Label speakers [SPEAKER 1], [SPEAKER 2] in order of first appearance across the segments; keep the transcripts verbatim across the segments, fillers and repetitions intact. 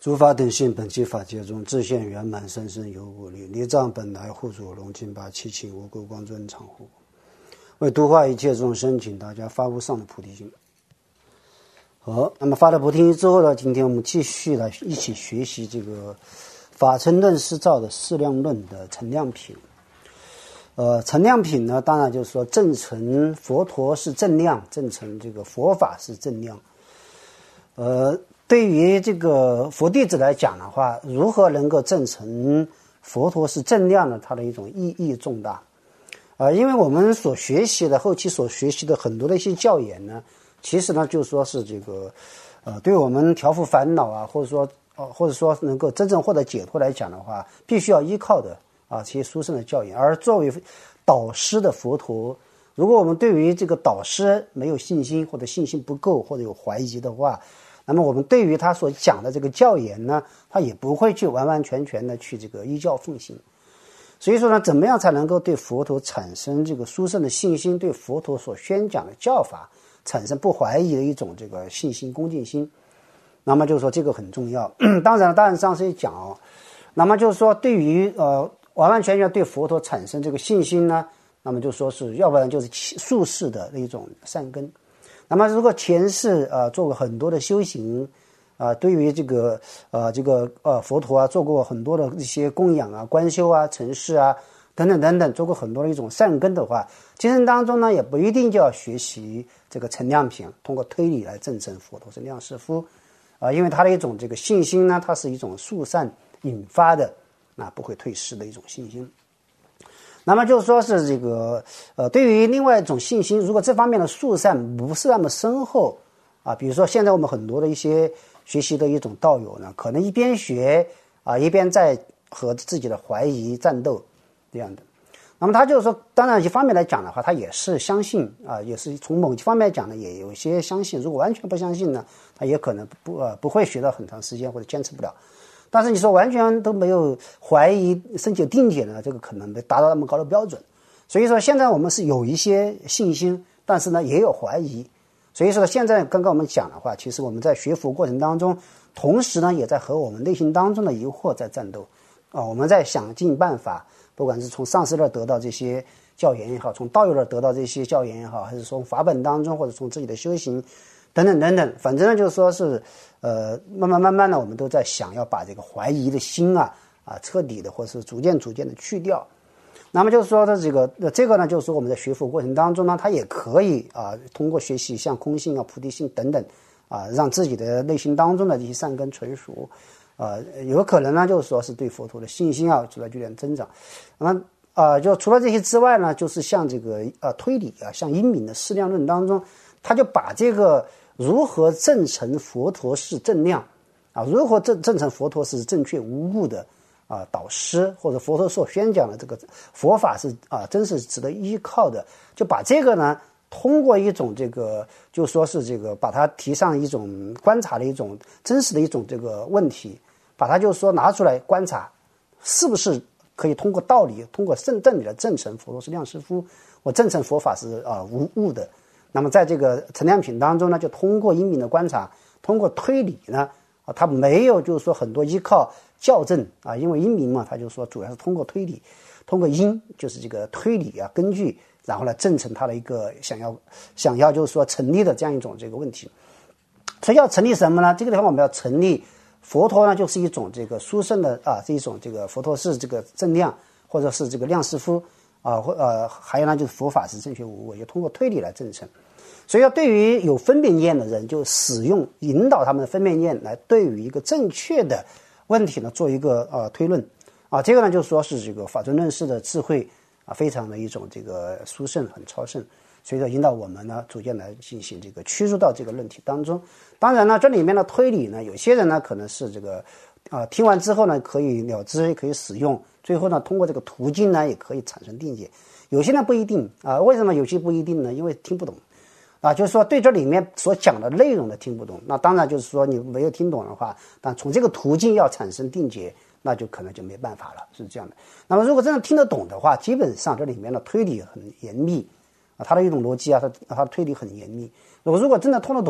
[SPEAKER 1] 诸法等性，本具法界中，自现圆满，生生有无力。离障本来护主龙清八七情无垢光尊常护。为度化一切众生，请大家发无上的菩提心。好，那么发了菩提心之后呢，今天我们继续来一起学习这个法称论释造的释量论的陈量品。呃，陈量品呢，当然就是说正成佛陀是正量，正成这个佛法是正量。呃，对于这个佛弟子来讲的话，如何能够证成佛陀是正量呢？它的一种意义重大。呃，因为我们所学习的后期所学习的很多的一些教言呢，其实呢就说是这个，呃，对我们调伏烦恼啊，或者说呃，或者说能够真正获得解脱来讲的话，必须要依靠的啊这些殊胜的教言。而作为导师的佛陀，如果我们对于这个导师没有信心，或者信心不够，或者有怀疑的话，那么我们对于他所讲的这个教言呢，他也不会去完完全全的去这个依教奉行。所以说呢，怎么样才能够对佛陀产生这个殊胜的信心，对佛陀所宣讲的教法产生不怀疑的一种这个信心恭敬心？那么就是说这个很重要。当然当然上次也讲哦，那么就是说对于呃完完全全对佛陀产生这个信心呢，那么就说是要不然就是术士的一种善根。那么如果前世呃做过很多的修行啊、呃，对于这个呃这个呃佛陀啊做过很多的一些供养啊、观修啊、成事啊等等等等，做过很多的一种善根的话，今生当中呢也不一定就要学习这个陈量品，通过推理来证成佛陀是量师夫啊、呃，因为他的一种这个信心呢，它是一种速善引发的啊，不会退失的一种信心。那么就是说是这个呃，对于另外一种信心，如果这方面的速善不是那么深厚啊，比如说现在我们很多的一些学习的一种道友呢，可能一边学啊，一边在和自己的怀疑战斗这样的。那么他就是说，当然一方面来讲的话，他也是相信啊，也是从某一方面来讲呢，也有些相信。如果完全不相信呢，他也可能不呃不会学到很长时间或者坚持不了。但是你说完全都没有怀疑升起定解呢，这个可能没达到那么高的标准。所以说现在我们是有一些信心，但是呢也有怀疑。所以说现在刚刚我们讲的话，其实我们在学佛过程当中，同时呢也在和我们内心当中的疑惑在战斗啊，我们在想尽办法，不管是从上师那得到这些教言也好，从道友那得到这些教言也好，还是从法本当中，或者从自己的修行等等等等，反正呢就是说是呃慢慢慢慢的我们都在想要把这个怀疑的心啊啊彻底的或是逐渐逐渐的去掉。那么就是说的这个这个呢就是说我们在学佛过程当中呢，它也可以啊通过学习像空性啊菩提性等等啊，让自己的内心当中的这些善根纯熟啊，有可能呢就是说是对佛陀的信心啊逐渐逐渐增长。那么啊就除了这些之外呢，就是像这个啊推理啊，像因明的释量论当中，他就把这个如何证成佛陀是正量啊，如何证证成佛陀是正确无误的啊导师，或者佛陀所宣讲的这个佛法是啊真是值得依靠的，就把这个呢通过一种这个就说是这个把它提上一种观察的一种真实的一种这个问题，把它就说拿出来观察，是不是可以通过道理，通过正正理的证成佛陀是量师夫，我证成佛法是啊无误的。那么在这个陈量品当中呢，就通过因明的观察，通过推理呢啊，他没有就是说很多依靠校正啊，因为因明嘛，他就说主要是通过推理，通过因就是这个推理啊根据，然后来证成他的一个想要想要就是说成立的这样一种这个问题。所以要成立什么呢？这个地方我们要成立佛陀呢，就是一种这个殊胜的啊，这一种这个佛陀是这个正量，或者是这个量师夫啊，或呃还有呢就是佛法是正确无误，就通过推理来证成。所以要对于有分辨念的人，就使用引导他们的分辨念来对于一个正确的问题呢做一个呃推论啊，这个呢就说是这个法尊论释的智慧啊，非常的一种这个殊胜很超胜，所以说引导我们呢逐渐来进行这个趋入到这个论题当中。当然呢这里面的推理呢，有些人呢可能是这个啊、呃、听完之后呢可以了知，也可以使用，最后呢通过这个途径呢也可以产生定解。有些人不一定啊，为什么有些不一定呢？因为听不懂啊，就是说对这里面所讲的内容的听不懂，那当然就是说你没有听懂的话，但从这个途径要产生定解，那就可能就没办法了，是这样的。那么如果真的听得懂的话，基本上这里面的推理很严密啊，它的一种逻辑啊，它它的推理很严密。如果如果真的通得懂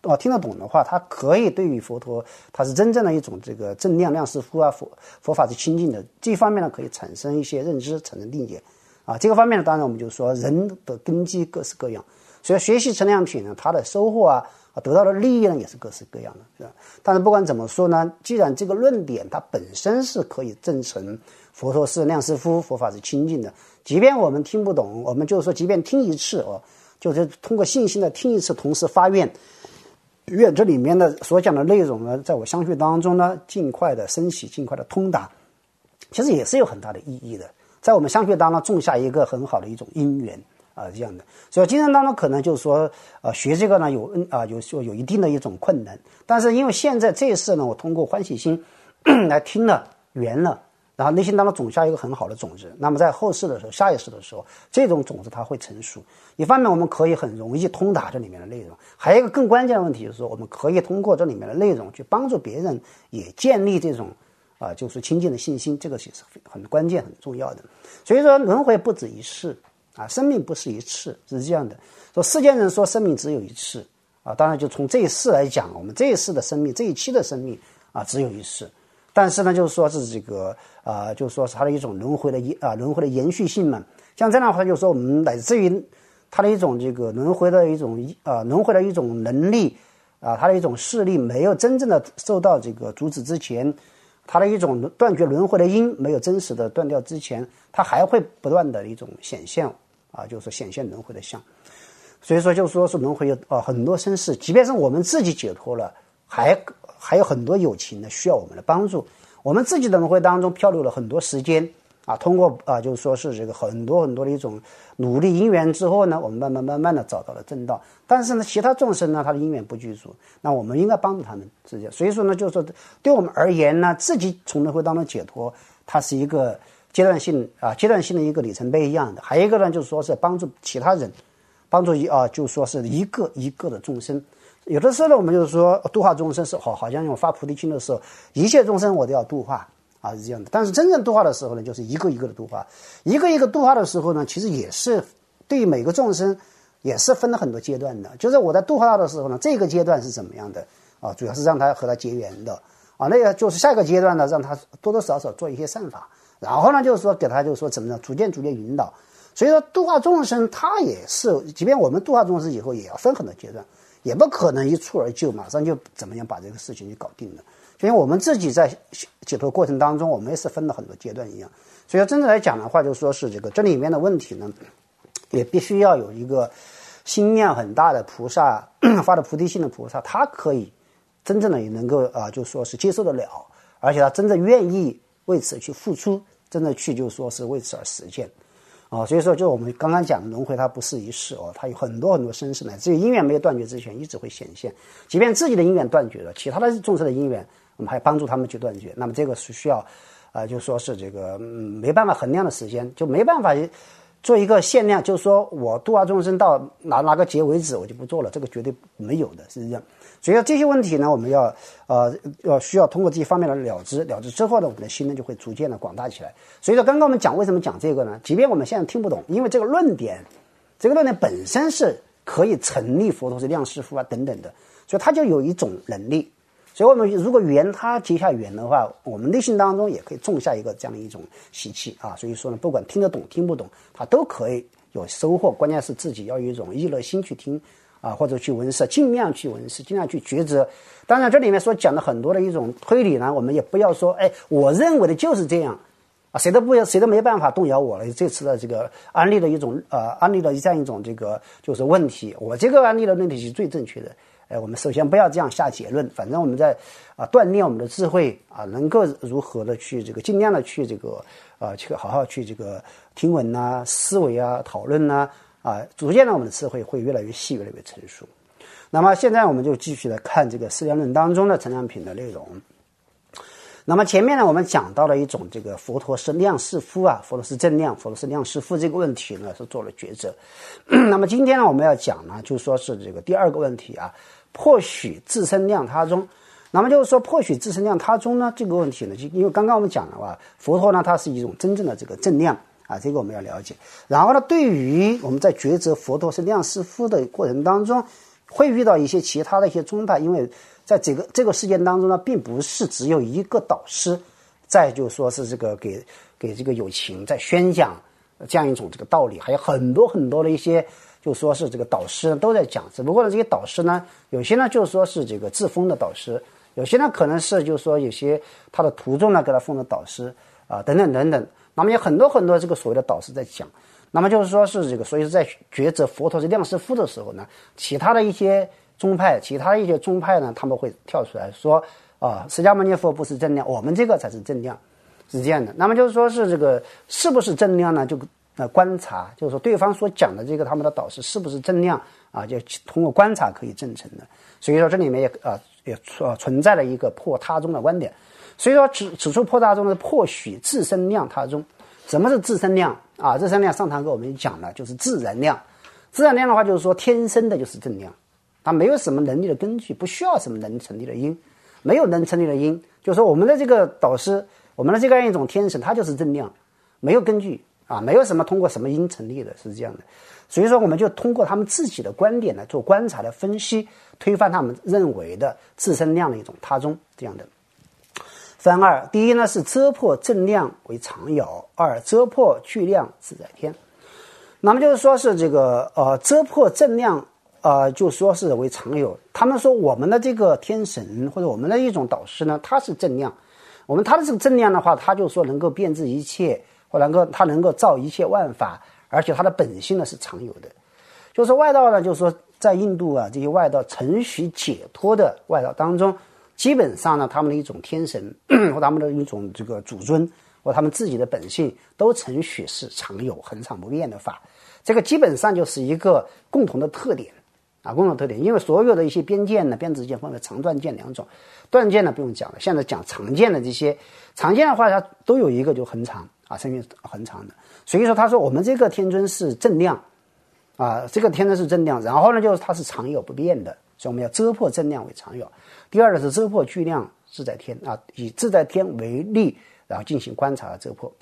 [SPEAKER 1] 哦听得懂的话，他可以对于佛陀，他是真正的一种这个正量量是夫啊，佛佛法是清净的，这方面呢可以产生一些认知，产生定解啊。这个方面呢，当然我们就说人的根基各式各样，所以学习成量品呢，它的收获啊，得到的利益呢也是各式各样的，是吧？但是不管怎么说呢，既然这个论点它本身是可以证成佛陀是量是夫，佛法是清净的，即便我们听不懂，我们就是说，即便听一次哦，就是通过信心的听一次，同时发愿，愿这里面的所讲的内容呢，在我相续当中呢，尽快的升起，尽快的通达，其实也是有很大的意义的，在我们相续当中种下一个很好的一种因缘。啊，这样的，所以经常当中可能就是说，呃，学这个呢有啊、呃、有有有一定的一种困难，但是因为现在这一次呢，我通过欢喜心来听了圆了，然后内心当中种下一个很好的种子，那么在后世的时候，下一世的时候，这种种子它会成熟。一方面我们可以很容易通达这里面的内容，还有一个更关键的问题就是说，我们可以通过这里面的内容去帮助别人也建立这种啊、呃、就是亲近的信心，这个也是很关键很重要的。所以说轮回不止一世。啊，生命不是一次，是这样的。说世间人说生命只有一次啊，当然就从这一世来讲，我们这一世的生命，这一期的生命啊，只有一次。但是呢，就是说是这个啊，就是说是它的一种轮回的啊，轮回的延续性嘛。像这样的话，就是说我们乃至于它的一种这个轮回的一种啊，轮回的一种能力啊，它的一种势力没有真正的受到这个阻止之前，它的一种断绝轮回的因没有真实的断掉之前，它还会不断的一种显现。啊，就是显现轮回的相，所以说就说是轮回有啊很多生世，即便是我们自己解脱了，还还有很多有情呢需要我们的帮助。我们自己的轮回当中漂流了很多时间啊，通过啊就是说是这个很多很多的一种努力因缘之后呢，我们慢慢慢慢的找到了正道。但是呢，其他众生呢，他的因缘不具足，那我们应该帮助他们，是这样。所以说呢，就是说对我们而言呢，自己从轮回当中解脱，它是一个阶段性啊，阶段性的一个里程碑一样的。还有一个呢，就是说是帮助其他人，帮助啊，就是说是一个一个的众生。有的时候呢，我们就是说度化众生是好，好像我发菩提心的时候，一切众生我都要度化啊，是这样的。但是真正度化的时候呢，就是一个一个的度化，一个一个度化的时候呢，其实也是对于每个众生也是分了很多阶段的。就是我在度化他的时候呢，这个阶段是怎么样的啊？主要是让他和他结缘的啊，那个就是下一个阶段呢，让他多多少少做一些善法。然后呢，就是说给他就是说怎么样，逐渐逐渐引导。所以说度化众生，他也是，即便我们度化众生以后，也要分很多阶段，也不可能一蹴而就，马上就怎么样把这个事情就搞定了。就像我们自己在解脱过程当中，我们也是分了很多阶段一样。所以真正来讲的话，就说是这个这里面的问题呢，也必须要有一个心量很大的菩萨发的菩提心的菩萨，他可以真正的也能够啊、呃，就说是接受得了，而且他真正愿意为此去付出。真的去就说是为此而实践啊，所以说就我们刚刚讲的轮回它不是一世哦，它有很多很多生世，乃至于因缘没有断绝之前一直会显现。即便自己的因缘断绝了，其他的众生的因缘我们还帮助他们去断绝，那么这个是需要啊、呃，就说是这个、嗯、没办法衡量的时间，就没办法做一个限量，就是说我度化众生到哪哪个劫为止我就不做了，这个绝对没有的，是这样。所以这些问题呢，我们要呃要需要通过这些方面的了知，了知之后呢，我们的心呢就会逐渐的广大起来。所以说，刚刚我们讲为什么讲这个呢？即便我们现在听不懂，因为这个论点，这个论点本身是可以成立佛陀是量师父啊等等的，所以它就有一种能力。所以我们如果缘它结下缘的话，我们内心当中也可以种下一个这样的一种习气啊。所以说呢，不管听得懂听不懂，它都可以有收获。关键是自己要有一种意乐心去听。啊，或者去闻思，尽量去闻思，尽量去抉择。当然，这里面所讲的很多的一种推理呢，我们也不要说，哎，我认为的就是这样，啊，谁都不要，谁都没办法动摇我了。这次的这个案例的一种呃，案例的这样一种这个就是问题，我这个案例的论题是最正确的。哎，我们首先不要这样下结论，反正我们在啊锻炼我们的智慧啊，能够如何的去这个尽量的去这个啊去好好去这个听闻呐、思维啊、讨论呐。啊，逐渐呢，我们的智慧会越来越细，越来越成熟。那么现在我们就继续来看这个《释量论》当中的成量品的内容。那么前面呢，我们讲到了一种这个佛陀是量是夫啊，佛陀是正量，佛陀是量是夫这个问题呢，是做了抉择。那么今天呢，我们要讲呢，就说是这个第二个问题啊，破许自身量他中。那么就是说，破许自身量他中呢，这个问题呢，就因为刚刚我们讲了啊，佛陀呢，它是一种真正的这个正量。啊，这个我们要了解。然后呢，对于我们在抉择佛陀是量是夫的过程当中， 会遇到一些其他的一些宗派，因为在这个这个事件当中呢，并不是只有一个导师在就说是这个给给这个有情在宣讲这样一种这个道理，还有很多很多的一些就说是这个导师都在讲，只不过呢这些导师呢，有些呢就是说是这个自封的导师，有些呢可能是就是说有些他的徒众呢给他封的导师啊、呃、等等等等，那么有很多很多这个所谓的导师在讲，那么就是说是这个，所以在抉择佛陀是量师父的时候呢，其他的一些宗派，其他的一些宗派呢，他们会跳出来说啊，释迦牟尼佛不是正量，我们这个才是正量，是这样的。那么就是说是这个是不是正量呢？就呃观察，就是说对方所讲的这个他们的导师是不是正量啊？就通过观察可以证成的。所以说这里面也啊也存在了一个破他宗的观点。所以说此此处破他宗是破许自身量他宗。什么是自身量啊？自身量上堂课我们讲了，就是自然量。自然量的话，就是说天生的就是正量，它没有什么能力的根据，不需要什么能成立的因，没有能成立的因，就是说我们的这个导师，我们的这个样一种天神，它就是正量，没有根据啊，没有什么通过什么因成立的，是这样的。所以说，我们就通过他们自己的观点来做观察的分析，推翻他们认为的自身量的一种他宗这样的。分二，第一呢是遮破正量为常有，二遮破巨量自在天。那么就是说是这个呃遮破正量呃就说是为常有。他们说我们的这个天神或者我们的一种导师呢，他是正量，我们他的这个正量的话，他就说能够变治一切，或能够他能够造一切万法，而且他的本性呢是常有的。就是外道呢，就是说在印度啊这些外道承许解脱的外道当中，基本上呢，他们的一种天神或他们的一种这个主尊或他们自己的本性都承许是常有、恒常不变的法。这个基本上就是一个共同的特点啊，共同特点。因为所有的一些边见呢，边直见分为长断见两种，断见呢不用讲了，现在讲常见的这些常见的话，它都有一个就恒常啊，生命恒常的。所以说，他说我们这个天尊是正量啊，这个天尊是正量，然后呢，就是它是常有不变的。所以我们要遮破正量为常有。第二呢是遮破巨量自在天啊，以自在天为例，然后进行观察和遮破。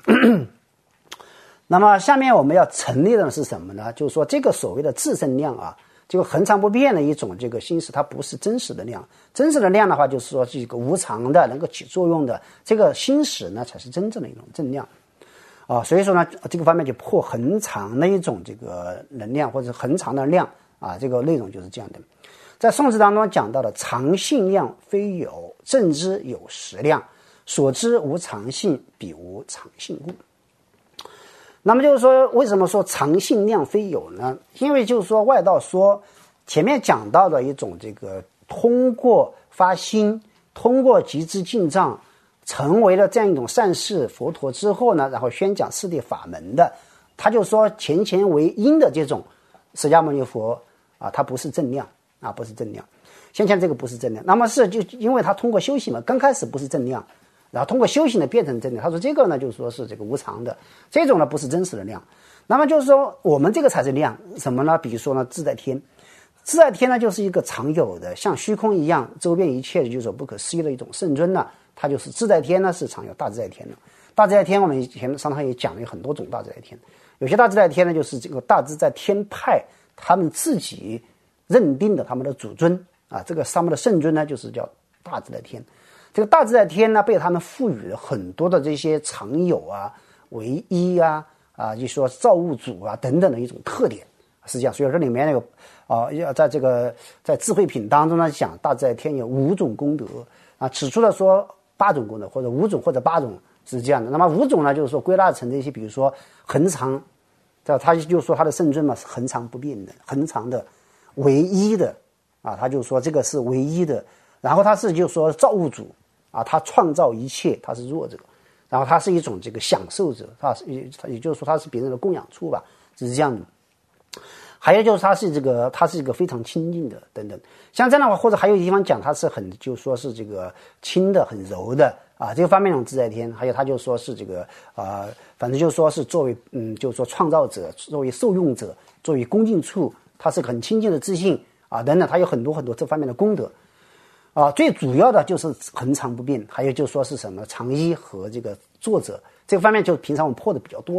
[SPEAKER 1] 那么下面我们要成立的是什么呢？就是说这个所谓的自身量啊，这个恒常不变的一种这个心识，它不是真实的量。真实的量的话，就是说是一个无常的，能够起作用的这个心识呢，才是真正的一种正量啊。所以说呢，这个方面就破恒常的一种这个能量或者恒常的量啊，这个内容就是这样的。在宋词当中讲到的常性量非有，正知有实量，所知无常性，彼无常性故。那么就是说，为什么说常性量非有呢？因为就是说外道说前面讲到的一种这个通过发心，通过集资进藏，成为了这样一种善事佛陀之后呢，然后宣讲四谛法门的，他就说前前为因的这种释迦牟尼佛啊，它不是正量啊，不是正量，先前这个不是正量。那么是就因为他通过修行嘛，刚开始不是正量，然后通过修行的变成正量。他说这个呢，就是说是这个无常的，这种呢不是真实的量。那么就是说我们这个才是量，什么呢？比如说呢，自在天，自在天呢就是一个常有的，像虚空一样，周边一切就是不可思议的一种圣尊呢，它就是自在天呢是常有大自在天的。大自在天我们以前上堂也讲了有很多种大自在天，有些大自在天呢就是这个大自在天派他们自己认定的他们的主尊啊，这个上面的圣尊呢就是叫大自在天。这个大自在天呢被他们赋予了很多的这些常有啊、唯一啊、啊就说造物主啊等等的一种特点，是这样。所以这里面有啊，要在这个在智慧品当中呢讲大自在天有五种功德啊，指出了说八种功德或者五种或者八种是这样的。那么五种呢就是说归纳成这些，比如说恒常，他就说他的圣尊嘛是恒常不变的、恒常的、唯一的啊，他就说这个是唯一的。然后他是就说造物主啊，他创造一切，他是弱者，然后他是一种这个享受者，他是也就是说他是别人的供养处吧，是这样的。还有就是他是这个他是一个非常亲近的等等，像这样的话，或者还有地方讲他是很就说是这个轻的很柔的啊，这个方面的自在天。还有他就说是这个啊、呃，反正就是说是作为嗯，就是说创造者，作为受用者，作为恭敬处，他是很亲近的自信啊等等，他有很多很多这方面的功德。啊，最主要的就是恒常不变，还有就说是什么常一和这个作者这个方面，就平常我们破的比较多的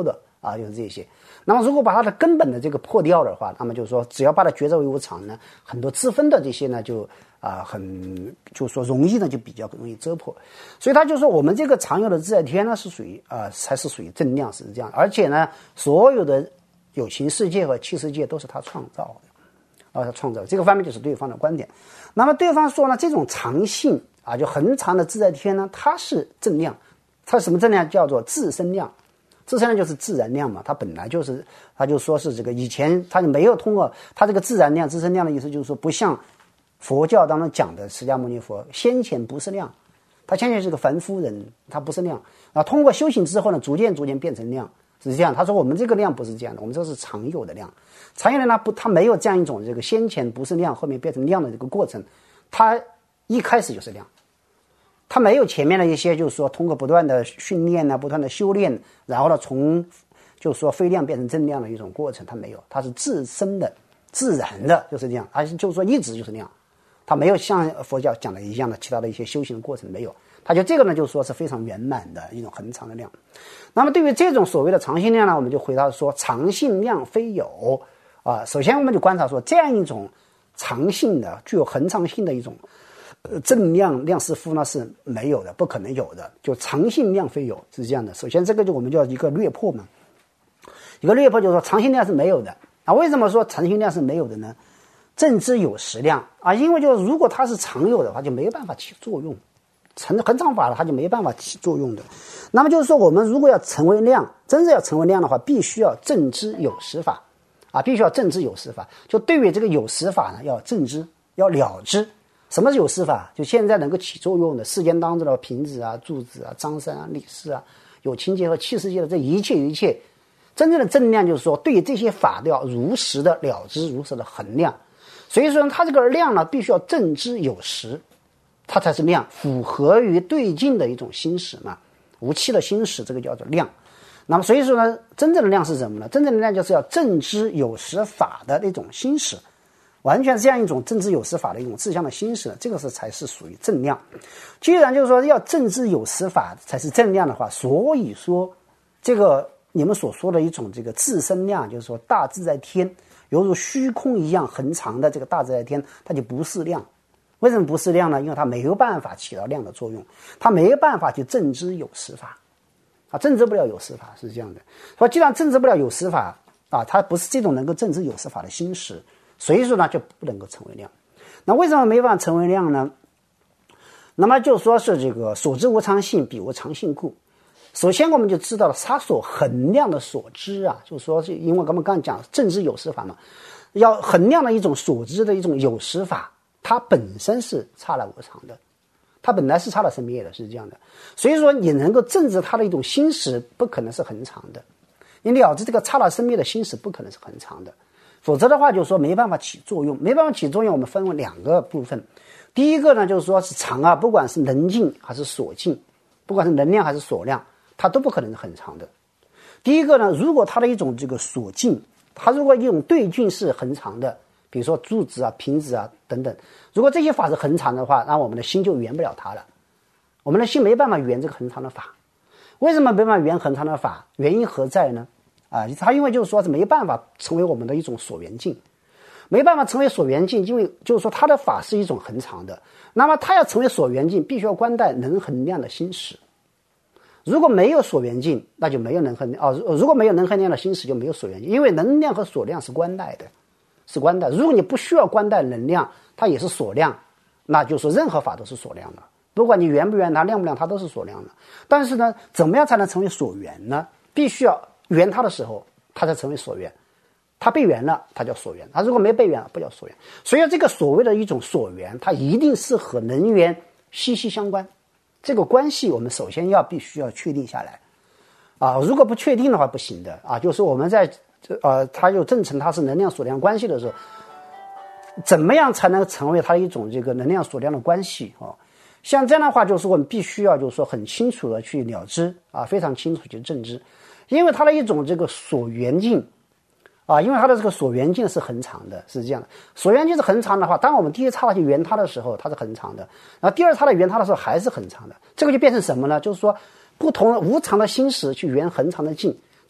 [SPEAKER 1] 啊，就是这些。那么如果把它的根本的这个破掉的话，那么就是说只要把它觉照为无常呢，很多自分的这些呢就啊很就是说容易呢就比较容易遮破。所以他就说我们这个常有的自在天呢是属于啊、呃、才是属于正量，是这样，而且呢所有的有情世界和器世界都是他创造的啊，他创造这个方面就是对方的观点。那么对方说呢，这种常性啊就恒常的自在天呢，它是正量，它什么正量？叫做自身量。自身量就是自然量嘛，它本来就是，他就说是这个以前他就没有通过他这个自然量、自身量的意思，就是说不像佛教当中讲的释迦牟尼佛先前不是量，他先前是个凡夫人，他不是量啊。通过修行之后呢，逐渐逐渐变成量，是这样。他说我们这个量不是这样的，我们这是常有的量，常有的呢不，他没有这样一种这个先前不是量，后面变成量的这个过程，他一开始就是量。他没有前面的一些，就是说通过不断的训练呢，不断的修炼，然后呢从就是说非量变成正量的一种过程，他没有，他是自身的、自然的，就是这样，而且就是说一直就是那样，他没有像佛教讲的一样的其他的一些修行的过程没有，他就这个呢，就是说是非常圆满的一种恒常的量。那么对于这种所谓的常性量呢，我们就回答说，常性量非有啊。首先我们就观察说，这样一种常性的、具有恒常性的一种。呃，正量量师夫呢是没有的，不可能有的，就常性量非有，是这样的。首先这个就我们叫一个略破嘛，一个略破就是说常性量是没有的啊。为什么说常性量是没有的呢？正知有实量啊，因为就是如果它是常有的话，就没有办法起作用，成恒常法了，它就没办法起作用的。那么就是说，我们如果要成为量，真正要成为量的话，必须要正知有实法啊，必须要正知有实法。就对于这个有实法呢，要正知，要了知。什么是有实法？就现在能够起作用的世间当中的瓶子啊、柱子啊、张三啊、李四啊，有情界和器世界的这一切一切，真正的正量就是说，对于这些法都要如实的了知，如实的衡量。所以说，它这个量呢，必须要正知有实，它才是量，符合于对境的一种心识嘛，无期的心识，这个叫做量。那么所以说呢，真正的量是什么呢？真正的量就是要正知有实法的那种心识。完全是这样一种正知有实法的一种自相的心识，这个是才是属于正量。既然就是说要正知有实法才是正量的话，所以说这个你们所说的一种这个自身量，就是说大自在天犹如虚空一样恒常的这个大自在天，它就不是量。为什么不是量呢？因为它没有办法起到量的作用，它没有办法去正知有实法啊，正知不了有实法，是这样的。说既然正知不了有实法啊，它不是这种能够正知有实法的心识，所以说呢就不能够成为量。那为什么没办法成为量呢？那么就说是这个所知无常性，彼无常性故。首先我们就知道了它所衡量的所知啊，就是说是因为我们刚刚讲正知有实法嘛，要衡量的一种所知的一种有实法，它本身是刹那无常的，它本来是刹那生灭的，是这样的。所以说你能够证知它的一种心识不可能是恒常的，你了知这个刹那生灭的心识不可能是恒常的，否则的话就是说没办法起作用。没办法起作用我们分为两个部分，第一个呢就是说是常啊，不管是能境还是所境，不管是能量还是所量，它都不可能是恒常的。第一个呢，如果它的一种这个所境，它如果一种对境是恒常的，比如说柱子啊、瓶子啊等等，如果这些法是恒常的话，那我们的心就圆不了它了。我们的心没办法圆这个恒常的法。为什么没办法圆恒常的法？原因何在呢？啊，它因为就是说是没办法成为我们的一种所缘境，没办法成为所缘境，因为就是说它的法是一种恒常的，那么它要成为所缘境，必须要观待能衡量的心识。如果没有所缘境，那就没有能衡量哦。如果没有能衡量的心识，就没有所缘境，因为能量和所量是观待的，是观待。如果你不需要观待能量，它也是所量，那就说任何法都是所量的，不管你圆不圆它，量不量它，都是所量的。但是呢，怎么样才能成为所缘呢？必须要圆它的时候，它才成为所缘。它被圆了，它叫所缘；它如果没被圆，不叫所缘。所以这个所谓的一种所缘，它一定是和能缘息息相关。这个关系我们首先要必须要确定下来啊，如果不确定的话不行的啊。就是我们在呃，它就证成它是能量所量关系的时候，怎么样才能成为它一种这个能量所量的关系啊？像这样的话，就是我们必须要就是说很清楚的去了知啊，非常清楚去证知，因为它的一种这个所缘境啊，因为它的这个所缘境是恒常的，是这样的。所缘境是恒常的话，当我们第一刹那去圆它的时候，它是恒常的；然后第二刹那圆它的时候还是恒常的。这个就变成什么呢？就是说，不同的无常的心识去圆恒常的境，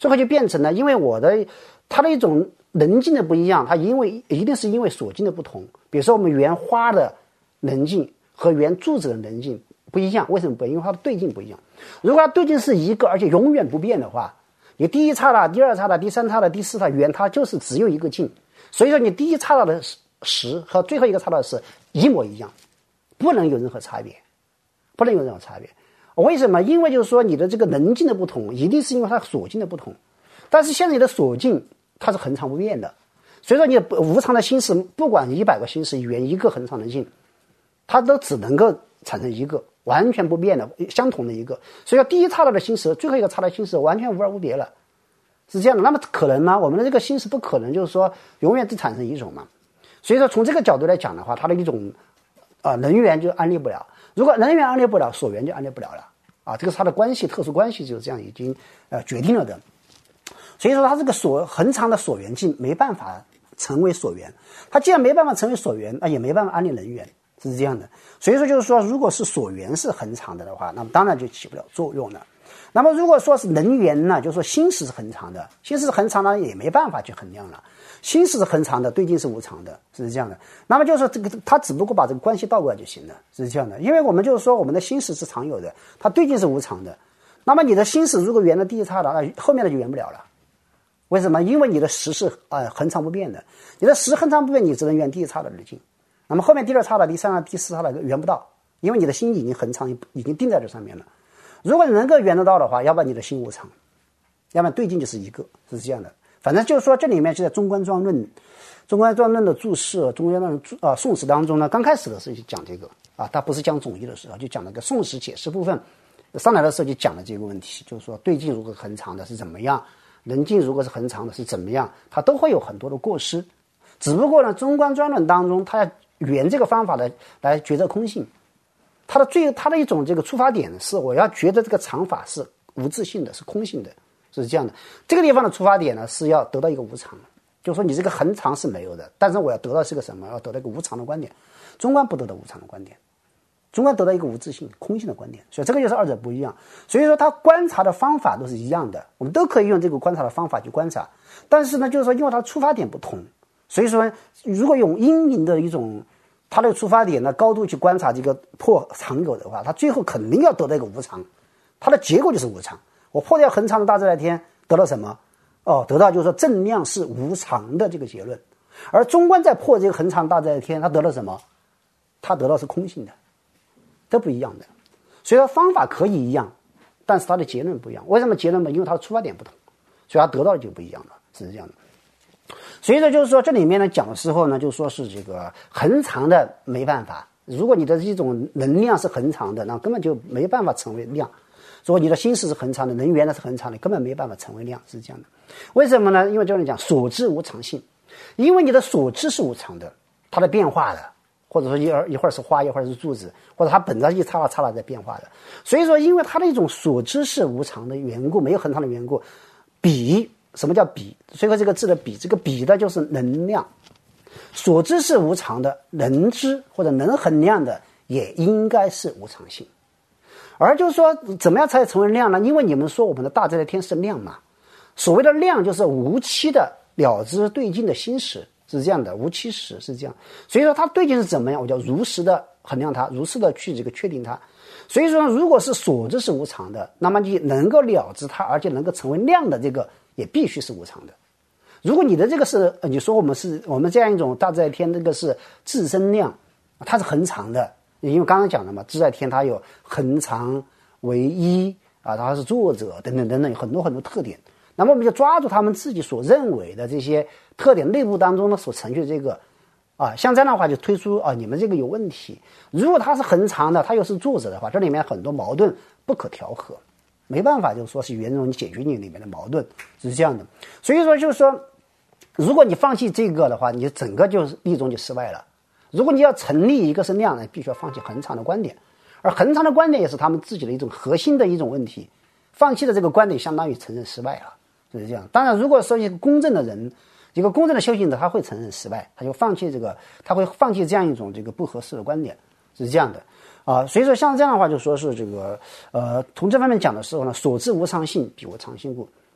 [SPEAKER 1] 最后就变成了，因为我的它的一种棱镜的不一样，它因为一定是因为所镜的不同。比如说我们圆花的棱镜和圆柱子的棱镜不一样，为什么不一样？因为它的对镜不一样。如果它对镜是一个，而且永远不变的话，你第一刹那、第二刹那、第三刹那、第四刹那圆，它就是只有一个镜。所以说你第一刹那的实和最后一个刹那的实一模一样，不能有任何差别，不能有任何差别。为什么？因为就是说你的这个棱镜的不同，一定是因为它所镜的不同。但是现在你的所镜它是恒常不变的，所以说你无常的心识，不管一百个心识圆一个恒常的镜，它都只能够产生一个完全不变的相同的一个。所以说第一刹那的心识，最后一个刹那心识完全无二无别了，是这样的。那么可能吗？我们的这个心识不可能就是说永远只产生一种嘛。所以说从这个角度来讲的话，它的一种啊、呃、能源就安立不了。如果能源安立不了，所缘就安立不了了啊，这个是它的关系，特殊关系就是这样已经呃决定了的。所以说它这个所恒常的所缘境没办法成为所缘，它既然没办法成为所缘，那也没办法安立能源，是这样的。所以说就是说，如果是所缘是恒常的的话，那么当然就起不了作用了。那么如果说是能源呢，就是说心识是恒常的，心识是恒常的也没办法去衡量了。心识是恒常的，对境是无常的，是这样的。那么就是说这个它只不过把这个关系倒过来就行了，是这样的。因为我们就是说我们的心识是常有的，它对境是无常的。那么你的心识如果圆了第一刹那，那后面的就圆不了了。为什么？因为你的实是呃恒常不变的，你的实恒常不变，你只能圆第一刹那的境。那么后面第二刹那、第三刹那、第四刹那圆不到，因为你的心已经恒常，已经定在这上面了。如果你能够圆得到的话，要不然你的心无常，要不然对境就是一个，是这样的。反正就是说，这里面就在《中观庄论》《中观庄论》的注释、《中观庄论》啊宋史当中呢，刚开始的时候就讲这个啊，它不是讲总义的时候，就讲那个宋史解释部分上来的时候就讲了这个问题，就是说对境如果恒常的是怎么样，能境如果是恒常的是怎么样，它都会有很多的过失。只不过呢，《中观庄论》当中，它要圆这个方法来来觉得空性，它的最它的一种这个出发点是我要觉得这个常法是无自性的，是空性的。是这样的，这个地方的出发点呢是要得到一个无常，就是说你这个恒常是没有的，但是我要得到是个什么？要得到一个无常的观点。中观不得到无常的观点，中观得到一个无自性、空性的观点，所以这个就是二者不一样。所以说他观察的方法都是一样的，我们都可以用这个观察的方法去观察，但是呢，就是说因为它出发点不同，所以说如果用阴明的一种它的出发点的高度去观察这个破常有的话，它最后肯定要得到一个无常，它的结果就是无常。我破掉恒常的大自在天，得到什么？哦，得到就是说正量是无常的这个结论。而中观在破这个恒常大自在天，它得到什么？它得到是空性的，都不一样的。所以说方法可以一样，但是它的结论不一样。为什么结论不一样？因为它的出发点不同，所以它得到的就不一样了，是这样的。所以说就是说这里面呢讲的时候呢，就说是这个恒常的没办法。如果你的这种能量是恒常的，那根本就没办法成为量。说你的心识是恒常的，能源呢是恒常的，根本没办法成为量，是这样的。为什么呢？因为这里讲所知无常性，因为你的所知是无常的，它的变化的，或者说一会儿一会儿是花，一会儿是柱子，或者它本身一刹那刹那在变化的。所以说，因为它的一种所知是无常的缘故，没有恒常的缘故，比什么叫比？所以说这个字的比，这个比的就是能量。所知是无常的，能知或者能衡量的也应该是无常性。而就是说怎么样才成为量呢？因为你们说我们的大自在天是量嘛，所谓的量就是无期的了知对境的心识，是这样的，无期识是这样。所以说它对境是怎么样，我叫如实的衡量它，如实的去这个确定它。所以说如果是所知是无常的，那么你能够了知它，而且能够成为量的这个也必须是无常的。如果你的这个是你说我们是我们这样一种大自在天，这个是自身量，它是恒常的，因为刚刚讲了嘛，自在天它有恒常、唯一啊，它是作者等等等等，有很多很多特点。那么我们就抓住他们自己所认为的这些特点内部当中呢所程序的这个啊，像这样的话就推出啊，你们这个有问题。如果它是恒常的，它又是作者的话，这里面很多矛盾不可调和，没办法，就是说是圆融解决你里面的矛盾，是这样的。所以说就是说，如果你放弃这个的话，你整个就是立宗就失败了。如果你要成立一个是量呢，必须要放弃恒常的观点，而恒常的观点也是他们自己的一种核心的一种问题。放弃的这个观点，相当于承认失败了，就是这样。当然，如果说一个公正的人，一个公正的修行者，他会承认失败，他就放弃这个，他会放弃这样一种这个不合适的观点，是这样的啊。所以说，像这样的话，就说是这个呃，从这方面讲的时候呢，所知无常性，彼无常性故。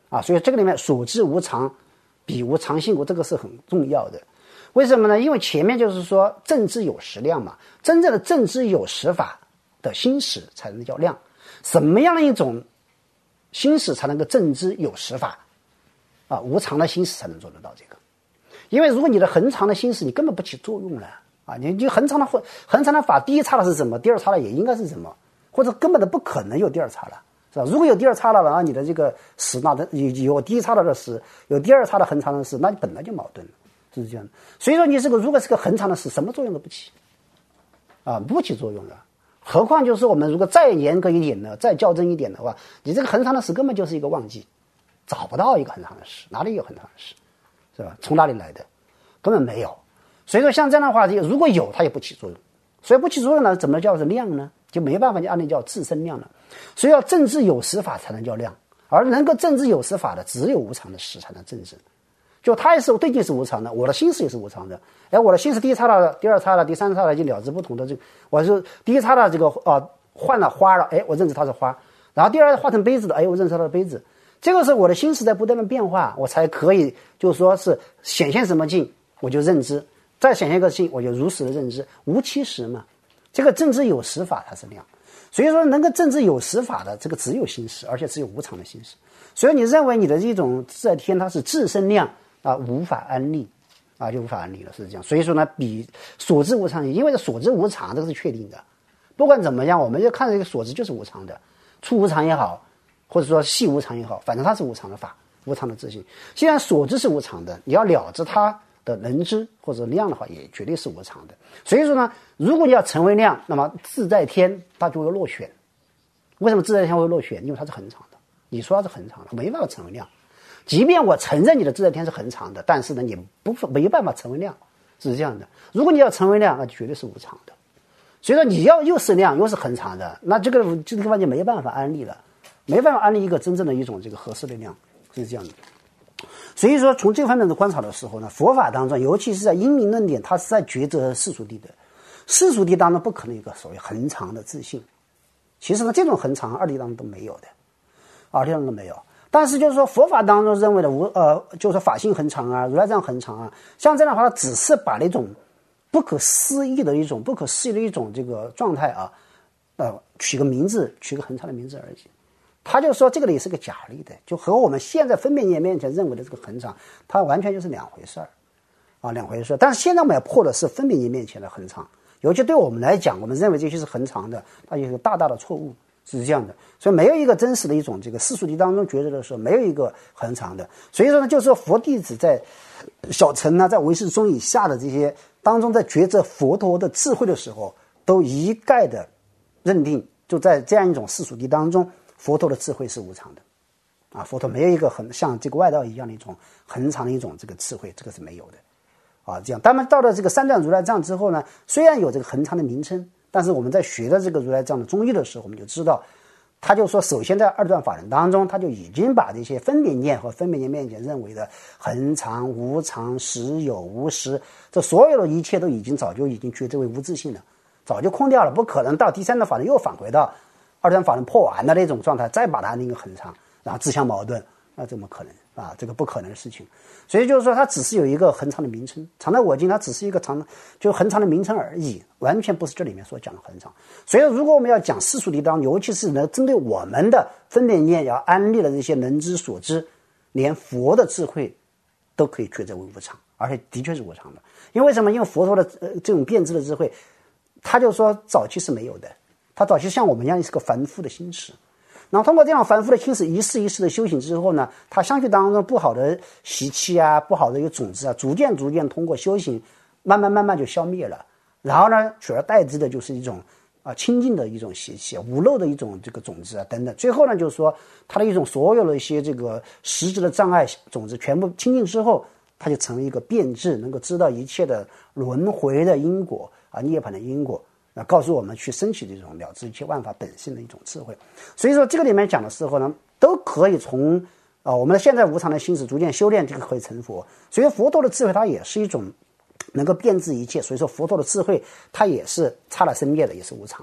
[SPEAKER 1] 啊，所以这个里面所知无常比无常性无，这个是很重要的。为什么呢？因为前面就是说正知有时量嘛，真正的正知有时法的心识才能叫量。什么样的一种心识才能够正知有时法啊？无常的心识才能做得到这个。因为如果你的恒常的心识你根本不起作用了啊，你你恒常的恒常的法，第一刹那是什么，第二刹那也应该是什么，或者根本都不可能有第二刹那，是吧？如果有第二刹那了，然后你的这个识，那有有第一刹那的识，有第二刹那恒常的识，那你本来就矛盾了，是这样的。所以说你这个如果是个恒常的识，什么作用都不起啊，不起作用的。何况就是我们如果再严格一点呢，再较真一点的话，你这个恒常的识根本就是一个妄记，找不到一个恒常的识，哪里有恒常的识，是吧？从哪里来的？根本没有。所以说像这样的话，如果有它也不起作用，所以不起作用呢，怎么叫做量呢？就没办法就按理叫自身量了。所以要正知有时法才能叫量，而能够正知有时法的只有无常的识才能正知。就它也是对境是无常的，我的心识也是无常的。哎，我的心识第一刹那、第二刹那、第三刹那已经了知不同的这个，我是第一刹那这个啊换了花了，哎，我认识它是花，然后第二化成杯子了，哎，我认识它是杯子。这个时候我的心识在不断的变化，我才可以就是说是显现什么境我就认知，再显现一个境我就如实的认知，无其实嘛。这个正知有时法它是量，所以说能够正知有时法的这个只有心识，而且只有无常的心识。所以你认为你的这种自在天它是自身量啊，无法安立啊，就无法安立了，是这样。所以说呢，比所知无常，因为这所知无常这个是确定的，不管怎么样，我们就看这个所知就是无常的，粗无常也好，或者说细无常也好，反正它是无常的法，无常的自性。既然所知是无常的，你要了知它的能知或者量的话，也绝对是无常的。所以说呢，如果你要成为量，那么自在天它就会落选。为什么自在天会落选？因为它是恒常的。你说它是恒常的，没办法成为量。即便我承认你的自在天是恒常的，但是呢，你不没办法成为量，是这样的。如果你要成为量，那绝对是无常的。所以说你要又是量又是恒常的，那这个这个地方就没办法安立了，没办法安立一个真正的一种这个合适的量，是这样的。所以说从这方面的观察的时候呢，佛法当中，尤其是在因明论点，它是在抉择世俗谛的。世俗谛当中不可能有一个所谓恒常的自性，其实呢，这种恒常二谛当中都没有的，二谛当中都没有。但是就是说佛法当中认为的无呃，就是说法性恒常啊，如来藏恒常啊，像这样的话，它只是把那种不可思议的一种不可思议的一种这个状态啊，呃，取个名字，取个恒常的名字而已。他就说这个也是个假立的，就和我们现在分别念面前认为的这个恒常，它完全就是两回事儿啊，两回事。但是现在我们要破的是分别念面前的恒常，尤其对我们来讲，我们认为这些是恒常的，它有一个大大的错误。是这样的，所以没有一个真实的一种这个世俗谛当中抉择的时候，没有一个恒常的。所以说呢，就是说佛弟子在小乘呢，在唯识宗以下的这些当中，在抉择佛陀的智慧的时候，都一概的认定，就在这样一种世俗谛当中，佛陀的智慧是无常的啊，佛陀没有一个很像这个外道一样的一种恒常的一种这个智慧，这个是没有的啊。这样，当然到了这个三藏如来藏之后呢，虽然有这个恒常的名称。但是我们在学的这个如来藏的宗义的时候，我们就知道，他就说，首先在二段法轮当中，他就已经把这些分别念和分别念面前认为的恒常、无常、实有、无实，这所有的一切都已经早就已经觉知为无自性了，早就空掉了，不可能到第三段法轮又返回到二段法轮破完的那种状态，再把它那个恒常，然后自相矛盾，那怎么可能啊？这个不可能的事情。所以就是说，它只是有一个恒常的名称，常在我经，它只是一个常就恒常的名称而已，完全不是这里面所讲的恒常。所以，如果我们要讲世俗谛当中，尤其是能针对我们的分别念要安立的这些能知所知，连佛的智慧都可以觉知为无常，而且的确是无常的。因为什么？因为佛陀的、呃、这种变质的智慧，他就说早期是没有的，他早期像我们一样是个凡夫的心识。然后通过这样凡夫的心识一世一世的修行之后呢，他相续当中不好的习气啊，不好的一个种子啊，逐渐逐渐通过修行，慢慢慢慢就消灭了。然后呢，取而代之的就是一种啊清净的一种习气，无漏的一种这个种子啊等等。最后呢，就是说他的一种所有的一些这个实质的障碍种子全部清净之后，他就成为一个变质，能够知道一切的轮回的因果啊，涅槃的因果。告诉我们去升起这种了知一切万法本性的一种智慧。所以说这个里面讲的时候呢，都可以从啊、呃、我们现在无常的心识逐渐修炼，这个可以成佛。所以佛陀的智慧它也是一种能够变质一切，所以说佛陀的智慧它也是刹那生灭的，也是无常的。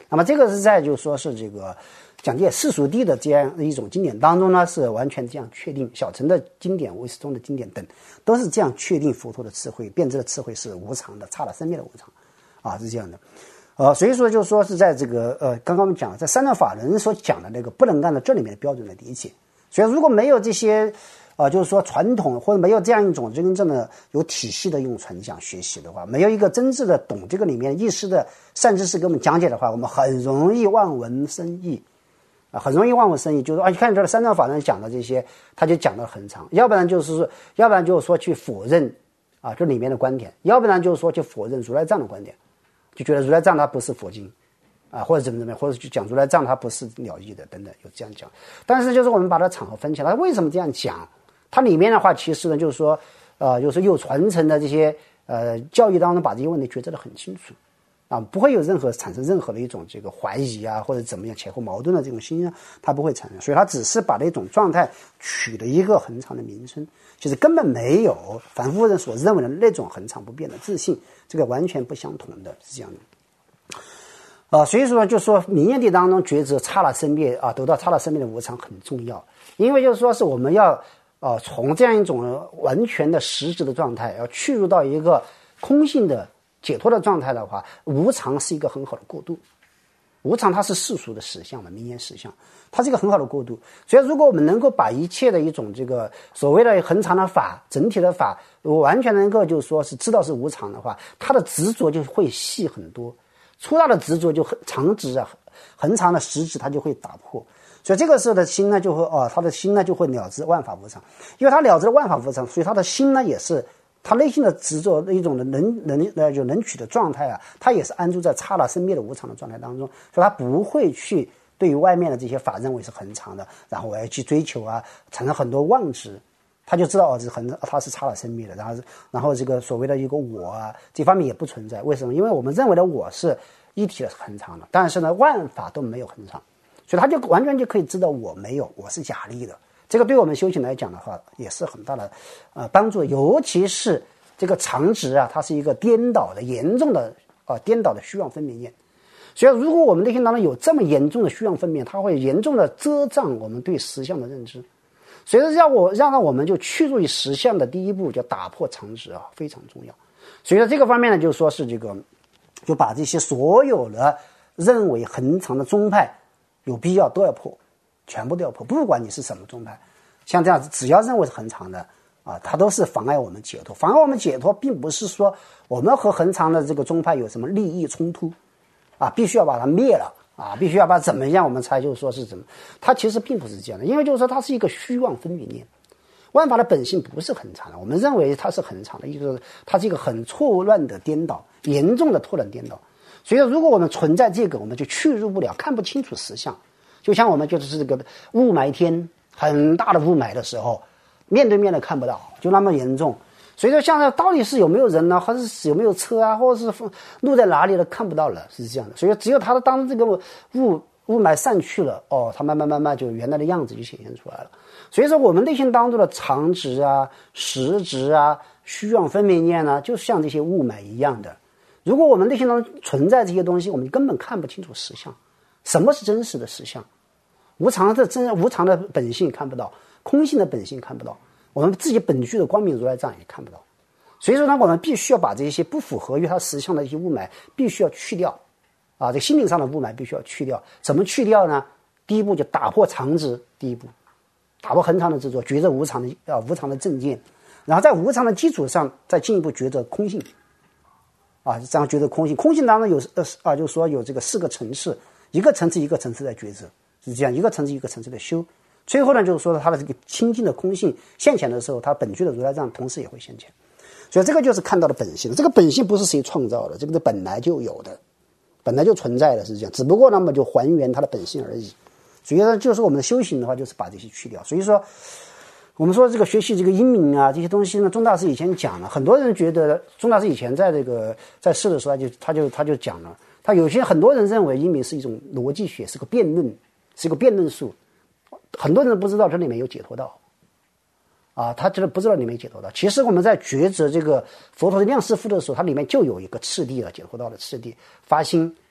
[SPEAKER 1] 那么这个是在就说是这个讲解世俗谛的这样一种经典当中呢，是完全这样确定，小乘的经典、唯识宗的经典等都是这样确定佛陀的智慧、辩证的智慧是无常的，刹那生灭的无常啊，是这样的。呃，所以说就是说是在这个呃，刚刚我们讲了，在三藏法人所讲的那个不能按照这里面的标准来理解。所以如果没有这些呃，就是说传统或者没有这样一种真正的有体系的用传讲学习的话，没有一个真正的懂这个里面意识的善知识给我们讲解的话，我们很容易望文生义啊，很容易望文生义，就是说啊，你看这个三藏法人讲的这些，他就讲得很长，要不然就是说，要不然就是说去否认啊这里面的观点，要不然就是说去否认如来藏的观点。就觉得如来藏它不是佛经啊，或者怎么怎么样，或者就讲如来藏它不是了义的等等，有这样讲。但是就是我们把它场合分起来，它为什么这样讲？它里面的话其实呢就是说呃就是有传承的这些呃教育当中把这些问题抉择得很清楚啊，不会有任何产生任何的一种这个怀疑啊或者怎么样前后矛盾的这种心呢，它不会产生。所以它只是把那种状态取了一个恒常的名称，其实根本没有凡夫人所认为的那种恒常不变的自信，这个完全不相同的，是这样的。啊、呃，所以说就说明眼地当中抉择刹那生灭啊，得到刹那生灭的无常很重要，因为就是说是我们要啊、呃、从这样一种完全的实质的状态，要去入到一个空性的解脱的状态的话，无常是一个很好的过渡。无常它是世俗的实相嘛，名言实相，它是一个很好的过渡。所以如果我们能够把一切的一种这个所谓的恒常的法、整体的法，完全能够就是说是知道是无常的话，它的执着就会细很多，粗大的执着就很常执啊，恒常的实质它就会打破。所以这个时候的心呢就会哦，他的心呢就会了知万法无常，因为他了知万法无常，所以他的心呢也是他内心的执着的一种的能能呃就能取的状态啊，他也是安住在刹那生灭的无常的状态当中，所以他不会去对于外面的这些法认为是恒常的，然后我要去追求啊，产生很多妄执，他就知道哦，这恒他是刹那生灭的，然后然后这个所谓的一个我啊，这方面也不存在。为什么？因为我们认为的我是一体的恒常的，但是呢，万法都没有恒常，所以他就完全就可以知道我没有，我是假立的。这个对我们修行来讲的话，也是很大的呃帮助，尤其是这个常执啊，它是一个颠倒的、严重的啊、呃、颠倒的虚妄分别念。所以，如果我们内心当中有这么严重的虚妄分别，它会严重的遮障我们对实相的认知。所以，让我让让我们就去入于实相的第一步，叫打破常执啊，非常重要。所以，在这个方面呢，就说是这个，就把这些所有的认为恒常的宗派，有必要都要破。全部都要破，不管你是什么宗派，像这样子，只要认为是恒常的啊，它都是妨碍我们解脱。妨碍我们解脱，并不是说我们和恒常的这个宗派有什么利益冲突啊，必须要把它灭了啊，必须要把它怎么样，我们才就是说是怎么？它其实并不是这样的，因为就是说它是一个虚妄分别念，万法的本性不是恒常的，我们认为它是恒常的，一个它是一个很错乱的颠倒，严重的错乱颠倒。所以，如果我们存在这个，我们就去入不了，看不清楚实相。就像我们就是这个雾霾天，很大的雾霾的时候，面对面的看不到，就那么严重。所以说，像到底是有没有人呢，还是有没有车啊，或者是路在哪里了，看不到了，是这样的。所以只有它当这个雾雾霾散去了，哦，它慢慢慢慢就原来的样子就显现出来了。所以说，我们内心当中的常执啊、实执啊、虚妄分别念呢，就像这些雾霾一样的。如果我们内心当中存在这些东西，我们根本看不清楚实相。什么是真实的实相？无常的真无常的本性看不到，空性的本性看不到，我们自己本具的光明如来藏也看不到。所以说呢，我们必须要把这些不符合于它实相的一些雾霾必须要去掉啊，这个心灵上的雾霾必须要去掉。怎么去掉呢？第一步就打破常执，第一步打破恒常的执着，觉着无常的啊无常的正见，然后在无常的基础上再进一步觉着空性啊，这样觉得空性。空性当中有呃啊，就是说有这个四个层次，一个层次一个层次在觉知。是这样一个层次一个层次的修，最后呢就是说它的这个清净的空性现前的时候，它本具的如来藏同时也会现前，所以这个就是看到的本性。这个本性不是谁创造的，这个是本来就有的，本来就存在的，是这样，只不过那么就还原它的本性而已。所以呢，就是我们的修行的话，就是把这些去掉。所以说，我们说这个学习这个英明啊这些东西呢，宗大师以前讲了，很多人觉得宗大师以前在这个在世的时候，他就他就他就讲了，他有些很多人认为英明是一种逻辑学，是个辩论。是一个辩论术，很多人不知道这里面有解脱道啊，他真的不知道里面解脱道。其实我们在抉择这个佛陀的量师父的时候，它里面就有一个次第了，解脱道的次第，发心，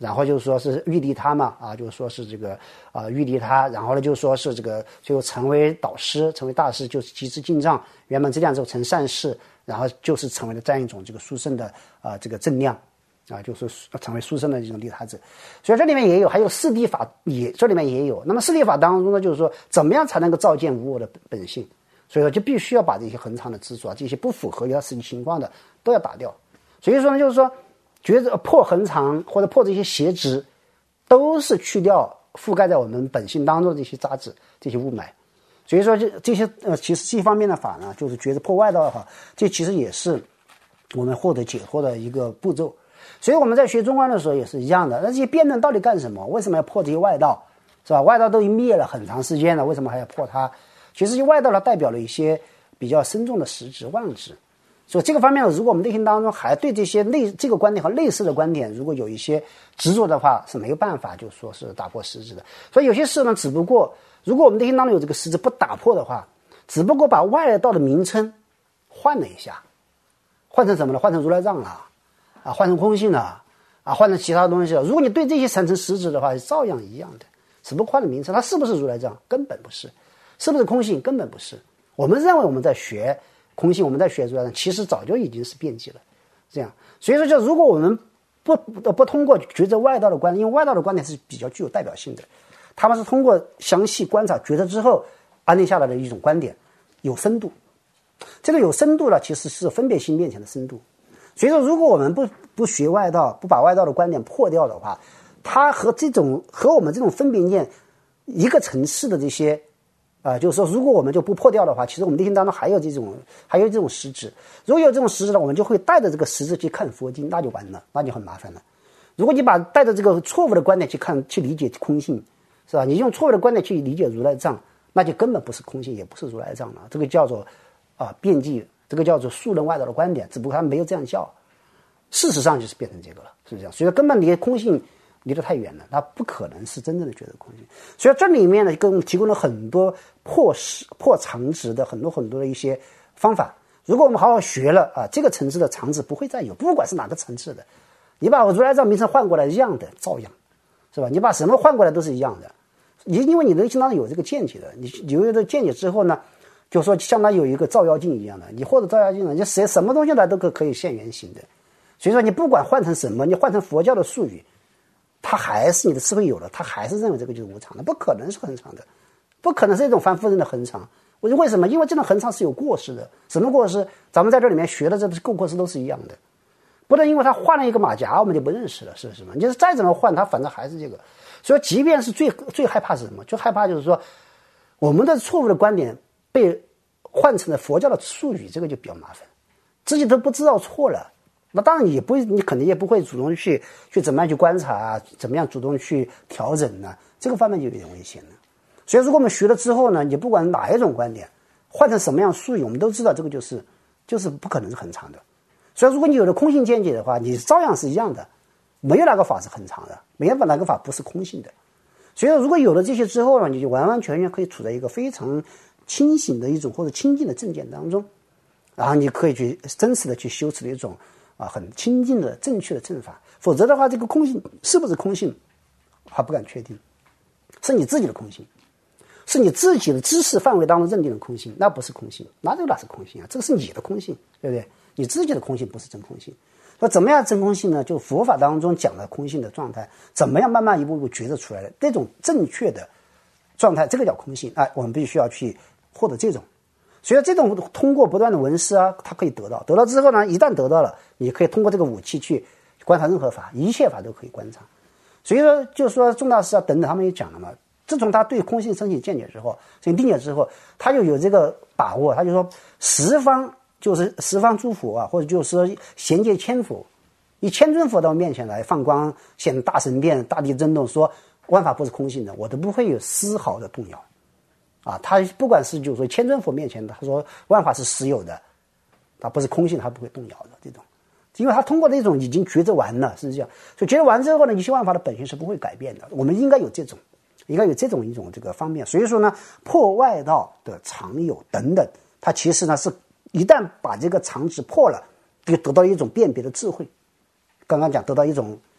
[SPEAKER 1] 然后就说是欲利他嘛，啊，就说是这个啊欲利他，然后呢就说是这个最后成为导师，成为大师，就是及时进账，圆满这样之后成善事，然后就是成为了这样一种这个殊胜的啊这个正量。啊，就是成为殊胜的这种利他者，所以这里面也有，还有四谛法也这里面也有。那么四谛法当中呢，就是说怎么样才能够照见无我的本性？所以说就必须要把这些恒常的执着啊，这些不符合它实际情况的都要打掉。所以说呢，就是说觉得破恒常或者破这些邪执，都是去掉覆盖在我们本性当中的这些杂质、这些雾霾。所以说这这些呃，其实这方面的法呢，就是觉得破外道的话，这其实也是我们获得解脱的一个步骤。所以我们在学中观的时候也是一样的，那这些辩论到底干什么？为什么要破这些外道，是吧？外道都已经灭了很长时间了，为什么还要破它？其实这些外道呢，代表了一些比较深重的实质妄执。所以这个方面呢，如果我们内心当中还对这些类这个观点和类似的观点，如果有一些执着的话，是没有办法就说是打破实质的。所以有些事呢，只不过如果我们内心当中有这个实质不打破的话，只不过把外道的名称换了一下，换成什么呢？换成如来藏了。啊，换成空性了，啊，换成其他东西了。如果你对这些产生实质的话，照样一样的，只不过换了名称。它是不是如来藏？根本不是。是不是空性？根本不是。我们认为我们在学空性，我们在学如来藏，其实早就已经是辩机了。这样，所以说，就如果我们不不通过觉知外道的观点，因为外道的观点是比较具有代表性的，他们是通过详细观察觉知之后安定下来的一种观点，有深度。这个有深度呢，其实是分别心面前的深度。所以说，如果我们不不学外道，不把外道的观点破掉的话，它和这种和我们这种分别念一个层次的这些，啊、呃，就是说，如果我们就不破掉的话，其实我们内心当中还有这种还有这种实质。如果有这种实质呢，我们就会带着这个实质去看佛经，那就完了，那就很麻烦了。如果你把带着这个错误的观点去看去理解空性，是吧？你用错误的观点去理解如来藏，那就根本不是空性，也不是如来藏了。这个叫做啊、呃、辩机。这个叫做素人外道的观点，只不过他没有这样叫，事实上就是变成这个了，是不是这样？所以根本离空性离得太远了，它不可能是真正的觉得空性。所以这里面呢，给我们提供了很多破破常执的很多很多的一些方法。如果我们好好学了啊，这个层次的常执不会再有，不管是哪个层次的，你把我如来藏名称换过来一样的，照样，是吧？你把什么换过来都是一样的，因为你内心当中有这个见解的，你有这个见解之后呢，就说相当于有一个照妖镜一样的，你或者照妖镜呢，你谁什么东西来都可可以现原形的。所以说你不管换成什么，你换成佛教的术语，它还是你的智慧有了，它还是认为这个就是无常的，不可能是恒常的，不可能是一种凡夫人的恒常。为什么？因为这种恒常是有过失的。什么过失？咱们在这里面学的这个过失都是一样的，不能因为他换了一个马甲我们就不认识了，是什么？就是再怎么换，他反正还是这个。所以即便是最最害怕是什么？就害怕就是说我们的错误的观点被换成了佛教的术语，这个就比较麻烦，自己都不知道错了，那当然也不会，你肯定也不会主动去去怎么样去观察啊，怎么样主动去调整呢、啊？这个方面就有点危险了。所以如果我们学了之后呢，你不管哪一种观点换成什么样术语，我们都知道这个就是就是不可能是恒常的。所以如果你有了空性见解的话，你照样是一样的，没有哪个法是恒常的，没有哪个法不是空性的。所以如果有了这些之后呢，你就完完全全可以处在一个非常清醒的一种或者清净的正见当中，然后你可以去真实的去修持的一种啊很清净的正确的正法。否则的话，这个空性是不是空性还不敢确定，是你自己的空性，是你自己的知识范围当中认定的空性，那不是空性，那这个哪是空性啊？这个是你的空性，对不对？你自己的空性不是真空性。那怎么样真空性呢？就佛法当中讲的空性的状态，怎么样慢慢一步步觉察出来的这种正确的状态，这个叫空性。哎，我们必须要去获得这种。所以这种通过不断的闻思啊，它可以得到，得到之后呢，一旦得到了，你可以通过这个武器去观察任何法，一切法都可以观察。所以说，就是说众大师啊等等他们也讲了嘛，自从他对空性升起见解之后，升起定解之后，他就有这个把握，他就说十方就是十方诸佛啊，或者就是说贤界千佛，以千尊佛到面前来放光，显大神变，大地震动，说万法不是空性的，我都不会有丝毫的动摇啊。他不管是就是说千尊佛面前的，他说万法是实有的，他不是空性，他不会动摇的这种。因为他通过那种已经觉知完了，是这样，所以觉知完之后呢，一切万法的本性是不会改变的。我们应该有这种，应该有这种一种这个方面。所以说呢，破外道的常有等等，它其实呢是一旦把这个常识破了，就得到一种辨别的智慧。刚刚讲得到一种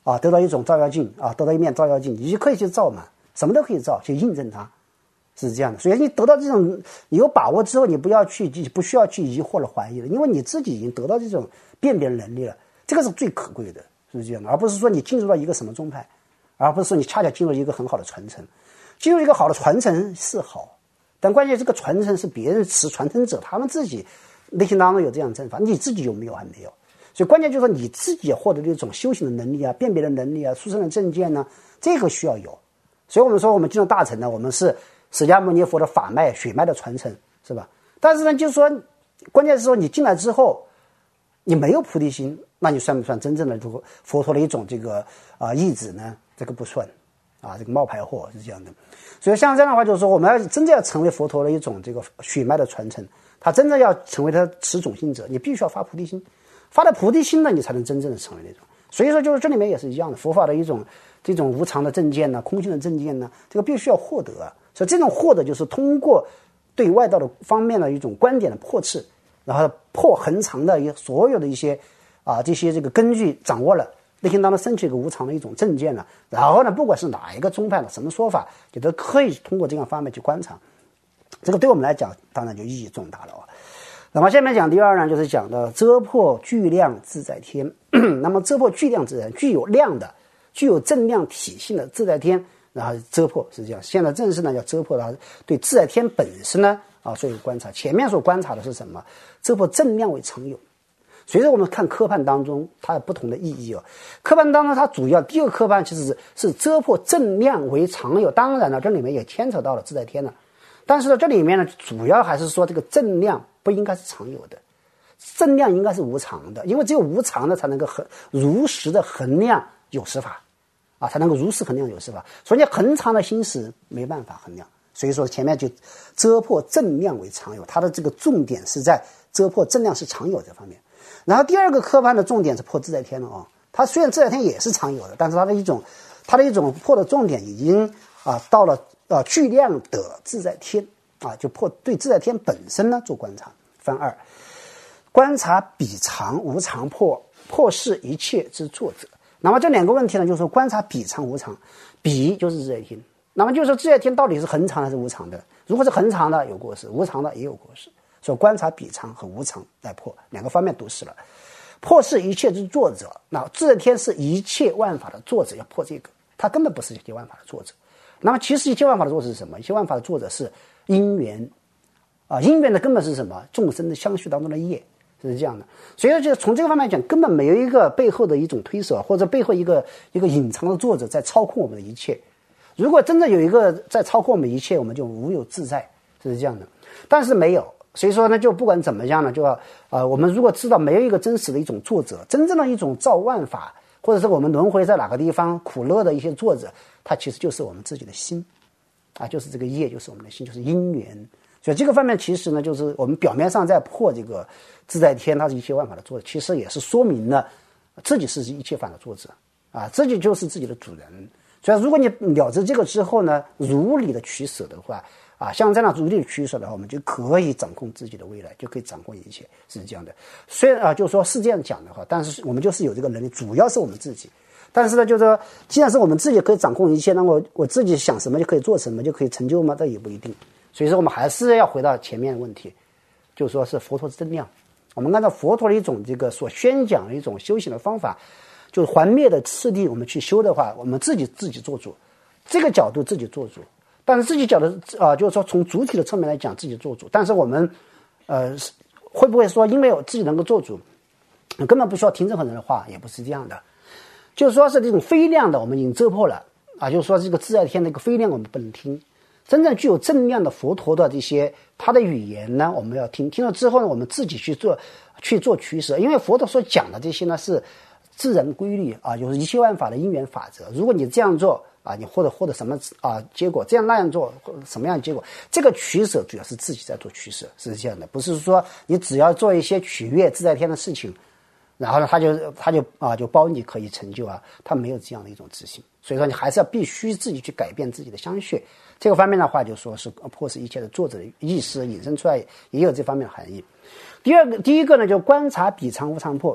[SPEAKER 1] 啊，得到一种照妖镜啊，得到一面照妖镜，你就可以去照嘛，什么都可以照，去印证它，是这样的。所以你得到这种你有把握之后，你不要去不需要去疑惑了怀疑了，因为你自己已经得到这种辨别能力了，这个是最可贵的，是这样的，而不是说你进入到一个什么宗派，而不是说你恰恰进入一个很好的传承，进入一个好的传承是好，但关键这个传承是别人持传承者他们自己内心当中有这样的阵法，你自己有没有还没有。所以关键就是说你自己获得的一种修行的能力啊，辨别的能力啊，殊胜的正见呢，这个需要有。所以我们说我们进入大乘呢，我们是释迦牟尼佛的法脉血脉的传承，是吧？但是呢，就是说关键是说你进来之后你没有菩提心，那你算不算真正的这个佛陀的一种这个啊义子呢？这个不算啊，这个冒牌货是这样的。所以像这样的话，就是说我们要真正要成为佛陀的一种这个血脉的传承，他真正要成为他持种性者，你必须要发菩提心，发了菩提心呢，你才能真正的成为那种。所以说就是这里面也是一样的，佛法的一种这种无常的正见呢，空性的正见呢，这个必须要获得啊。所以这种获得就是通过对外道的方面的一种观点的破斥，然后破恒常的所有的一些啊这些这个根据掌握了，内心当中升起一个无常的一种正见了，然后呢，不管是哪一个宗派的什么说法，也都可以通过这样方面去观察。这个对我们来讲当然就意义重大了啊。那么下面讲第二呢，就是讲的遮破巨量自在天。那么遮破巨量自在，具有量的具有正量体性的自在天，然后遮破是这样。现在正式呢叫遮破它对自在天本身呢啊做一个观察。前面所观察的是什么？遮破正量为常有。随着我们看科判当中它有不同的意义哦。科判当中它主要第二个科判其实是是遮破正量为常有，当然了这里面也牵扯到了自在天了，但是呢这里面呢主要还是说这个正量不应该是常有的，正量应该是无常的，因为只有无常的才能够衡如实的衡量有实法啊，才能够如实衡量有实法。所以你恒常的心识没办法衡量，所以说前面就遮破正量为常有，它的这个重点是在遮破正量是常有这方面。然后第二个科判的重点是破自在天了啊，它虽然自在天也是常有的，但是它的一种它的一种破的重点已经啊到了啊巨量的自在天啊，就破对自在天本身呢做观察。分二，观察彼常无常破，破是一切之作者。那么这两个问题呢，就是说观察彼常无常，彼就是自在天，那么就是说自在天到底是恒常还是无常的？如果是恒常的有过失，无常的也有过失。所以观察彼常和无常来破，两个方面都是了。破是一切之作者，那自在天是一切万法的作者，要破这个，他根本不是一切万法的作者。那么其实一切万法的作者是什么？一切万法的作者是因缘啊，因缘的根本是什么？众生的相续当中的业，是这样的。所以就从这个方面讲，根本没有一个背后的一种推手，或者背后一个一个隐藏的作者在操控我们的一切。如果真的有一个在操控我们一切，我们就无有自在，是这样的。但是没有。所以说呢，就不管怎么样呢，就要呃，我们如果知道没有一个真实的一种作者，真正的一种造万法，或者是我们轮回在哪个地方苦乐的一些作者，它其实就是我们自己的心啊，就是这个业，就是我们的心，就是因缘。所以这个方面其实呢，就是我们表面上在破这个自在天，它是一切万法的作者，其实也是说明了自己是一切法的作者啊，自己就是自己的主人。所以如果你了知这个之后呢，如理的取舍的话啊，像这样如理的取舍的话，我们就可以掌控自己的未来，就可以掌控一切，是这样的。虽然啊，就是说是这样讲的话，但是我们就是有这个能力，主要是我们自己。但是呢，就是说，既然是我们自己可以掌控一切，那我我自己想什么就可以做什么，就可以成就吗？这也不一定。所以说，我们还是要回到前面的问题，就是说是佛陀之正量。我们按照佛陀的一种这个所宣讲的一种修行的方法，就是还灭的次第，我们去修的话，我们自己自己做主，这个角度自己做主。但是自己讲的啊、呃，就是说从主体的侧面来讲自己做主，但是我们呃会不会说因为我自己能够做主，根本不需要听任何人的话？也不是这样的，就是说是这种非量的我们已经遮破了啊，就是说这个自在天的一个非量我们不能听，真正具有正量的佛陀的这些他的语言呢，我们要听，听了之后呢，我们自己去做去做取舍，因为佛陀所讲的这些呢是自然规律啊，就是一切万法的因缘法则。如果你这样做啊，你或者获得什么啊结果，这样那样做什么样的结果，这个取舍主要是自己在做取舍，是这样的，不是说你只要做一些取悦自在天的事情，然后呢他就他就啊就包你可以成就啊，他没有这样的一种自信。所以说你还是要必须自己去改变自己的相续，这个方面的话就说是破是一切的作者的意识引申出来也有这方面的含义。第二个第一个呢，就观察彼常无常破。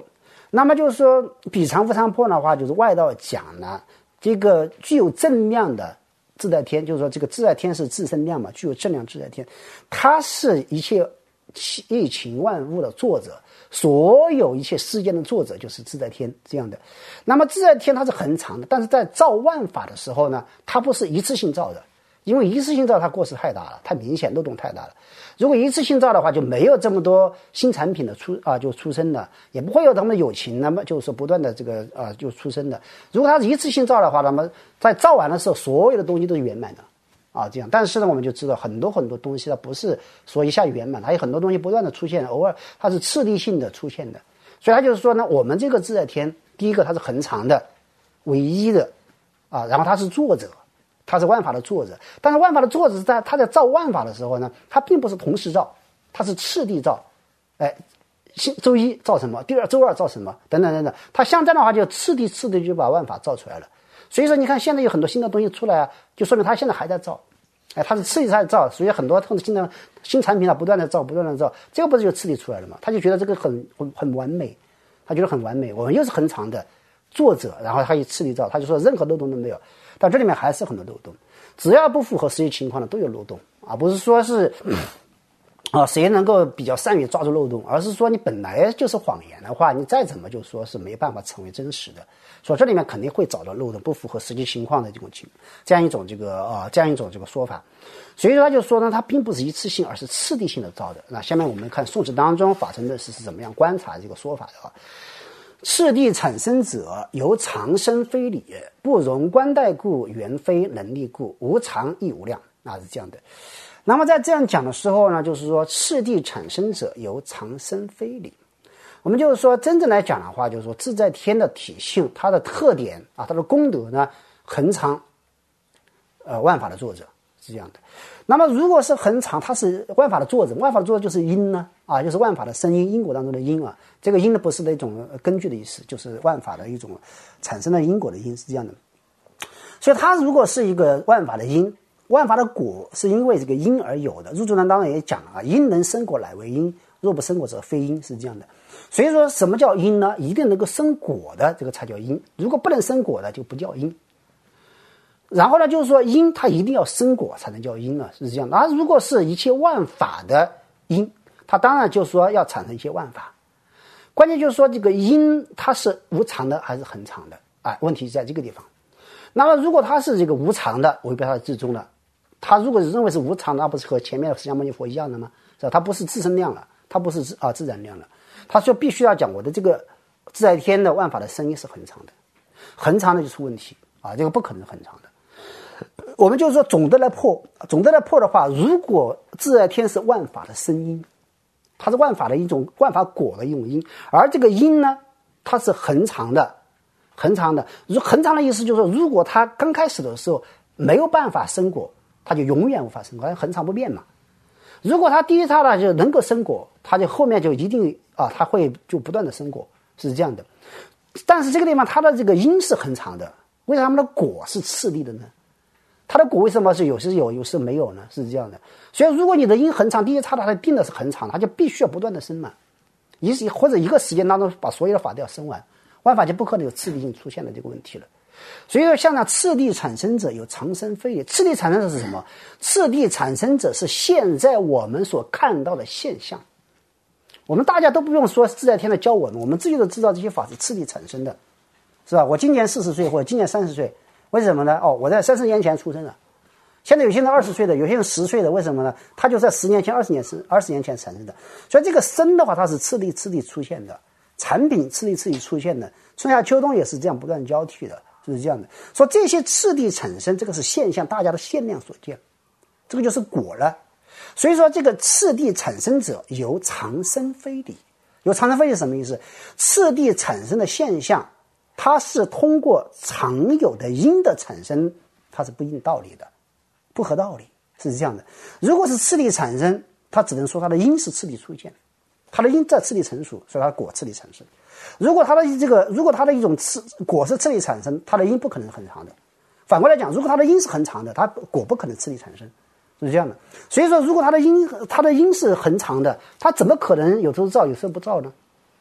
[SPEAKER 1] 那么就是说比常无常破的话，就是外道讲呢，这个具有正量的自在天，就是说这个自在天是自身量嘛，具有正量自在天，它是一切一情万物的作者，所有一切世间的作者就是自在天这样的。那么自在天它是恒常的，但是在造万法的时候呢，它不是一次性造的，因为一次性造它过失太大了，太明显，漏洞太大了。如果一次性造的话，就没有这么多新产品的出啊就出生的，也不会有他们的友情，那么就是说不断的这个啊就出生的。如果它是一次性造的话，那么在造完的时候，所有的东西都是圆满的啊这样。但是呢，我们就知道很多很多东西它不是说一下圆满，还有很多东西不断的出现，偶尔它是次第性的出现的。所以它就是说呢，我们这个自在天，第一个它是恒常的、唯一的啊，然后它是作者。他是万法的作者，但是万法的作者在他在造万法的时候呢，他并不是同时造，他是次第造，哎，周一造什么，第二周二造什么，等等等等，他像这样的话就次第次第就把万法造出来了。所以说你看现在有很多新的东西出来啊，就说明他现在还在造，哎，他是次第在造，所以很多新的新产品啊不断的造，不断的造，这个不是就次第出来了吗？他就觉得这个很很很完美，他觉得很完美，我们又是恒常的作者，然后他一次第造，他就说任何漏洞都没有。但这里面还是很多漏洞，只要不符合实际情况的都有漏洞啊，不是说是啊谁能够比较善于抓住漏洞，而是说你本来就是谎言的话，你再怎么就说是没办法成为真实的，所以这里面肯定会找到漏洞，不符合实际情况的这种情这样一种这个啊这样一种这个说法。所以说他就说呢，它并不是一次性，而是次第性的造的。那下面我们看宋词当中法成论师是怎么样观察这个说法的啊。次第产生者，由常生非理，不容观待故，原非能力故，无常亦无量，那是这样的。那么在这样讲的时候呢，就是说次第产生者由常生非理。我们就是说真正来讲的话，就是说自在天的体性，它的特点啊，它的功德呢，恒常，呃，万法的作者是这样的。那么如果是恒常，它是万法的作者，万法的作者就是因呢，啊，就是万法的生因，因果当中的因啊。这个因呢不是那种根据的意思，就是万法的一种产生的因果的因，是这样的。所以它如果是一个万法的因，万法的果是因为这个因而有的。入住论当然也讲了啊，因能生果乃为因，若不生果则非因，是这样的。所以说什么叫因呢？一定能够生果的这个才叫因，如果不能生果的就不叫因。然后呢，就是说因它一定要生果才能叫因啊，是这样的。而如果是一切万法的因，它当然就是说要产生一些万法。关键就是说这个因它是无常的还是恒常的，哎，问题在这个地方。那么如果它是这个无常的，违背它的至宗了，它如果认为是无常的，那不是和前面的释迦牟尼佛一样的吗？是吧？它不是自身量了，它不是啊自然量了，它说必须要讲我的这个自在天的万法的生因是恒常的，恒常的就出问题啊，这个不可能恒常的。我们就是说总的来破，总的来破的话，如果自在天是万法的生因，它是万法的一种万法果的一种因，而这个因呢，它是恒常的，恒常的。恒常的意思就是说，如果它刚开始的时候没有办法生果，它就永远无法生果，恒常不变嘛。如果它第一刹那就能够生果，它就后面就一定啊，它会就不断的生果，是这样的。但是这个地方它的这个因是恒常的，为什么它们的果是次第的呢？它的果为什么是有时有，有时没有呢？是这样的。所以如果你的因恒常，第一刹那它定的是恒常，它就必须要不断的生嘛，一或者一个时间当中把所有的法都要生完，万法就不可能有次第性出现的这个问题了。所以说像那次第产生者有常生非理，次第产生者是什么？次第产生者是现在我们所看到的现象，我们大家都不用说自在天的教我们，我们自己都知道这些法是次第产生的，是吧？我今年四十岁或者今年三十岁，为什么呢？哦，我在三十年前出生了。现在有些人二十岁的，有些人十岁的，为什么呢？他就在十年前、二十年生、二十年前产生的。所以这个生的话，它是次第、次第出现的，产品次第、次第出现的，春夏秋冬也是这样不断交替的，就是这样的。说这些次第产生，这个是现象，大家的限量所见，这个就是果了。所以说，这个次第产生者由常生非理，由常生非理是什么意思？次第产生的现象，它是通过常有的因的产生，它是不一定道理的。不合道理，是这样的。如果是次第产生，它只能说它的因是次第出现，它的因在次第成熟，所以它的果次第产生。如果它的这个，如果它的一种次果是次第产生，它的因不可能恒常的。反过来讲，如果它的因是恒常的，它果不可能次第产生，是这样的。所以说，如果它的因它的因是恒常的，它怎么可能有时候造，有时候不造呢？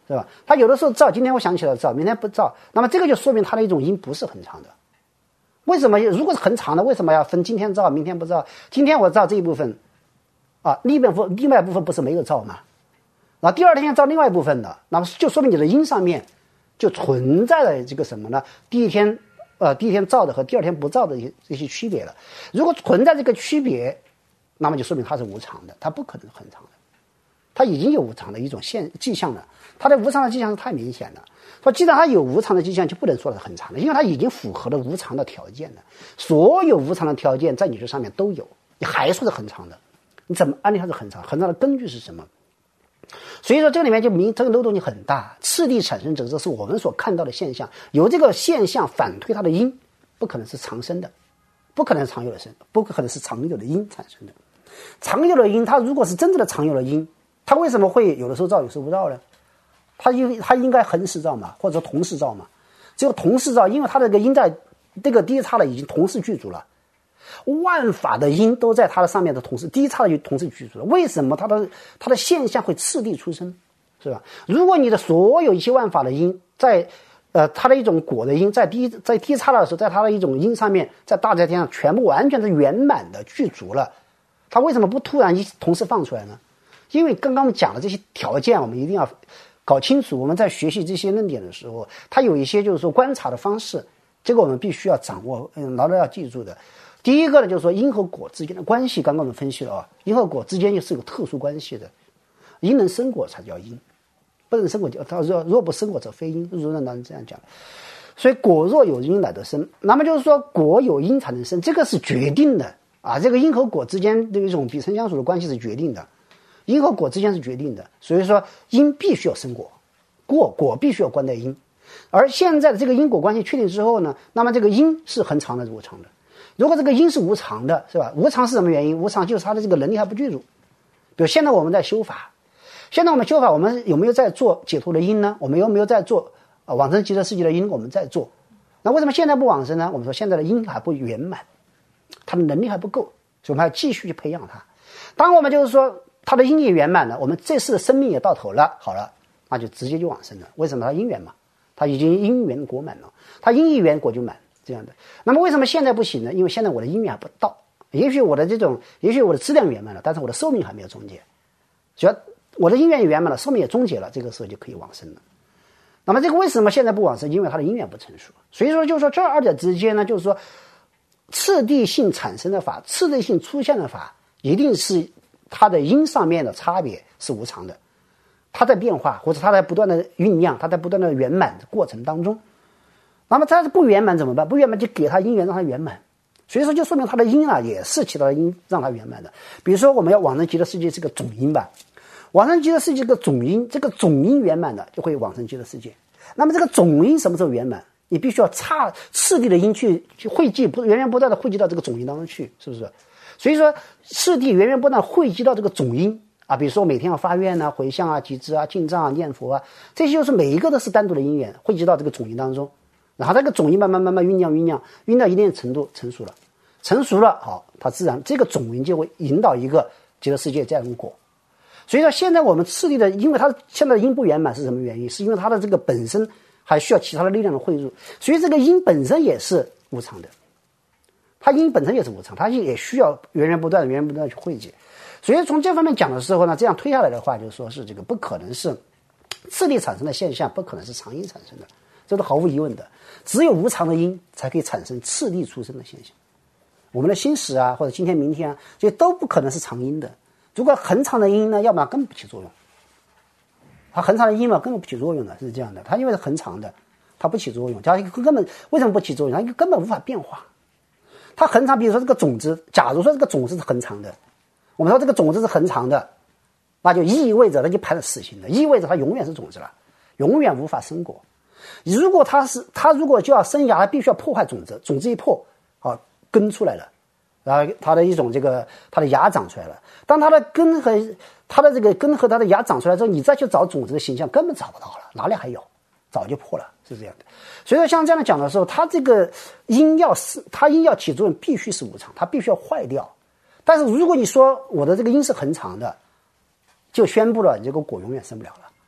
[SPEAKER 1] 是吧？它有的时候造，今天我想起来造，明天不造，那么这个就说明它的一种因不是恒常的。为什么？如果是恒常的，为什么要分今天造，明天不造？今天我造这一部分，啊，另外部另外一部分不是没有造吗？那第二天要造另外一部分的，那么就说明你的因上面就存在了这个什么呢？第一天，呃，第一天造的和第二天不造的一些这些区别了。如果存在这个区别，那么就说明它是无常的，它不可能是恒常的。它已经有无常的一种现迹象了，它的无常的迹象是太明显了。说既然它有无常的迹象，就不能说是恒常的，因为它已经符合了无常的条件了。所有无常的条件在你这上面都有，你还说是恒常的，你怎么安利它是恒常？恒常的根据是什么？所以说这个里面就明这个漏洞就很大。次第产生者，这是我们所看到的现象，由这个现象反推它的因，不可能是常生的，不可能是常有的生，不可能是常有的因产生的。常有的因，它如果是真正的常有的因，它为什么会有的时候造，有时候不造呢？它应它应该恒时造嘛，或者说同时造嘛。只有同时造，因为它这个因在这个低差的已经同时具足了，万法的因都在它的上面的同时，低差的就同时具足了。为什么它的它的现象会次第出生，是吧？如果你的所有一切万法的因在呃它的一种果的因在低在低差的时候，在它的一种因上面，在大在天上全部完全是圆满的具足了，它为什么不突然一同时放出来呢？因为刚刚我们讲的这些条件，我们一定要搞清楚。我们在学习这些论点的时候，它有一些就是说观察的方式，这个我们必须要掌握，嗯，牢牢要记住的。第一个呢，就是说因和果之间的关系，刚刚我们分析了啊，因和果之间又是有特殊关系的，因能生果才叫因，不能生果叫他说若不生果则非因，儒论当中这样讲。所以果若有因乃得生，那么就是说果有因才能生，这个是决定的啊，这个因和果之间的一种比乘相属的关系是决定的。因和果之间是决定的，所以说因必须要生果，果果必须要关在因。而现在的这个因果关系确定之后呢，那么这个因是恒常的无常的。如果这个因是无常的，是吧？无常是什么原因？无常就是它的这个能力还不具足。比如现在我们在修法，现在我们修法，我们有没有在做解脱的因呢？我们有没有在做啊往生极乐世界的因？我们在做。那为什么现在不往生呢？我们说现在的因还不圆满，它的能力还不够，所以我们还要继续去培养它。当我们就是说他的因也圆满了，我们这次的生命也到头了，好了，那就直接就往生了。为什么？他因缘嘛，他已经因缘果满了，他因一缘果就满这样的。那么为什么现在不行呢？因为现在我的因缘还不到，也许我的这种，也许我的质量圆满了，但是我的寿命还没有终结。只要我的因缘也圆满了，寿命也终结了，这个时候就可以往生了。那么这个为什么现在不往生？因为他的因缘不成熟。所以说，就是说这二者之间呢，就是说次第性产生的法，次第性出现的法，一定是它的因上面的差别是无常的，它在变化，或者它在不断的酝酿，它在不断的圆满的过程当中。那么它是不圆满怎么办？不圆满就给它因缘让它圆满。所以说就说明它的因啊也是起到了因让它圆满的。比如说我们要往生极乐世界是个总因吧，往生极乐世界这个总因，这个总因圆满了就会往生极乐世界。那么这个总因什么时候圆满？你必须要差次第的因去去汇集，不源源不断的汇集到这个总因当中去，是不是？所以说次第源源不断汇集到这个总因啊，比如说每天要发愿啊、回向啊、集资啊、进藏啊、念佛啊，这些就是每一个都是单独的因缘汇集到这个总因当中，然后这个总因慢慢慢慢酝酿酝酿酝酿一定程度成熟了，成熟了好，它自然这个总因就会引导一个极乐世界这样一种果。所以说现在我们次第的，因为它现在的因不圆满是什么原因？是因为它的这个本身还需要其他的力量的汇入，所以这个因本身也是无常的。它因本身也是无常，它也需要源源不断、源源不断的去汇集。所以从这方面讲的时候呢，这样推下来的话，就是说是这个不可能是次第产生的现象，不可能是常因产生的，这是毫无疑问的。只有无常的因才可以产生次第出生的现象。我们的心识啊，或者今天、明天啊，这些都不可能是常因的。如果恒常的因呢，要不然根本不起作用。它恒常的因嘛，根本不起作用的，是这样的。它因为是恒常的，它不起作用。它根本为什么不起作用？它根本无法变化。它恒常，比如说这个种子，假如说这个种子是恒常的，我们说这个种子是恒常的，那就意味着它就排了死刑的，意味着它永远是种子了，永远无法生果。如果它是它如果就要生芽，它必须要破坏种子，种子一破，好根出来了，然后它的一种这个它的芽长出来了。当它的根和它的这个根和它的芽长出来之后，你再去找种子的形象根本找不到了，哪里还有？早就破了，是这样的。所以说像这样讲的时候，它这个因要是它因要起作用必须是无常，它必须要坏掉。但是如果你说我的这个因是恒常的，就宣布了你这个果永远生不了了。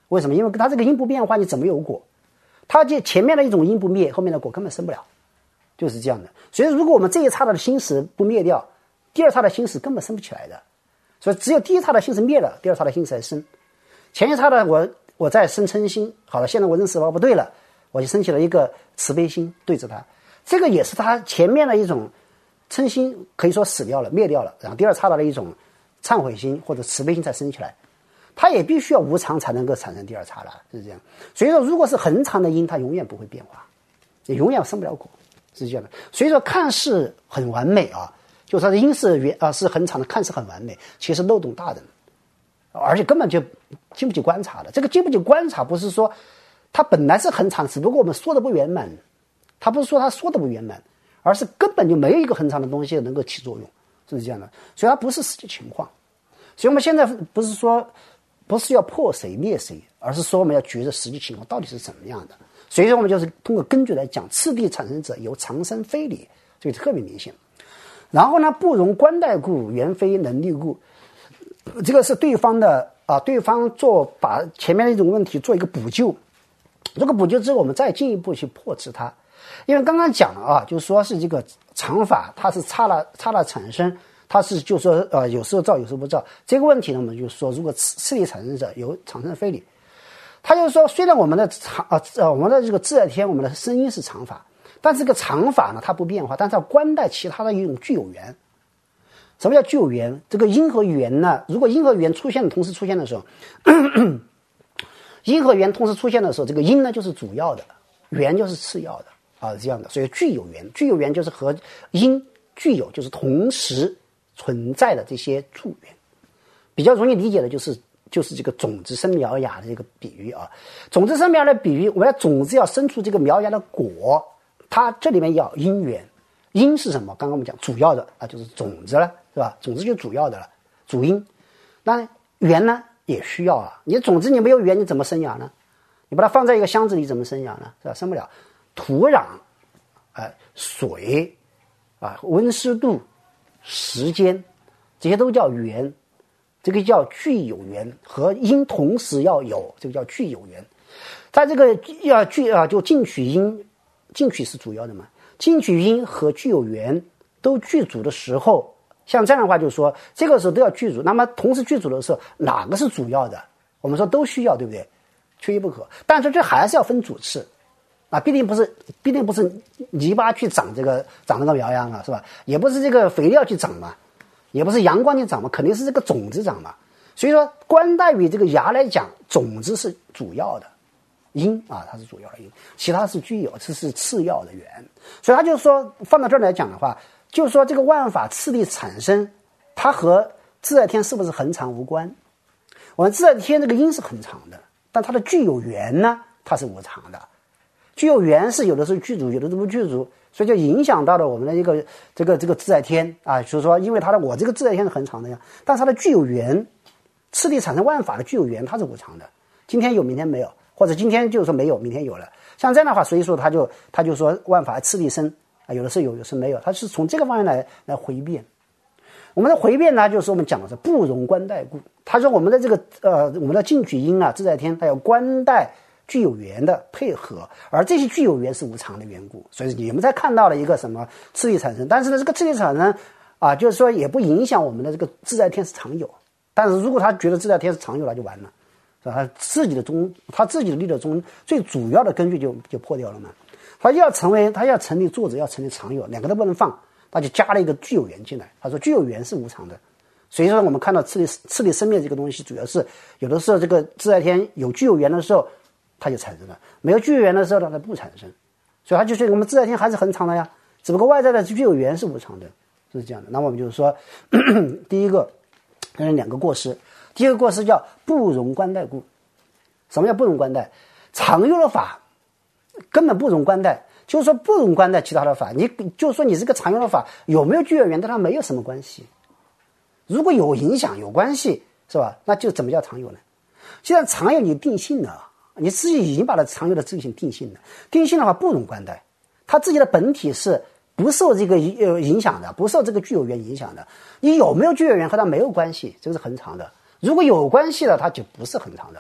[SPEAKER 1] 为什么？因为它这个因不变化，你怎么有果？它就前面的一种因不灭，后面的果根本生不了，就是这样的。所以如果我们这一刹那的心识不灭掉，第二刹的心识根本生不起来的。所以只有第一刹的心识灭了，第二刹的心识才生。前一刹的我我在生嗔心，好了，现在我认识到不对了，我就升起了一个慈悲心对着它，这个也是它前面的一种嗔心可以说死掉了灭掉了，然后第二刹那的一种忏悔心或者慈悲心才升起来，它也必须要无常才能够产生第二刹那，是这样。所以说如果是恒常的因，它永远不会变化，也永远生不了果，是这样的。所以说看似很完美啊，就是它的因是原啊是恒常的，看似很完美，其实漏洞大的，而且根本就经不起观察的。这个经不起观察不是说它本来是恒常，只不过我们说的不圆满，它不是说它说的不圆满，而是根本就没有一个恒常的东西能够起作用，是这样的。所以它不是实际情况。所以我们现在不是说不是要破谁灭谁，而是说我们要觉得实际情况到底是怎么样的。所以说我们就是通过根据来讲，次第产生者由常生非理，这个特别明显。然后呢，不容观待故，原非能力故，这个是对方的啊，对方做把前面的一种问题做一个补救。这个补救之后，我们再进一步去破斥它。因为刚刚讲了啊，就是说是这个常法，它是刹那刹那产生，它是就说呃有时候造有时候不造。这个问题呢，我们就说如果次第产生者由常生非理，他就是说虽然我们的常啊呃我们的这个自在天，我们的声音是常法，但是这个常法呢它不变化，但是要观待其他的一种具有缘。什么叫具有缘？这个因和缘呢，如果因和缘出现的同时出现的时候，咳咳因和缘同时出现的时候，这个因呢就是主要的，缘就是次要的啊，这样的。所以具有缘，具有缘就是和因具有就是同时存在的这些助缘。比较容易理解的就是就是这个种子生苗芽的这个比喻啊。种子生苗芽的比喻，我要种子要生出这个苗芽的果，它这里面要因缘。因是什么？刚刚我们讲主要的啊，就是种子了，是吧？种子就主要的了，主因。那缘呢也需要啊，你的种子你没有缘，你怎么生芽呢？你把它放在一个箱子里怎么生芽呢？是吧？生不了。土壤、呃、水啊、温湿度、时间，这些都叫缘，这个叫具有缘，和因同时要有，这个叫具有缘。在这个要具啊，就进取因，进取是主要的嘛。进取因和具有缘都具足的时候，像这样的话就是说这个时候都要具足，那么同时具足的时候哪个是主要的？我们说都需要，对不对？缺一不可。但是这还是要分主次啊，必定不是必定不是泥巴去长这个长这个苗芽嘛，是吧？也不是这个肥料去长嘛，也不是阳光去长嘛，肯定是这个种子长嘛。所以说观待于这个芽来讲，种子是主要的因啊，它是主要的因，其他是具有，这是次要的缘。所以他就是说放到这儿来讲的话，就是说这个万法次第产生，它和自在天是不是恒常无关。我们自在天这个因是恒常的，但它的具有缘呢，它是无常的。具有缘是有的时候具足，有的时候不具足，所以就影响到了我们的一个这个这个自在天啊。就是说，因为它的我这个自在天是恒常的呀，但是它的具有缘，次第产生万法的具有缘，它是无常的。今天有，明天没有。或者今天就是说没有，明天有了，像这样的话，所以说他就他就说万法次第生啊，有的是有，有的是没有，他是从这个方面来来回辩。我们的回辩呢，就是我们讲的是不容观待故。他说我们的这个呃，我们的进取因啊，自在天，它要观待具有缘的配合，而这些具有缘是无常的缘故，所以你们才看到了一个什么次第产生。但是呢，这个次第产生啊，就是说也不影响我们的这个自在天是常有。但是如果他觉得自在天是常有了，就完了。他自己的中，他自己的立的中最主要的根据就就破掉了嘛。他要成为，他要成立作者，要成立常有，两个都不能放，他就加了一个具有缘进来。他说具有缘是无常的，所以说我们看到次第次第生灭这个东西，主要是有的时候这个自在天有具有缘的时候，它就产生了；没有具有缘的时候呢，它不产生。所以它就是我们自在天还是恒常的呀，只不过外在的具有缘是无常的，是这样的。那我们就是说，咳咳第一个，嗯，两个过失。第一个过失叫不容观待故。什么叫不容观待？常有的法根本不容观待，就是说不容观待其他的法。你就是说你这个常有的法有没有具有缘，跟它没有什么关系。如果有影响有关系，是吧？那就怎么叫常有呢？现在常有你定性了，你自己已经把它常有的自性定性了。定性的话不容观待，它自己的本体是不受这个呃影响的，不受这个具有缘影响的。你有没有具有缘和它没有关系，这个是恒常的。如果有关系了，它就不是恒常的了，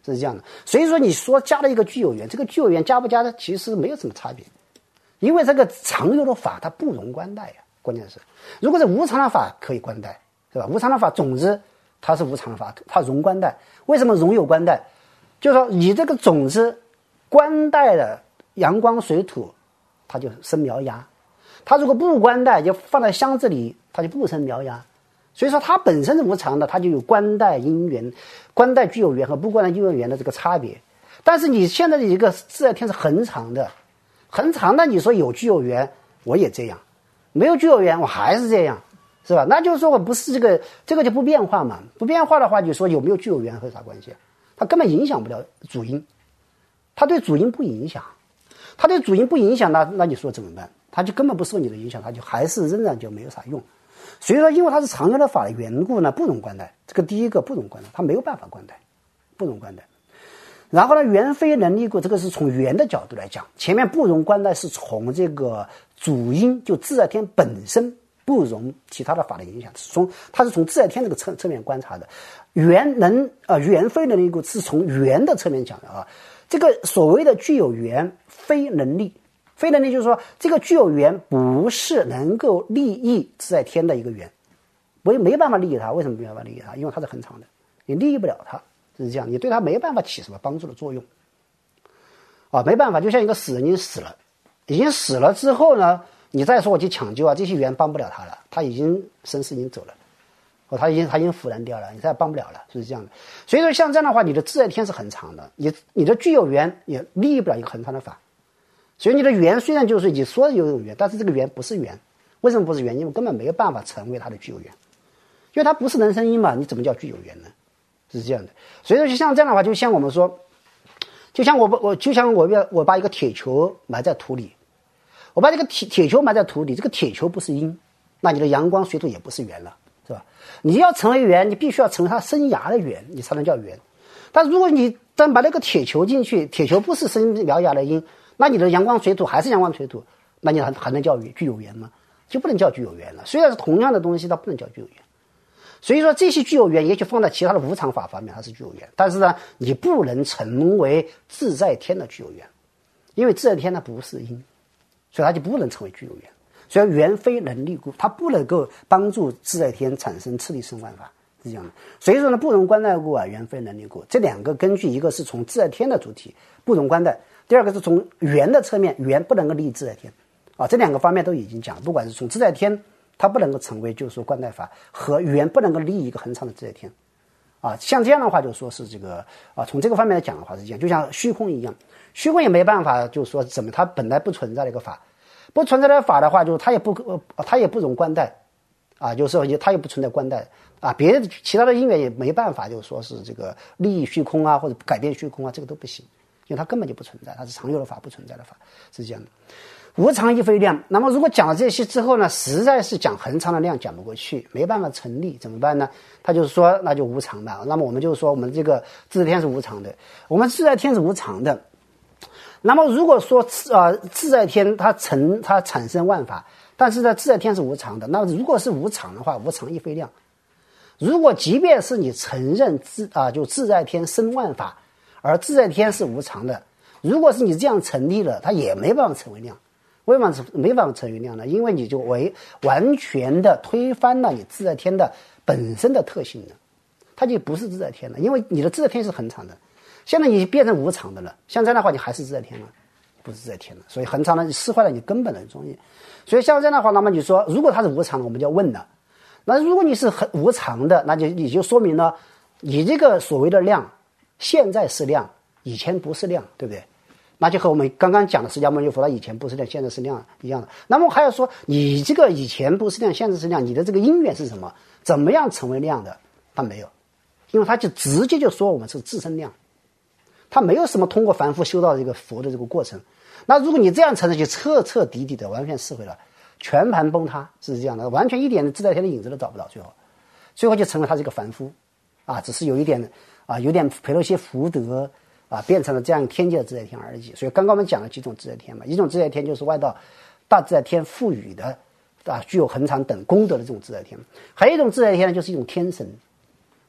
[SPEAKER 1] 是这样的。所以说你说加了一个具有缘，这个具有缘加不加的其实没有什么差别，因为这个常有的法它不容观待呀。关键是如果是无常的法可以观待，是吧？无常的法种子它是无常的法，它容观待。为什么容有观待？就是说你这个种子观待的阳光水土，它就生苗芽；它如果不观待，就放在箱子里，它就不生苗芽。所以说它本身是无常的，它就有观待因缘、观待具有缘和不观待具有缘的这个差别。但是你现在的一个自在天是恒常的，恒常的，你说有具有缘，我也这样；没有具有缘，我还是这样，是吧？那就是说我不是这个，这个就不变化嘛。不变化的话，你说有没有具有缘和啥关系？它根本影响不了主因，它对主因不影响，它对主因不影响，那那你说怎么办？它就根本不受你的影响，它就还是仍然就没有啥用。所以说，因为它是常有的法的缘故呢，不容观待。这个第一个不容观待，它没有办法观待，不容观待。然后呢，缘非能力故，这个是从缘的角度来讲，前面不容观待是从这个主因，就自在天本身不容其他的法的影响，是从它是从自在天这个侧侧面观察的。缘能啊，缘非能力故是从缘的侧面讲的啊。这个所谓的具有缘非能力。非能力就是说，这个具有缘不是能够利益自在天的一个缘，我也没办法利益它。为什么没办法利益它？因为它是恒常的，你利益不了它，是这样，你对它没办法起什么帮助的作用啊，没办法。就像一个死人已经死了，已经死了之后呢，你再说我去抢救啊，这些缘帮不了他了，他已经生死已经走了，哦，他已经他已经腐烂掉了，你再帮不了了，是这样的。所以说，像这样的话，你的自在天是恒常的，你你的具有缘也利益不了一个恒常的法。所以你的缘虽然就是你说有缘，但是这个缘不是缘。为什么不是缘？因为根本没有办法成为它的具有缘，因为它不是能生因嘛，你怎么叫具有缘呢？是这样的。所以说，就像这样的话，就像我们说，就像我我就像我要我把一个铁球埋在土里，我把这个铁铁球埋在土里，这个铁球不是因，那你的阳光水土也不是缘了，是吧？你要成为缘，你必须要成为它生芽的缘，你才能叫缘。但如果你单把那个铁球进去，铁球不是生苗芽的因，那你的阳光水土还是阳光水土，那你还还能叫具有缘吗？就不能叫具有缘了。虽然是同样的东西，它不能叫具有缘。所以说这些具有缘，也许放在其他的无常法方面它是具有缘，但是呢，你不能成为自在天的具有缘，因为自在天它不是因，所以它就不能成为具有缘。所以缘非能力故，它不能够帮助自在天产生次第生万法，是这样的。所以说呢，不容观待故啊，缘非能力故。这两个根据一个是从自在天的主体不容观待，第二个是从缘的侧面，缘不能够利益自在天啊，这两个方面都已经讲，不管是从自在天它不能够成为就是说观待法，和缘不能够利益一个恒常的自在天啊，像这样的话就说是这个啊，从这个方面来讲的话是这样，就像虚空一样，虚空也没办法就是说怎么它本来不存在的一个法，不存在的法的话，就是它也不呃它也不容观待啊，就是说它也不存在观待啊，别的其他的因缘也没办法，就是说是这个利益虚空啊，或者改变虚空啊，这个都不行。因为它根本就不存在，它是常有的法，不存在的法，是这样的。无常亦非量。那么如果讲了这些之后呢，实在是讲恒常的量讲不过去，没办法成立，怎么办呢？他就是说那就无常吧。那么我们就是说我们这个自在天是无常的，我们自在天是无常的。那么如果说呃自在天它成它产生万法，但是呢自在天是无常的，那么如果是无常的话，无常亦非量。如果即便是你承认自啊就自在天生万法，而自在天是无常的，如果是你这样成立了，它也没办法成为量。为什么没办法成为量呢？因为你就为完全的推翻了你自在天的本身的特性了，它就不是自在天了。因为你的自在天是恒常的，现在你变成无常的了，像这样的话你还是自在天了，不是自在天了。所以恒常呢，失坏了你根本的中意。所以像这样的话，那么你说如果它是无常的，我们就要问了，那如果你是很无常的，那就你就说明了你这个所谓的量现在是量，以前不是量，对不对？那就和我们刚刚讲的释迦牟尼佛他以前不是量，现在是量一样的。那么还要说你这个以前不是量，现在是量，你的这个因缘是什么？怎么样成为量的？他没有，因为他就直接就说我们是自身量，他没有什么通过凡夫修到这个佛的这个过程。那如果你这样承认，就彻彻底底的完全撕毁了，全盘崩塌，是这样的，完全一点自在天的影子都找不到，最后最后就成为他这个凡夫啊，只是有一点啊，有点培了些福德啊，变成了这样天界的自在天而已。所以刚刚我们讲了几种自在天嘛，一种自在天就是外道大自在天赋予的啊，具有恒常等功德的这种自在天，还有一种自在天呢，就是一种天神，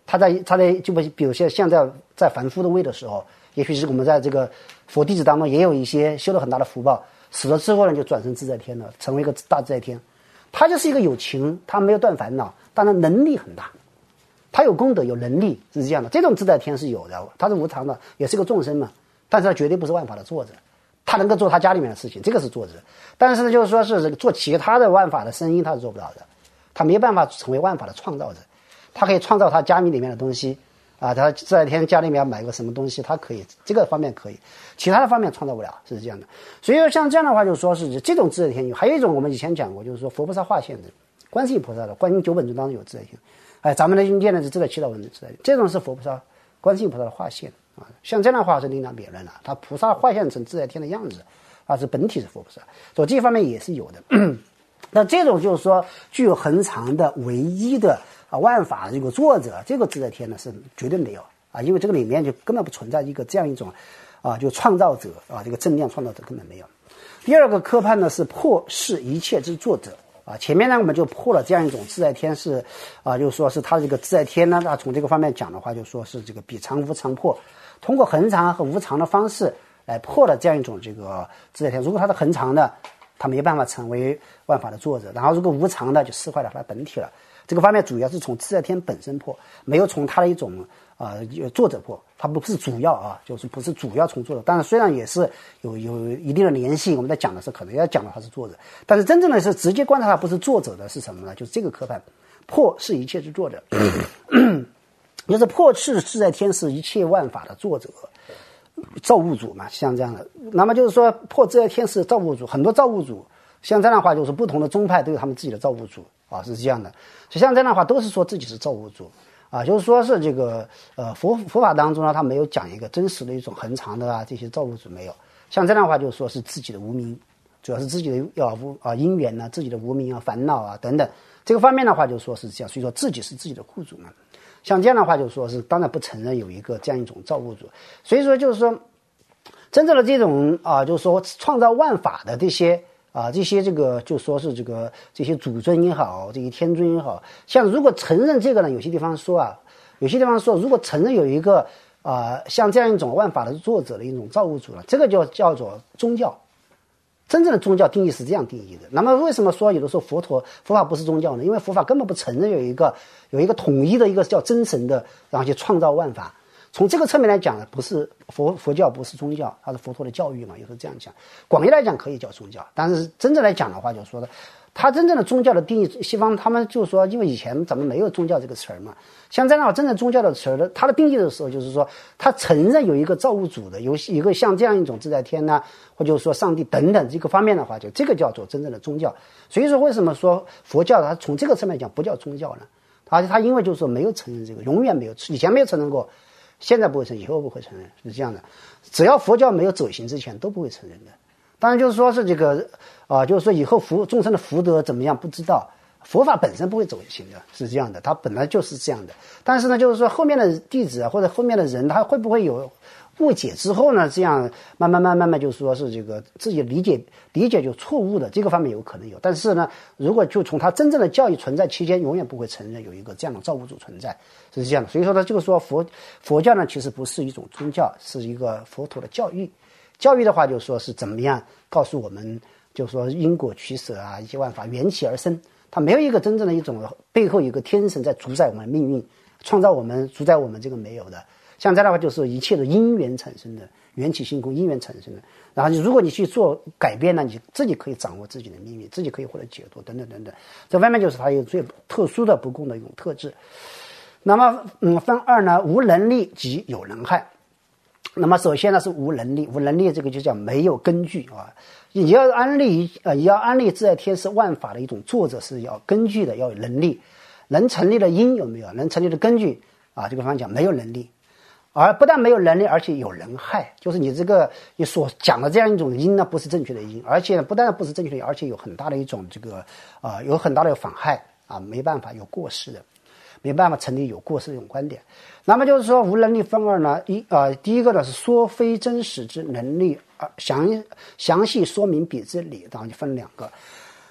[SPEAKER 1] 他在他在就不比如像现在在凡夫的位的时候，也许是我们在这个佛弟子当中也有一些修了很大的福报，死了之后呢就转生自在天了，成为一个大自在天。他就是一个有情，他没有断烦恼，当然能力很大，他有功德有能力是这样的。这种自在天是有的，他是无常的，也是个众生嘛，但是他绝对不是万法的作者，他能够做他家里面的事情，这个是作者。但是呢，就是说是做其他的万法的声音，他是做不到的，他没办法成为万法的创造者。他可以创造他家里面的东西啊，他自在天家里面要买个什么东西，他可以这个方面可以，其他的方面创造不了，是这样的。所以说像这样的话，就是说是这种自在天。还有一种我们以前讲过，就是说佛菩萨化现的，观世音菩萨的观音九本尊当中有自在天，哎，咱们的经见呢是自在七道文的自在天，这种是佛菩萨观世音菩萨的化现啊。像这样的话是另当别论了，他菩萨化现成自在天的样子啊，是本体是佛菩萨，所以这方面也是有的。那这种就是说具有恒常的唯一的啊万法的这个作者，这个自在天呢是绝对没有啊，因为这个里面就根本不存在一个这样一种啊就创造者啊，这个正量创造者根本没有。第二个科判呢是破世一切之作者啊，前面呢我们就破了这样一种自在天是啊，就是说是它这个自在天呢，它从这个方面讲的话，就说是这个比常无常破，通过恒常和无常的方式来破了这样一种这个自在天。如果它是恒常的，他没办法成为万法的作者，然后如果无常的就失坏了他的本体了。这个方面主要是从自在天本身破，没有从他的一种呃作者破，它不是主要啊，就是不是主要从作者。当然虽然也是有有一定的联系，我们在讲的时候可能要讲到他是作者，但是真正的是直接观察他不是作者的是什么呢？就是这个科判破是一切之作者，就是破斥自在天是一切万法的作者。造物主嘛，像这样的，那么就是说破自在天是造物主，很多造物主，像这样的话就是不同的宗派都有他们自己的造物主啊，是这样的。所以像这样的话都是说自己是造物主啊，就是说是这个呃佛佛法当中呢，他没有讲一个真实的一种恒常的啊这些造物主没有。像这样的话就是说是自己的无明，主要是自己的要啊因缘呢、啊，自己的无明啊、烦恼啊等等这个方面的话就说是这样，所以说自己是自己的户主嘛。像这样的话就说是当然不承认有一个这样一种造物主，所以说就是说真正的这种啊就是说创造万法的这些啊这些这个就说是这个这些主尊也好，这些天尊也好，像如果承认这个呢，有些地方说啊有些地方说如果承认有一个啊像这样一种万法的作者的一种造物主呢，这个就叫做宗教。真正的宗教定义是这样定义的。那么为什么说有的时候佛陀佛法不是宗教呢？因为佛法根本不承认有一个有一个统一的一个叫真神的，然后去创造万法。从这个侧面来讲呢，不是佛佛教不是宗教，它是佛陀的教育嘛，有时候这样讲。广义来讲可以叫宗教，但是真正来讲的话，就是说的它真正的宗教的定义，西方他们就是说，因为以前咱们没有宗教这个词儿嘛，像这样真正宗教的词儿的，它的定义的时候，就是说它承认有一个造物主的，有一个像这样一种自在天呢、啊，或者说上帝等等这个方面的话，就这个叫做真正的宗教。所以说，为什么说佛教它从这个侧面讲不叫宗教呢？而且它因为就是说没有承认这个，永远没有，以前没有承认过，现在不会承认，以后不会承认，是这样的。只要佛教没有走形之前，都不会承认的。当然就是说是这个啊、呃，就是说以后福众生的福德怎么样不知道，佛法本身不会走形的，是这样的，它本来就是这样的。但是呢，就是说后面的弟子啊，或者后面的人，他会不会有误解之后呢？这样慢慢慢慢慢，就是说是这个自己理解理解就错误的这个方面有可能有。但是呢，如果就从他真正的教育存在期间，永远不会承认有一个这样的造物主存在，是这样的。所以说呢，这个说佛佛教呢，其实不是一种宗教，是一个佛陀的教育。教育的话，就是说是怎么样告诉我们，就是说因果取舍啊，一些万法缘起而生，它没有一个真正的一种背后有一个天神在主宰我们的命运，创造我们，主宰我们，这个没有的。像这样的话，就是一切的因缘产生的，缘起性空，因缘产生的。然后如果你去做改变呢，你自己可以掌握自己的命运，自己可以获得解脱，等等等等。这方面就是它有最特殊的不共的一种特质。那么，嗯，分二呢，无能力及有能害。那么首先呢是无能力，无能力这个就叫没有根据啊。你要安立呃，你要安立自在天是万法的一种作者，是要根据的，要有能力，能成立的因有没有？能成立的根据啊，这个方面讲没有能力，而不但没有能力，而且有人害，就是你这个你所讲的这样一种因呢，不是正确的因，而且不但不是正确的因，而且有很大的一种这个啊、呃，有很大的妨害啊，没办法有过失的。没办法成立有过失的一种观点。那么就是说无能力分二呢，一啊、呃，第一个呢是说非真实之能力，啊详详细说明彼之理，当然就分两个。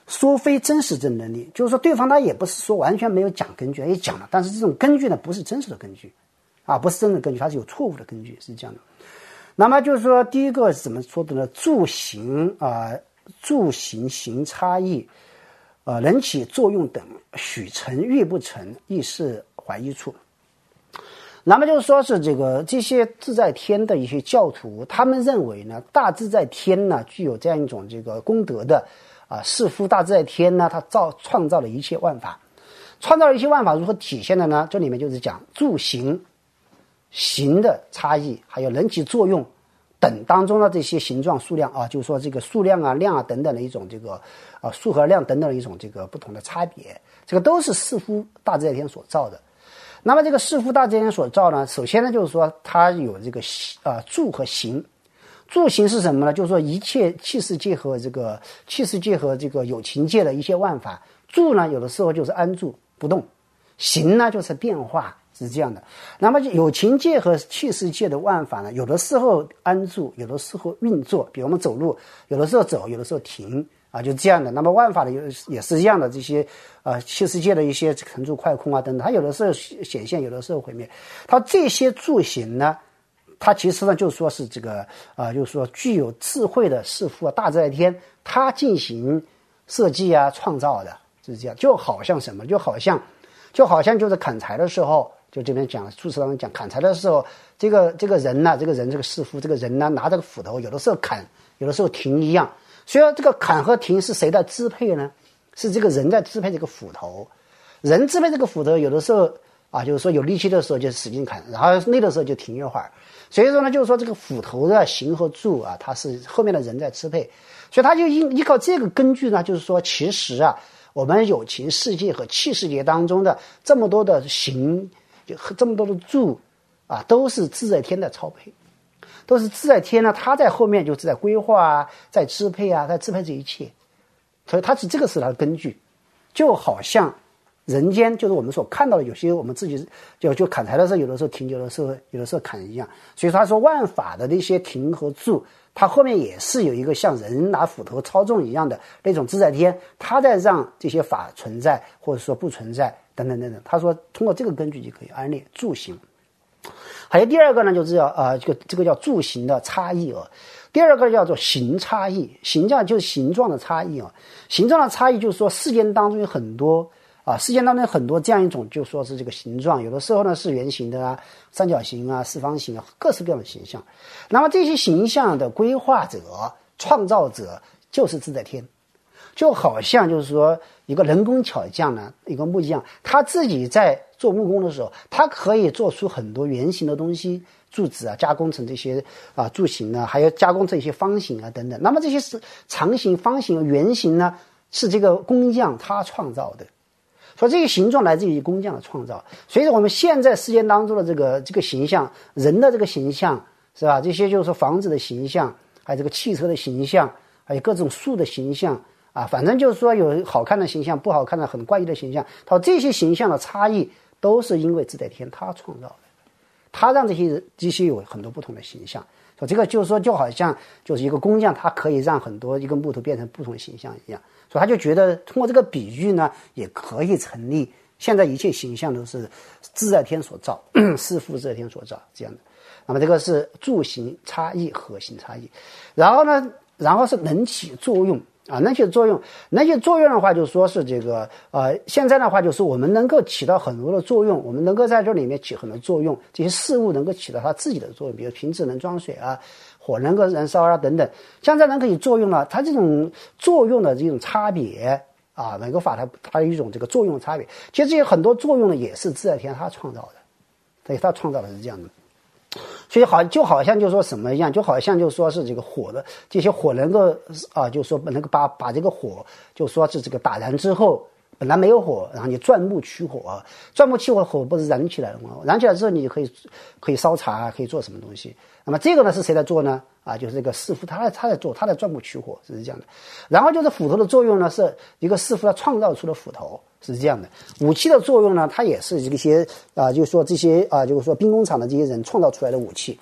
[SPEAKER 1] 说非真实之能力，就是说对方他也不是说完全没有讲根据，也讲了，但是这种根据呢不是真实的根据啊，不是真的根据，它是有错误的根据，是这样的。那么就是说第一个是怎么说的呢？助行啊、呃，助行行差异，呃，能起作用等，许成欲不成，亦是怀疑处。那么就是说是这个这些自在天的一些教徒，他们认为呢，大自在天呢具有这样一种这个功德的啊，是夫大自在天呢，他造创造了一切万法，创造了一切万法如何体现的呢？这里面就是讲助行行的差异，还有能起作用等当中的这些形状数量啊，就是说这个数量啊、量啊等等的一种这个啊数和量等等的一种这个不同的差别，这个都是是夫大自在天所造的。那么这个是夫大自在天所造呢，首先呢就是说它有这个啊助和行。助行是什么呢？就是说一切气世界和这个气世界和这个有情界的一些万法。助呢有的时候就是安住不动，行呢就是变化，是这样的。那么有情界和气世界的万法呢，有的时候安住，有的时候运作，比如我们走路，有的时候走，有的时候停啊，就这样的。那么万法的也是一样的，这些呃气世界的一些恒住快空啊等等，它有的时候显现，有的时候毁灭。它这些助行呢，它其实呢就说是这个啊、呃，就是说具有智慧的是夫啊大自在天，它进行设计啊创造的，是这样。就好像什么？就好像就好像就是砍柴的时候，就这边讲注释当中讲砍柴的时候，这个这个人呢，这个人这个是夫这个人呢，拿这个斧头，有的时候砍，有的时候停一样。所以这个砍和停是谁在支配呢？是这个人在支配这个斧头。人支配这个斧头，有的时候啊，就是说有力气的时候就使劲砍，然后累的时候就停一会儿。所以说呢，就是说这个斧头的行和助啊，它是后面的人在支配。所以他就依依靠这个根据呢，就是说其实啊，我们有情世界和气世界当中的这么多的行，就这么多的助啊，都是自在天的操配。都是自在天呢，他在后面就是在规划啊，在支配啊，在支配这一切，所以他是这个是他的根据，就好像人间就是我们所看到的，有些我们自己就就砍柴的时候，有的时候停，有的时候有的时候砍一样。所以他说万法的那些停和助，它后面也是有一个像人拿斧头操纵一样的那种自在天，他在让这些法存在或者说不存在等等等等。他说通过这个根据就可以安列助行。还有第二个呢，就是叫呃这个这个叫助行的差异啊。第二个叫做形差异，形状就是形状的差异啊。形状的差异就是说世间当中有很多啊，世间当中有很多这样一种，就说是这个形状，有的时候呢是圆形的啊、三角形啊、四方形啊，各式各样的形象。那么这些形象的规划者、创造者就是自在天。就好像就是说一个人工巧匠呢，一个木匠，他自己在做木工的时候，他可以做出很多圆形的东西，柱子啊，加工成这些啊柱形呢，还有加工成一些方形啊等等。那么这些是长形、方形、圆形呢，是这个工匠他创造的。所以这个形状来自于工匠的创造。所以我们现在世间当中的这个这个形象，人的这个形象是吧？这些就是说房子的形象，还有这个汽车的形象，还有各种树的形象。啊，反正就是说有好看的形象，不好看的很怪异的形象，他说这些形象的差异都是因为自在天他创造的，他让这些这些有很多不同的形象。所以这个就是说就好像就是一个工匠，他可以让很多一个木头变成不同的形象一样。所以他就觉得通过这个比喻呢，也可以成立现在一切形象都是自在天所造，是复自在天所造这样的。那么这个是助行差异和行差异，然后呢，然后是能起作用。啊，能起作用，能起作用的话，就说是这个呃，现在的话就是我们能够起到很多的作用，我们能够在这里面起很多作用，这些事物能够起到它自己的作用，比如瓶子能装水啊，火能够燃烧啊等等，像这能可以作用了，它这种作用的这种差别啊，每个法它它有一种这个作用差别，其实这些很多作用呢也是自在天它创造的，所以它创造的是这样的。所以好就好像就说什么一样，就好像就说是这个火的这些火能够啊，就说能够把把这个火就说是这个打燃之后，本来没有火，然后你钻木取火，钻木取火，火不是燃起来了吗？燃起来之后，你就可以可以烧茶，可以做什么东西。那么这个呢是谁在做呢？啊，就是这个师傅他他在做，他在钻木取火，是这样的。然后就是斧头的作用呢，是一个师傅他创造出了斧头，是这样的。武器的作用呢，它也是这些啊，就是说这些啊，就是说兵工厂的这些人创造出来的武器。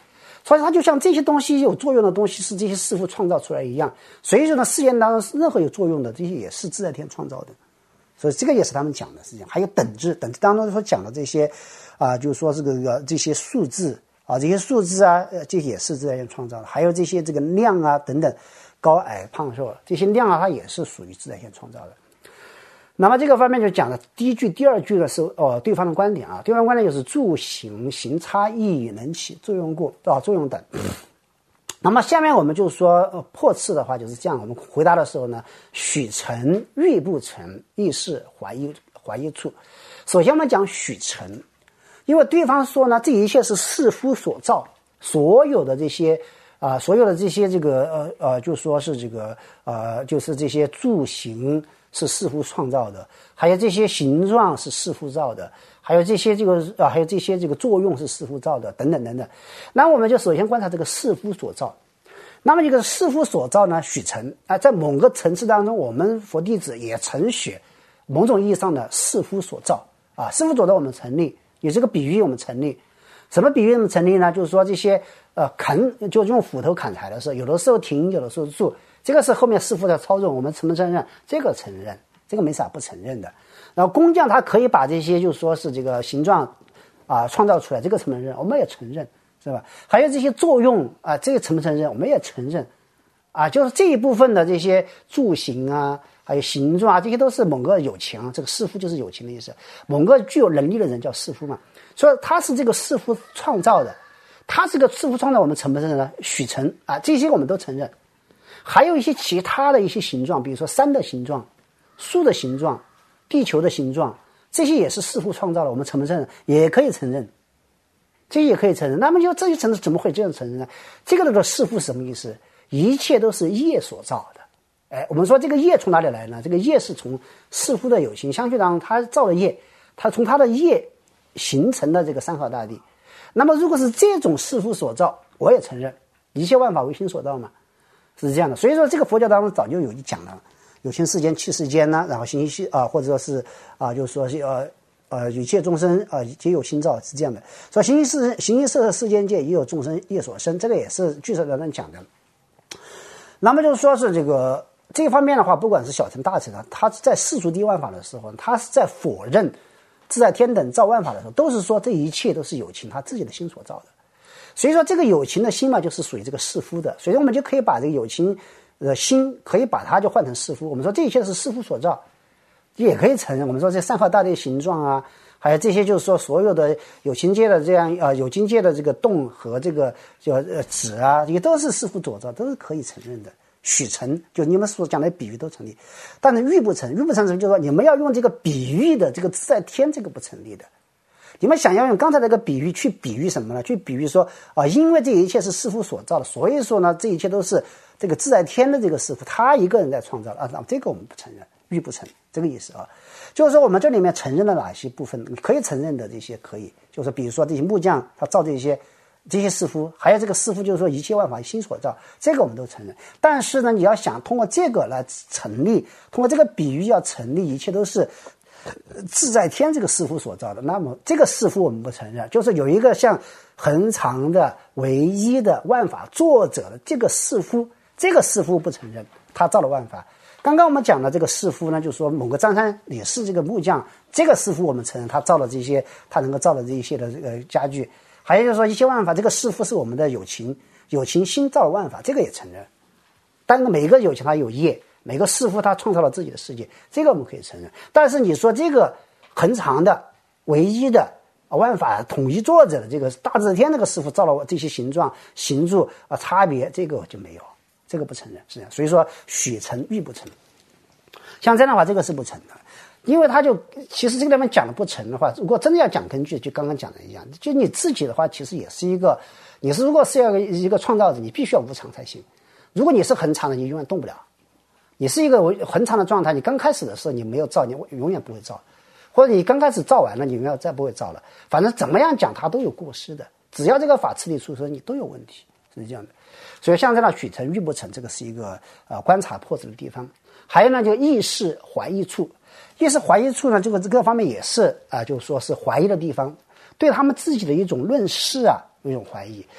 [SPEAKER 1] 所以它就像这些东西有作用的东西是这些师傅创造出来一样，所以说呢，世间当中任何有作用的这些也是自在天创造的，所以这个也是他们讲的事情。还有等质，等质当中所讲的这些啊，就是说这个这些数字啊，这些数字啊，这也是自在天创造的。还有这些这个量啊等等，高矮胖瘦这些量啊，它也是属于自在天创造的。那么这个方面就讲了第一句第二句呢是哦对方的观点啊，对方观点就是住行行差异能起作用过啊作用等。那么下面我们就说、呃、破次的话就是这样，我们回答的时候呢，许成欲不成，亦是怀疑怀疑处。首先我们讲许成，因为对方说呢，这一切是世夫所造，所有的这些啊、呃，所有的这些这个呃呃，就说是这个呃，就是这些住行是世夫创造的，还有这些形状是世夫造的，还有这些这个啊，还有这些这个作用是世夫造的，等等等等。那我们就首先观察这个世夫所造。那么这个世夫所造呢，许成啊，在某个层次当中，我们佛弟子也承许某种意义上的世夫所造啊，世夫所造我们成立，有这个比喻我们成立。什么比喻我们成立呢？就是说这些呃砍，就用斧头砍柴的时候，有的时候停，有的时候住。这个是后面师傅的操纵，我们承不承认？这个承认，这个没啥不承认的。然后工匠他可以把这些就说是这个形状啊创造出来，这个承不承认？我们也承认，是吧？还有这些作用啊，这个承不承认？我们也承认。啊，就是这一部分的这些柱形啊，还有形状啊，这些都是某个有情，这个师傅就是有情的意思。某个具有能力的人叫师傅嘛，所以他是这个师傅创造的，他这个师傅创造，我们承不承认呢？许成啊，这些我们都承认。还有一些其他的一些形状，比如说山的形状、树的形状、地球的形状，这些也是师傅创造的，我们承不承认？也可以承认，这些也可以承认。那么就这些承认怎么会这样承认呢？这个的师傅是什么意思？一切都是业所造的。哎，我们说这个业从哪里来呢？这个业是从世夫的有情相续当中他造的业，他从他的业形成的这个三河大地。那么如果是这种世夫所造，我也承认一切万法唯心所造嘛，是这样的。所以说这个佛教当中早就有一讲了，有情世间、器世间呢，然后行息啊，或者说是啊，就是说是呃呃一切众生啊皆有心造，是这样的。所以行息世行息色世间界也有众生业所生，这个也是俱舍当中讲的。那么就是说是这个这方面的话，不管是小乘大乘啊，他在世俗谛万法的时候，他是在否认自在天等造万法的时候，都是说这一切都是有情他自己的心所造的。所以说这个有情的心嘛，就是属于这个世夫的，所以我们就可以把这个有情的心可以把它就换成世夫。我们说这一切是世夫所造，也可以承认。我们说这三河大地的形状啊，还有这些就是说所有的有情界的这样呃有情界的这个动和这个叫呃指啊，也都是世夫所造，都是可以承认的。许成就你们所讲的比喻都成立，但是喻不成，喻不成什么？就是说你们要用这个比喻的这个自在天，这个不成立的。你们想要用刚才那个比喻去比喻什么呢？去比喻说啊，因为这一切是师父所造的，所以说呢，这一切都是这个自在天的这个师父他一个人在创造的啊。那这个我们不承认，喻不成这个意思啊。就是说我们这里面承认了哪些部分？你可以承认的这些可以，就是比如说这些木匠他造这些。这些师傅，还有这个师傅，就是说一切万法心所造，这个我们都承认。但是呢，你要想通过这个来成立，通过这个比喻要成立，一切都是自在天这个师傅所造的。那么这个师傅我们不承认，就是有一个像恒常的、唯一的万法作者的这个师傅，这个师傅不承认，他造了万法。刚刚我们讲的这个师傅呢，就是说某个张三李四这个木匠，这个师傅我们承认他造了这些，他能够造了这一些的这个家具。还有就是说一切万法，这个师父是我们的有情，有情心造万法，这个也承认。但是每一个有情他有业，每个师父他创造了自己的世界，这个我们可以承认。但是你说这个恒常的、唯一的万法统一作者的这个大自天那个师父造了这些形状、形状啊差别，这个就没有，这个不承认，是这样。所以说许成喻不成，像这样的话，这个是不成的。因为他就其实这个地方讲的不成的话，如果真的要讲根据，就刚刚讲的一样，就你自己的话，其实也是一个，你是如果是要一个创造者，你必须要无常才行。如果你是恒常的，你永远动不了。你是一个恒常的状态，你刚开始的时候你没有造，你永远不会造，或者你刚开始造完了，你永远再不会造了。反正怎么样讲，它都有过失的。只要这个法次第出生，你都有问题，是这样的。所以像这样许成喻不成，这个是一个呃观察破绽的地方。还有呢，就意识怀疑处。意识怀疑处呢，这个各方面也是啊、呃，就是说是怀疑的地方，对他们自己的一种论事啊有一种怀疑。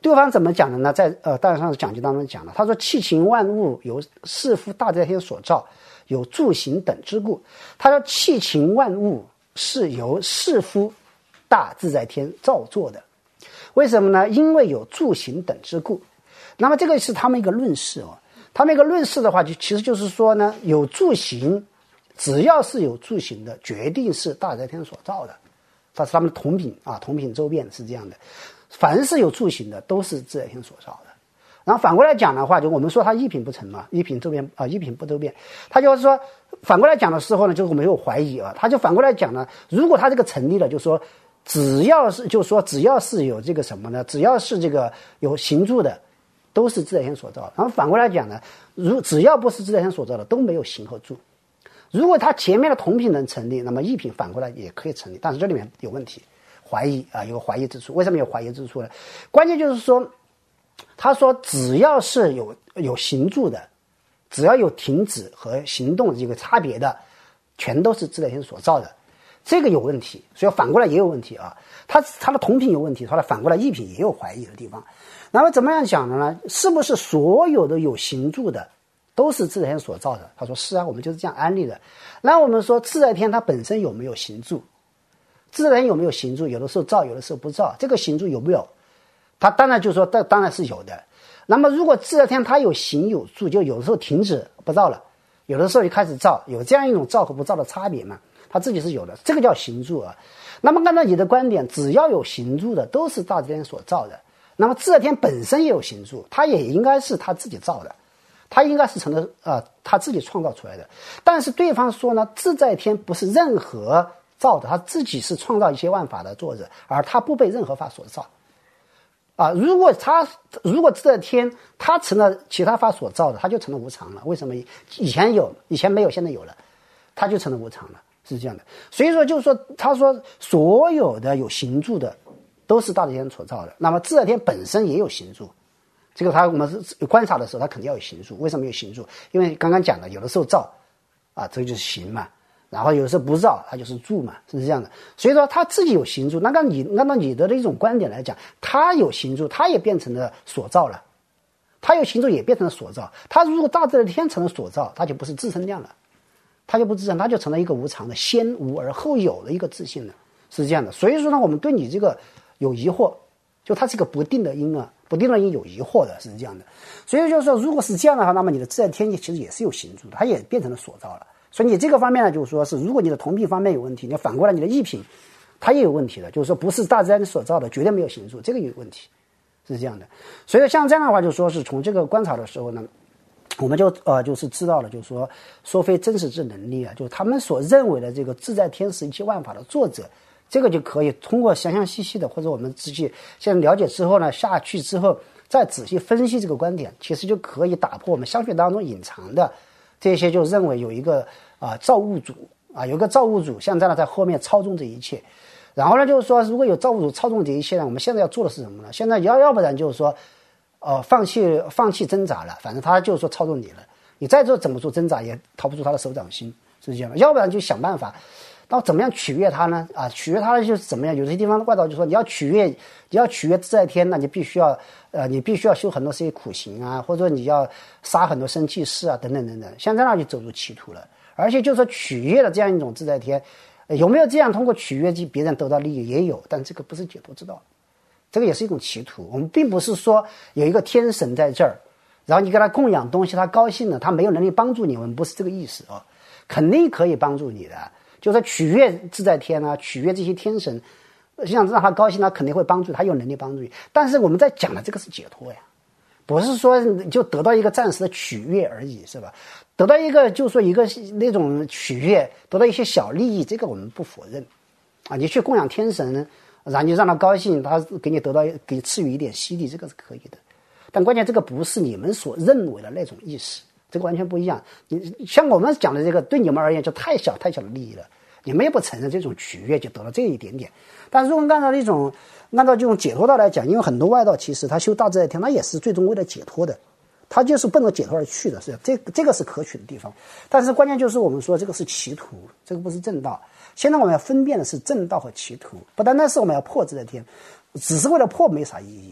[SPEAKER 2] 对方怎么讲的呢？在呃大上讲经当中讲了，他说气情万物由是夫大自在天所造，有住行等之故。他说气情万物是由是夫大自在天造作的，为什么呢？因为有住行等之故。那么这个是他们一个论事哦，他们一个论事的话，就其实就是说呢，有住行，只要是有住行的，决定是大自在天所造的。它是他们的同品啊，同品周遍是这样的。凡是有住行的，都是自在天所造的。然后反过来讲的话，就我们说它一品不成嘛，一品周遍啊，一品不周遍。他就是说，反过来讲的时候呢，就是我们有怀疑啊，他就反过来讲呢，如果他这个成立了，就是说，只要是就是说，只要是有这个什么呢？只要是这个有行住的，都是自在天所造的。然后反过来讲呢，如只要不是自在天所造的，都没有行和住。如果他前面的同品能成立，那么异品反过来也可以成立，但是这里面有问题，怀疑啊，有怀疑之处。为什么有怀疑之处呢？关键就是说，他说只要是有有行住的，只要有停止和行动这个差别的，全都是自在天所造的，这个有问题，所以反过来也有问题啊。他他的同品有问题，他的反过来异品也有怀疑的地方。那么怎么样讲的呢？是不是所有的有行住的都是自在天所造的？他说是啊，我们就是这样安利的。那我们说自在天它本身有没有行住？自在天有没有行住？有的时候造，有的时候不造。这个行住有没有？它当然就是说，当当然是有的。那么如果自在天它有行有住，就有的时候停止不造了，有的时候就开始造，有这样一种造和不造的差别嘛？它自己是有的，这个叫行住啊。那么按照你的观点，只要有行住的，都是大自然天所造的。那么自在天本身也有行住，它也应该是他自己造的。他应该是成了呃他自己创造出来的，但是对方说呢，自在天不是任何造的，他自己是创造一些万法的作者，而他不被任何法所造。啊，如果他如果自在天他成了其他法所造的，他就成了无常了。为什么？以前有，以前没有，现在有了，他就成了无常了，是这样的。所以说，就是说，他说所有的有行住的都是大自然天所造的，那么自在天本身也有行住。这个他我们是观察的时候，他肯定要有行住。为什么有行住？因为刚刚讲的，有的时候造，啊，这个就是行嘛；然后有的时候不造，它就是住嘛，是这样的。所以说他自己有行住，那按你按照你的一种观点来讲，他有行住，他也变成了所造了；他有行住，也变成了所造。他如果大自然天成了所造，他就不是自身量了，他就不自身，他就成了一个无常的先无而后有的一个自性了，是这样的。所以说呢，我们对你这个有疑惑，就它是一个不定的因啊。不定的因有疑惑的，是这样的。所以就是说，如果是这样的话，那么你的自在天其实也是有行住的，它也变成了所造了。所以你这个方面呢，就是说是，如果你的同品方面有问题，你反过来你的异品，它也有问题的，就是说不是大自然所造的，绝对没有行住，这个有问题，是这样的。所以像这样的话，就是说是从这个观察的时候呢，我们就呃就是知道了，就是说说非真实之能力啊，就是他们所认为的这个自在天是一切万法的作者。这个就可以通过详详细细的，或者我们自己现在了解之后呢，下去之后再仔细分析这个观点，其实就可以打破我们相学当中隐藏的这些，就认为有一个啊、呃、造物主啊，有一个造物主像这样在后面操纵这一切。然后呢，就是说如果有造物主操纵这一切呢，我们现在要做的是什么呢？现在要要不然就是说，呃，放弃放弃挣扎了，反正他就是说操纵你了，你再做怎么做挣扎也逃不出他的手掌心，是这样的。要不然就想办法。那怎么样取悦他呢？啊，取悦他就是怎么样？有些地方外道就说，你要取悦，你要取悦自在天，那你必须要，呃，你必须要修很多这些苦行啊，或者你要杀很多生气士啊，等等等等。像这样就走入歧途了。而且就是说取悦了这样一种自在天，呃、有没有这样通过取悦别人得到利益？也有，但这个不是解脱之道，这个也是一种歧途。我们并不是说有一个天神在这儿，然后你给他供养东西，他高兴了，他没有能力帮助你，我们不是这个意思啊，肯定可以帮助你的。就是取悦自在天啊，取悦这些天神，像让他高兴，他肯定会帮助他，有能力帮助你。但是我们在讲的这个是解脱呀，不是说就得到一个暂时的取悦而已，是吧？得到一个就说一个那种取悦，得到一些小利益，这个我们不否认啊。你去供养天神，然后你让他高兴，他给你得到给赐予一点犀利，这个是可以的。但关键这个不是你们所认为的那种意思。这个完全不一样。你像我们讲的这个，对你们而言就太小太小的利益了，你们也不承认这种取悦就得了这一点点。但是如果按照一种按照这种解脱道来讲，因为很多外道其实他修大自在天，他也是最终为了解脱的，他就是奔着解脱而去的，是这这个是可取的地方。但是关键就是我们说这个是歧途，这个不是正道。现在我们要分辨的是正道和歧途，不单单是我们要破自在天，只是为了破没啥意义。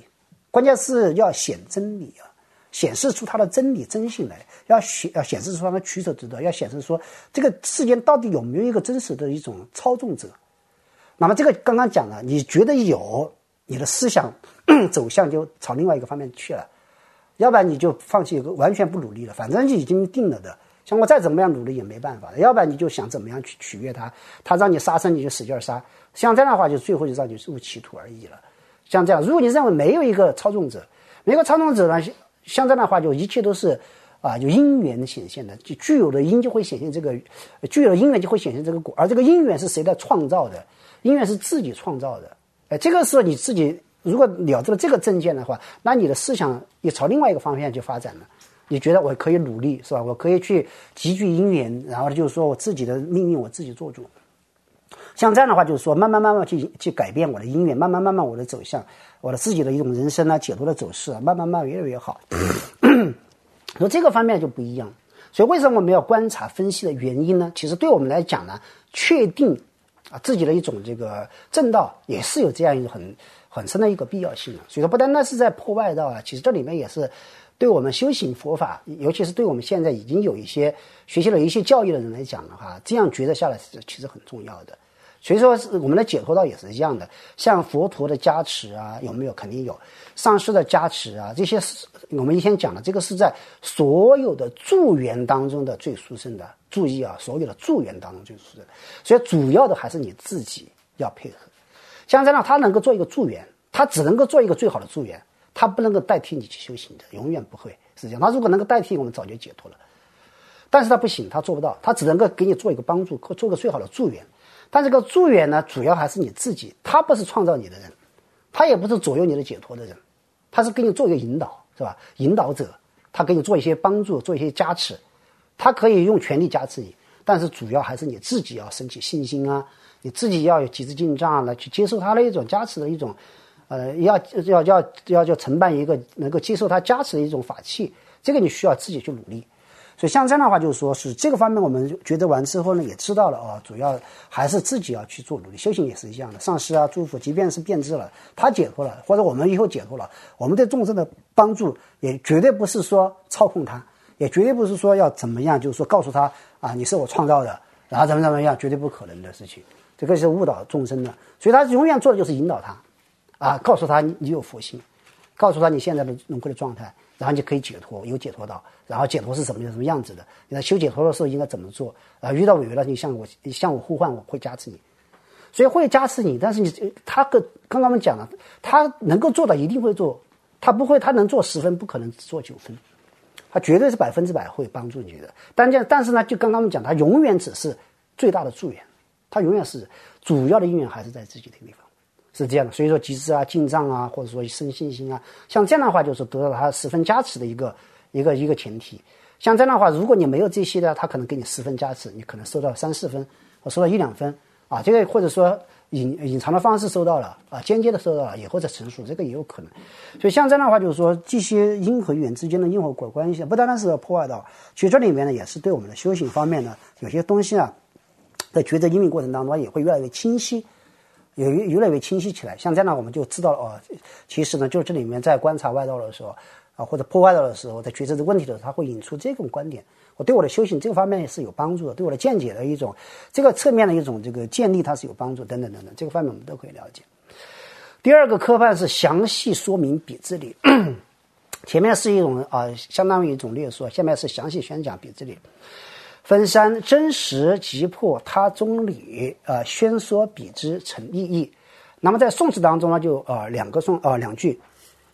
[SPEAKER 2] 关键是要显真理啊，显示出它的真理真性来，要显要显示出它的取舍之道，要显示说这个世间到底有没有一个真实的一种操纵者。那么这个刚刚讲了，你觉得有，你的思想走向就朝另外一个方面去了，要不然你就放弃，完全不努力了，反正就已经定了的，像我再怎么样努力也没办法的，要不然你就想怎么样去取悦他，他让你杀生你就使劲杀，像这样的话就最后就让你入歧途而已了。像这样，如果你认为没有一个操纵者，没有一个操纵者呢，像这样的话就一切都是啊，有因缘显现的，就具有的因就会显现这个，具有的因缘就会显现这个果，而这个因缘是谁在创造的？因缘是自己创造的。哎，这个时候你自己如果了知了这个正见的话，那你的思想也朝另外一个方向去发展了。你觉得我可以努力，是吧？我可以去集聚因缘，然后就是说我自己的命运我自己做主。像这样的话，就是说慢慢慢慢去去改变我的因缘，慢慢慢慢我的走向，我的自己的一种人生啊，解脱的走势啊，慢慢慢慢越来越好。所以这个方面就不一样。所以为什么我们要观察分析的原因呢？其实对我们来讲呢，确定啊自己的一种这个正道，也是有这样一个很很深的一个必要性的。所以说不单单是在破外道啊，其实这里面也是对我们修行佛法，尤其是对我们现在已经有一些学习了一些教育的人来讲的话，这样觉得下来是其实很重要的。所以说我们的解脱道也是一样的，像佛陀的加持啊，有没有？肯定有。上师的加持啊，这些是我们以前讲的，这个是在所有的助缘当中的最殊胜的。注意啊，所有的助缘当中最殊胜的。所以主要的还是你自己要配合。像这样，他能够做一个助缘，他只能够做一个最好的助缘，他不能够代替你去修行的，永远不会是这样。他如果能够代替，我们早就解脱了。但是他不行，他做不到，他只能够给你做一个帮助，做个最好的助缘。但这个助缘呢，主要还是你自己，他不是创造你的人，他也不是左右你的解脱的人，他是给你做一个引导，是吧？引导者，他给你做一些帮助，做一些加持，他可以用全力加持你，但是主要还是你自己要升起信心啊，你自己要有极致进账来去接受他的一种加持的一种，呃，要要要要要承办一个能够接受他加持的一种法器，这个你需要自己去努力。所以像这样的话，就是说是这个方面我们觉得完之后呢，也知道了啊，主要还是自己要去做努力。修行也是一样的，上师啊、诸佛，即便是变质了，他解脱了，或者我们以后解脱了，我们对众生的帮助也绝对不是说操控他，也绝对不是说要怎么样，就是说告诉他啊，你是我创造的，然后怎么怎么样，绝对不可能的事情。这个是误导众生的，所以他永远做的就是引导他，啊，告诉他你你有佛性，告诉他你现在的轮回的状态。然后你就可以解脱，有解脱道，然后解脱是什么什么样子的？你在修解脱的时候应该怎么做？啊，遇到违了，你向我向我呼唤，我会加持你。所以会加持你，但是你他跟刚刚我们讲了，他能够做的一定会做，他不会，他能做十分，不可能只做九分，他绝对是百分之百会帮助你的。但这但是呢，就刚刚我们讲，他永远只是最大的助缘，他永远是主要的因缘还是在自己的地方。是这样的，所以说集资啊、进账啊，或者说生信心啊，像这样的话，就是得到他十分加持的一个一个一个前提。像这样的话，如果你没有这些的，他可能给你十分加持，你可能收到三四分，或收到一两分啊，这个或者说隐隐藏的方式收到了啊，间接的收到了，也或者陈述，这个也有可能。所以像这样的话，就是说这些因和缘之间的因果果关系，不单单是破坏到，其实这里面呢，也是对我们的修行方面呢，有些东西啊，在抉择因缘过程当中也会越来越清晰。有越来越清晰起来，像这样呢，我们就知道了哦。其实呢，就是这里面在观察外道的时候啊，或者破外道的时候，在抉择这个问题的时候，他会引出这种观点。我对我的修行这个方面是有帮助的，对我的见解的一种这个侧面的一种这个建立，它是有帮助，等等等等，这个方面我们都可以了解。第二个科判是详细说明比支理，前面是一种啊，相当于一种略说，下面是详细宣讲比支理。分三真实即破他中理，呃，宣说比之成意义。那么在宋词当中呢，就呃两个宋呃两句，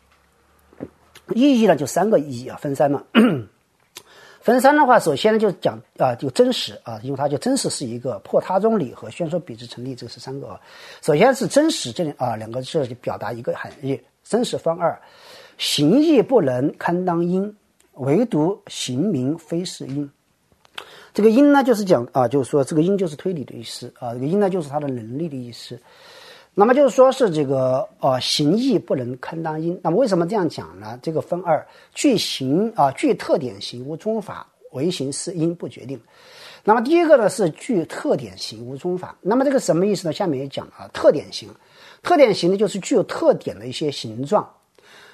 [SPEAKER 2] 意义呢就三个意义啊，分三嘛。分三的话，首先呢就讲啊、呃，就真实啊，因为它就真实是一个破他中理和宣说比之成立，这是三个啊。首先是真实这里啊两个字就表达一个含义，真实分二，行义不能堪当因，唯独行名非是因。这个因呢，就是讲啊，就是说这个因就是推理的意思啊，这个因呢就是他的能力的意思。那么就是说是这个呃行义不能堪当因。那么为什么这样讲呢？这个分二，具行啊具特点行无中法，唯行是因不决定。那么第一个呢是具特点行无中法。那么这个什么意思呢？下面也讲啊，特点行，特点行呢就是具有特点的一些形状。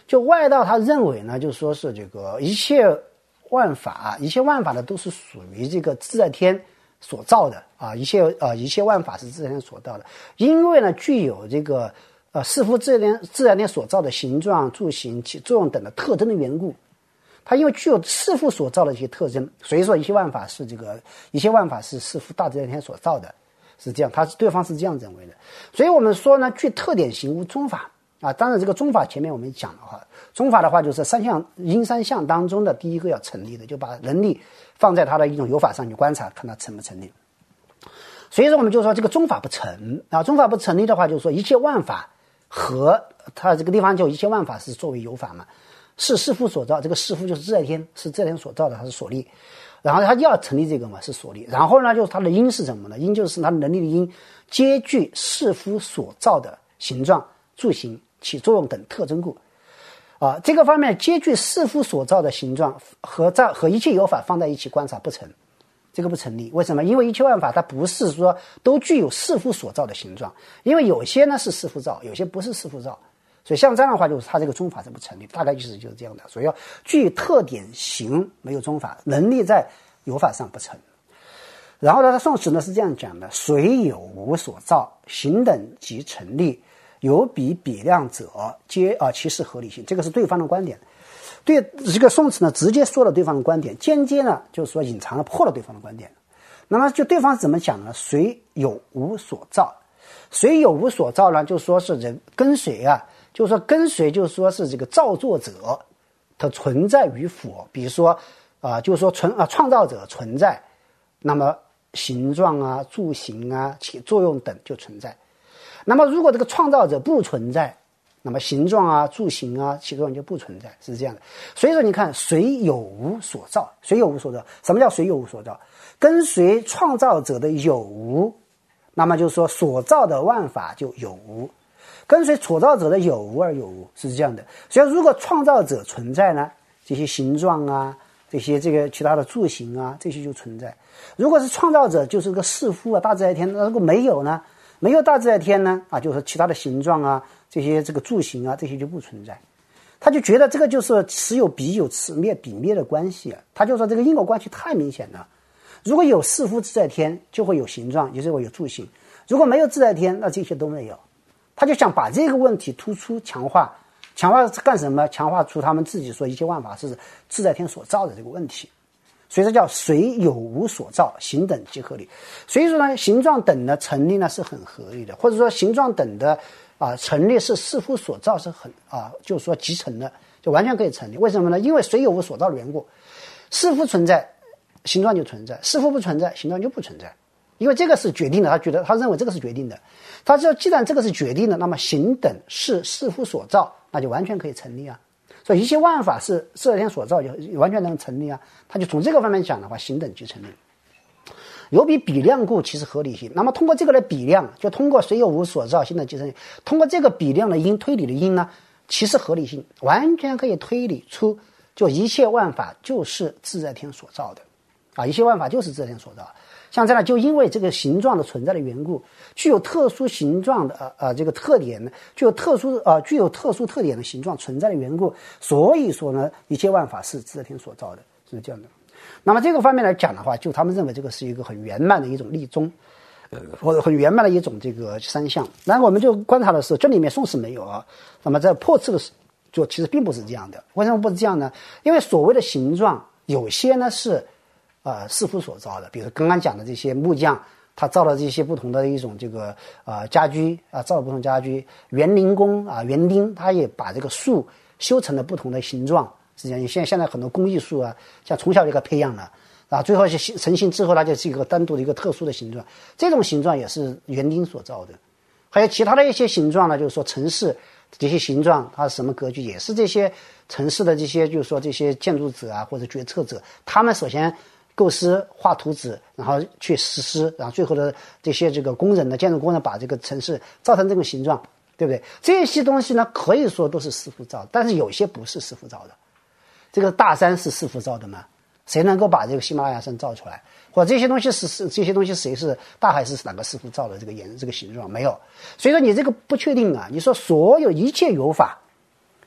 [SPEAKER 2] 就外道他认为呢，就说是这个一切万法，一切万法呢都是属于这个自在天所造的啊，一切呃一切万法是自在天所造的，因为呢具有这个呃似乎自然天自然天所造的形状、住形、起作用等的特征的缘故。它因为具有弑父所造的一些特征，所以说一切万法是这个一切万法是弑父大自然天所造的，是这样，他对方是这样认为的。所以我们说呢，具特点行无宗法啊。当然，这个宗法前面我们讲的话，宗法的话就是三项因三项当中的第一个要成立的，就把能力放在它的一种有法上去观察，看它成不成立。所以说我们就说这个宗法不成啊，宗法不成立的话，就是说一切万法和它这个地方就一切万法是作为有法嘛。是弑父所造，这个弑父就是自在天，是自在天所造的，它是所立。然后它要成立这个嘛，是所立。然后呢，就是它的因是什么呢？因就是它的能力的因，皆具弑父所造的形状、住形、起作用等特征故。啊，这个方面皆具弑父所造的形状和在和一切有法放在一起观察不成，这个不成立。为什么？因为一切万法它不是说都具有弑父所造的形状，因为有些呢是弑父造，有些不是弑父造。所以像这样的话，就是它这个宗法是不成立，大概意思就是这样的。所以要具特点行没有宗法，能力在有法上不成。然后呢，他宋词呢是这样讲的：虽有无所造，行等即成立，有比比量者，皆啊其是合理性。这个是对方的观点。对这个宋词呢，直接说了对方的观点，间接呢就是说隐藏了破了对方的观点。那么就对方怎么讲呢？虽有无所造，虽有无所造呢，就说是人跟随啊。就是说跟随就是说是这个造作者它存在与否，比如说啊、呃，就是说存啊创造者存在，那么形状啊、住形啊、起作用等就存在。那么如果这个创造者不存在，那么形状啊、住形啊、起作用就不存在，是这样的。所以说你看虽有无所造，虽有无所造，什么叫虽有无所造？跟随创造者的有无，那么就是说所造的万法就有无。跟随所造者的有无而有无，是这样的。所以如果创造者存在呢，这些形状啊，这些这个其他的住形啊，这些就存在。如果是创造者就是个弑父啊，大自在天，那如果没有呢，没有大自在天呢啊，就是其他的形状啊，这些这个住形啊，这些就不存在。他就觉得这个就是此有彼有，此灭彼灭的关系啊。他就说这个因果关系太明显了。如果有弑父自在天，就会有形状，也就会有住形；如果没有自在天，那这些都没有。他就想把这个问题突出强化，强化干什么？强化出他们自己说一切万法是自在天所造的这个问题。所以这叫虽有无所造，行等即合理。所以说呢，形状等的成立呢是很合理的，或者说形状等的啊、呃、成立是弑父所造是很啊、呃，就是说即成的，就完全可以成立。为什么呢？因为虽有无所造的缘故，弑父存在，形状就存在；弑父不存在，形状就不存在。因为这个是决定的，他觉得他认为这个是决定的。他说既然这个是决定的，那么行等是弑父所造，那就完全可以成立啊。所以一切万法是自在天所造，就完全能成立啊。他就从这个方面讲的话，行等即成立。有比比量故，其实合理性。那么通过这个来比量，就通过虽有无所造，行等即成立。通过这个比量的因，推理的因呢，其实合理性完全可以推理出，就一切万法就是自在天所造的啊，一切万法就是自在天所造的。像这样，就因为这个形状的存在的缘故，具有特殊形状的呃呃这个特点呢，具有特殊呃具有特殊特点的形状存在的缘故，所以说呢，一切万法是自在天所造的，是这样的。那么这个方面来讲的话，就他们认为这个是一个很圆满的一种立宗，呃，或者很圆满的一种这个三项。然后我们就观察的是，这里面宋词没有啊。那么在破次的时候，就其实并不是这样的。为什么不是这样呢？因为所谓的形状，有些呢是。呃，弑父所造的，比如刚刚讲的这些木匠，他造了这些不同的一种这个呃家居啊，造了不同家居。园林工啊，园丁他也把这个树修成了不同的形状。实际上，现在现在很多工艺树啊，像从小就给它培养了，啊，最后是成型之后，它就是一个单独的一个特殊的形状。这种形状也是园丁所造的。还有其他的一些形状呢，就是说城市这些形状，它是什么格局，也是这些城市的这些就是说这些建筑者啊或者决策者，他们首先。构思画图纸，然后去实施，然后最后的这些这个工人呢，建筑工人把这个城市造成这种形状，对不对？这些东西呢，可以说都是弑父造，但是有些不是弑父造的。这个大山是弑父造的吗？谁能够把这个喜马拉雅山造出来？或者这些东西是是这些东西谁是大海是哪个弑父造的这个颜这个形状？没有。所以说你这个不确定啊。你说所有一切有法，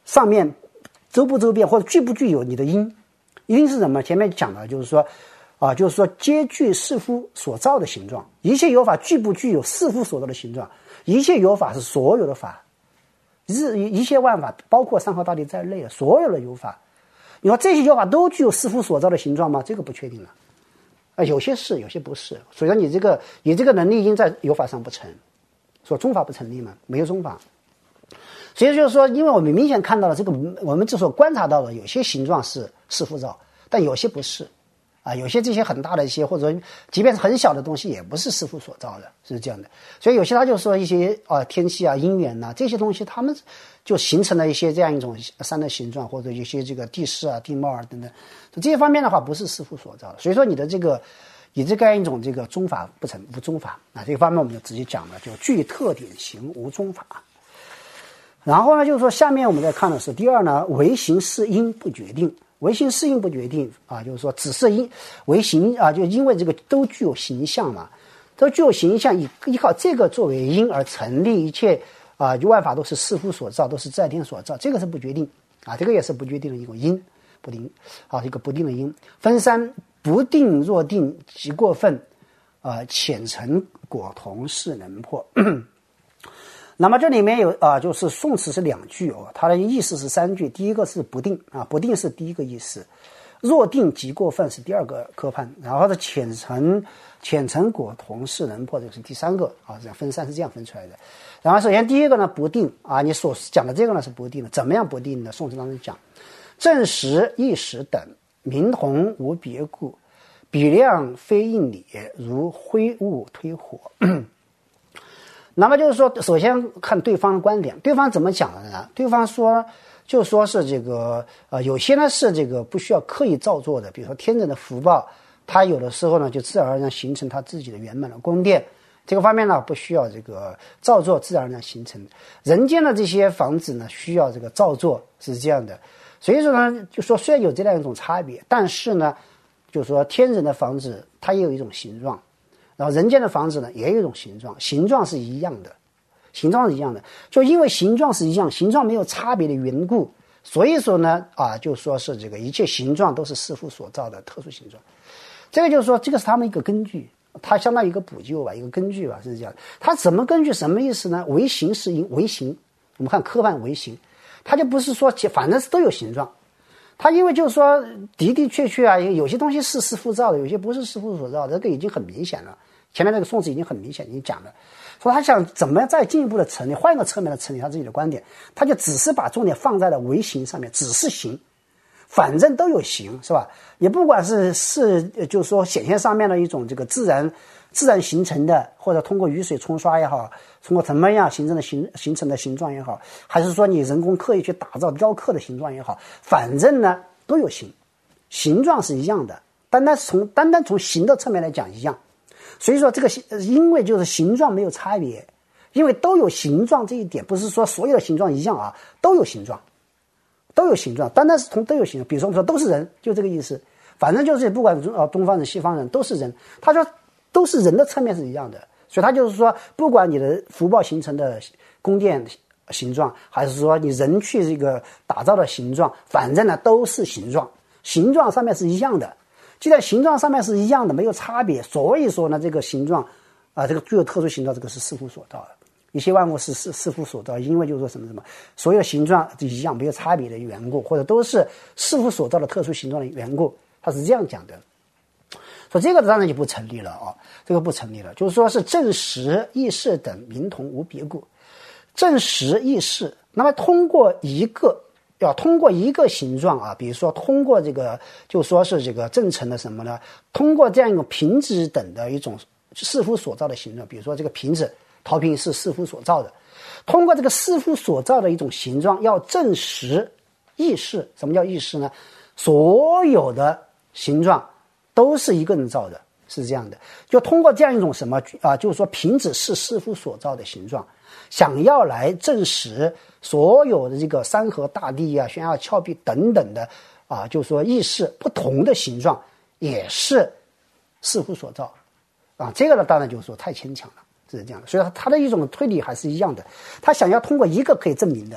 [SPEAKER 2] 上面周不周边或者具不具有你的因，一定是什么？前面讲的就是说啊，就是说皆具是夫所造的形状，一切有法具不具有是夫所造的形状，一切有法是所有的法，一一切万法包括山河大地在内的所有的有法，你说这些有法都具有是夫所造的形状吗？这个不确定了啊，有些是，有些不是。所以说你这个你这个能力因在有法上不成，说中法不成立嘛，没有中法。所以就是说，因为我们明显看到了这个，我们之所观察到的有些形状是是夫造，但有些不是啊，有些这些很大的一些或者即便是很小的东西也不是是夫所造的，是这样的。所以有些他就说一些啊天气啊因缘呐这些东西，他们就形成了一些这样一种山的形状，或者一些这个地势啊地貌啊等等，这些方面的话不是是夫所造的。所以说你的这个以这样一种这个中法不成无中法啊，这个方面我们就直接讲了，就具特点形无中法。然后呢，就是说下面我们再看的是第二呢，唯形是因不决定。唯形是因不决定啊，就是说只是因为形啊，就因为这个都具有形象嘛，都具有形象，依依靠这个作为因而成立，一切啊，就万法都是是夫所造，都是在天所造，这个是不决定啊，这个也是不决定的一种因，不定啊，一个不定的因。分三不定若定即过分，啊，浅层果同是能破。那么这里面有啊，就是宋词是两句哦，它的意思是三句。第一个是不定啊，不定是第一个意思，若定即过分是第二个科判，然后的浅层浅层果同是能破，这个是第三个啊，这样分散是这样分出来的。然后首先第一个呢不定啊，你所讲的这个呢是不定的，怎么样不定呢？宋词当中讲，正实意实等，明同无别故，比量非应理，如灰雾推火。那么就是说，首先看对方的观点，对方怎么讲的呢？对方说，就说是这个呃，有些呢是这个不需要刻意造作的，比如说天人的福报，他有的时候呢就自然而然形成他自己的圆满的宫殿，这个方面呢不需要这个造作，自然而然形成。人间的这些房子呢需要这个造作，是这样的。所以说呢，就说虽然有这样一种差别，但是呢，就说天人的房子它也有一种形状。然后人间的房子呢也有一种形状，形状是一样的，形状是一样的，就因为形状是一样，形状没有差别的缘故，所以说呢啊，就说是这个一切形状都是是夫所造的特殊形状。这个就是说，这个是他们一个根据，它相当于一个补救吧，一个根据吧，是这样。它怎么根据？什么意思呢？唯形是因，唯形，我们看科判唯形，它就不是说反正是都有形状。他因为就是说的的确确啊，有些东西是是夫造的，有些不是是夫所造的，这个已经很明显了。前面那个宋词已经很明显已经讲了，说他想怎么样再进一步的成立，换一个侧面的成立他自己的观点，他就只是把重点放在了唯形上面，只是形，反正都有形，是吧？也不管是是就是说显现上面的一种这个自然自然形成的，或者通过雨水冲刷也好，通过怎么样形成的形形成的形状也好，还是说你人工刻意去打造雕刻的形状也好，反正呢都有形，形状是一样的，单单从单单从形的侧面来讲一样。所以说这个因为就是形状没有差别，因为都有形状这一点，不是说所有的形状一样啊，都有形状，都有形状，单单是从都有形状。比如说我们说都是人，就这个意思，反正就是不管呃东方人西方人都是人，他说都是人的侧面是一样的，所以他就是说，不管你的福报形成的宫殿形状，还是说你人去这个打造的形状，反正呢都是形状，形状上面是一样的。既然形状上面是一样的，没有差别，所以说呢，这个形状啊，这个具有特殊形状，这个是是夫所造的。一切万物是是是夫所造，因为就是说什么什么，所有形状一样，没有差别的缘故，或者都是是夫所造的特殊形状的缘故，他是这样讲的。说这个当然就不成立了啊，这个不成立了，就是说是正实意识等明同无别故，正实意识，那么通过一个。要通过一个形状啊，比如说通过这个，就说是这个正成的什么呢？通过这样一种瓶子等的一种是夫所造的形状，比如说这个瓶子，陶瓶是是夫所造的。通过这个是夫所造的一种形状，要证实意识。什么叫意识呢？所有的形状都是一个人造的，是这样的。就通过这样一种什么啊，就是说瓶子是是夫所造的形状。想要来证实所有的这个山河大地啊、悬崖峭壁等等的啊，就是说意识不同的形状也是是夫所造啊，这个呢当然就是说太牵强了，是这样的。所以他的一种推理还是一样的，他想要通过一个可以证明的，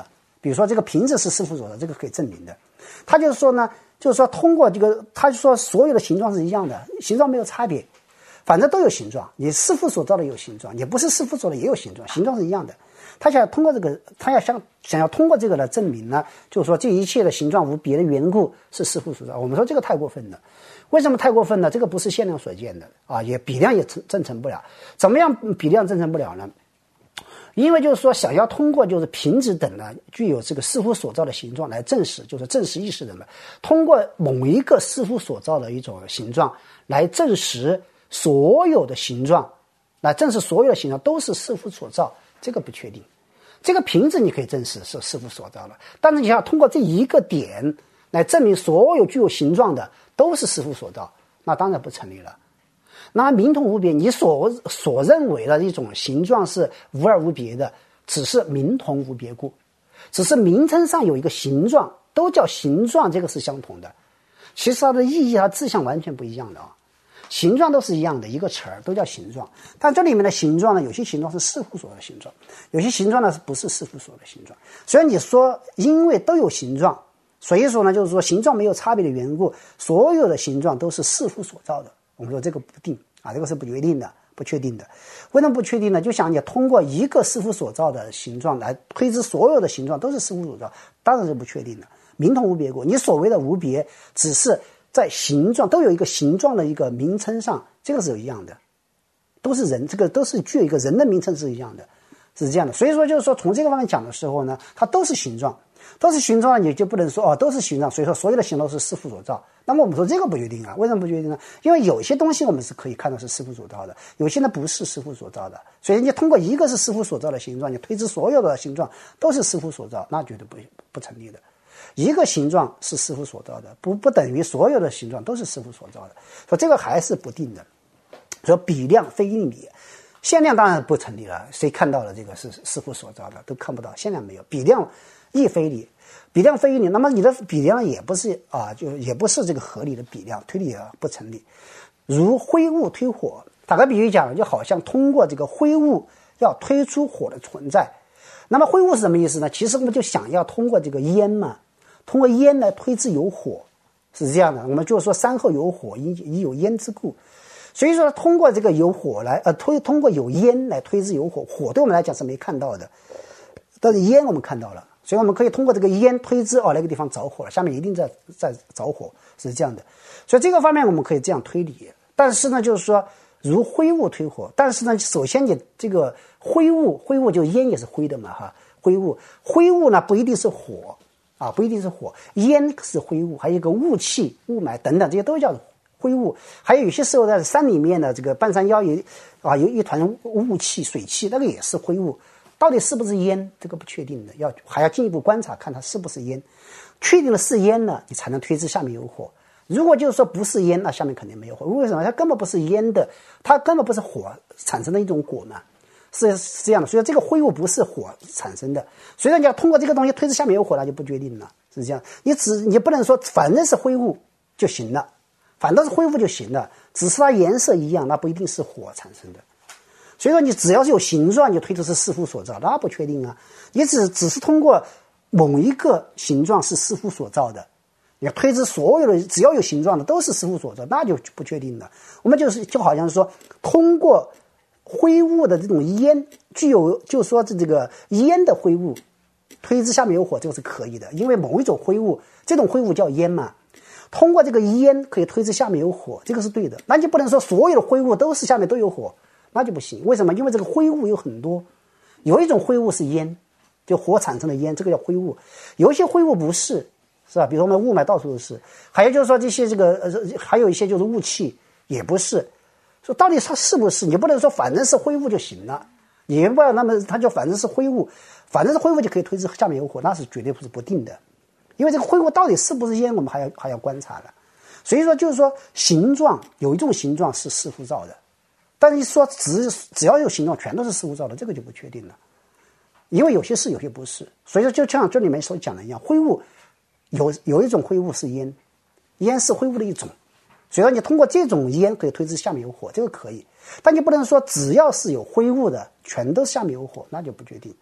[SPEAKER 2] 比如说这个瓶子是师傅所造，这个可以证明的。他就是说呢，就是说通过这个，他就说所有的形状是一样的，形状没有差别，反正都有形状。你师傅所造的有形状，也不是师傅做的也有形状，形状是一样的。他想通过这个，他要想想要通过这个来证明呢，就是说这一切的形状无别的缘故是师傅所造。我们说这个太过分了。为什么太过分呢？这个不是限量所见的啊，也比量也证成不了。怎么样比量证成不了呢？因为就是说想要通过就是瓶子等呢具有这个师傅所造的形状来证实，就是证实意识人们通过某一个师傅所造的一种形状来证实所有的形状，来证实所有的形状都是师傅所造，这个不确定。这个瓶子你可以证实是师傅所造的，但是你要通过这一个点来证明所有具有形状的都是师傅所造，那当然不成立了。那名同无别，你所所认为的一种形状是无二无别的，只是名同无别故，只是名称上有一个形状，都叫形状，这个是相同的。其实它的意义和志向完全不一样的啊。形状都是一样的，一个词儿都叫形状，但这里面的形状呢，有些形状是师傅所的形状，有些形状呢是不是师傅所的形状。所以你说因为都有形状，所以说呢，就是说形状没有差别的缘故，所有的形状都是师傅所造的。我们说这个不定啊，这个是不决定的，不确定的。为什么不确定呢？就想你通过一个师傅所造的形状来推知所有的形状都是师傅所造，当然是不确定的。名同无别故，你所谓的无别，只是在形状都有一个形状的一个名称上，这个是一样的，都是人，这个都是具有一个人的名称是一样的，是这样的。所以说就是说从这个方面讲的时候呢，它都是形状。都是形状，你就不能说哦，都是形状，所以说所有的形状是师傅所造。那么我们说这个不决定啊，为什么不决定呢？因为有些东西我们是可以看到是师傅所造的，有些呢不是师傅所造的。所以你通过一个是师傅所造的形状，你推知所有的形状都是师傅所造，那绝对不不成立的。一个形状是师傅所造的，不不等于所有的形状都是师傅所造的。所以这个还是不定的。说比量非应理，限量当然不成立了，谁看到了这个是师傅所造的都看不到，限量没有，比量亦非理。比量非理，那么你的比量也不是啊，就也不是这个合理的比量，推理也不成立。如灰物推火，打个比喻讲，就好像通过这个灰物要推出火的存在。那么灰物是什么意思呢？其实我们就想要通过这个烟嘛，通过烟来推知有火，是这样的。我们就是说山后有火，因因有烟之故。所以说通过这个有火来呃推通过有烟来推知有火，火对我们来讲是没看到的，但是烟我们看到了。所以我们可以通过这个烟推知哦，那个地方着火了，下面一定在在着火，是这样的。所以这个方面我们可以这样推理。但是呢，就是说如灰物推火，但是呢，首先你这个灰物，灰物就烟也是灰的嘛，哈，灰物，灰物呢不一定是火啊，不一定是火，烟是灰物，还有一个雾气、雾霾等等，这些都叫灰物。还有有些时候在山里面的这个半山腰有啊有一团雾气、水汽，那个也是灰物。到底是不是烟，这个不确定的，要还要进一步观察看它是不是烟。确定了是烟了，你才能推知下面有火。如果就是说不是烟，那下面肯定没有火。为什么？它根本不是烟的，它根本不是火产生的一种果嘛，是是这样的。所以这个灰物不是火产生的，所以你要通过这个东西推知下面有火，那就不决定了，是这样。你只你不能说反正是灰物就行了，反正是灰物就行了，只是它颜色一样，那不一定是火产生的。所以说你只要是有形状，你推知是师傅所造，那不确定啊。你只只是通过某一个形状是师傅所造的，你推知所有的只要有形状的都是师傅所造，那就不确定了。我们就是就好像说，通过灰物的这种烟，具有就是说这个烟的灰物推知下面有火，这个是可以的，因为某一种灰物，这种灰物叫烟嘛。通过这个烟可以推知下面有火，这个是对的。那就不能说所有的灰物都是下面都有火。那就不行，为什么？因为这个灰物有很多，有一种灰物是烟，就火产生的烟，这个叫灰物；有一些灰物不是，是吧？比如说我们雾霾到处都是，还有就是说这些这个呃，还有一些就是雾气也不是。说到底它是不是？你不能说反正是灰物就行了，你不要那么它就反正是灰物，反正是灰物就可以推知下面有火，那是绝对不是不定的，因为这个灰物到底是不是烟，我们还要还要观察的。所以说就是说形状有一种形状是师傅造的。但是你说只只要有形状全都是师傅造的，这个就不确定了，因为有些是有些不是。所以说就像这里面所讲的一样，灰物有有一种灰物是烟，烟是灰物的一种，所以说你通过这种烟可以推知下面有火，这个可以。但你不能说只要是有灰物的全都下面有火，那就不决定。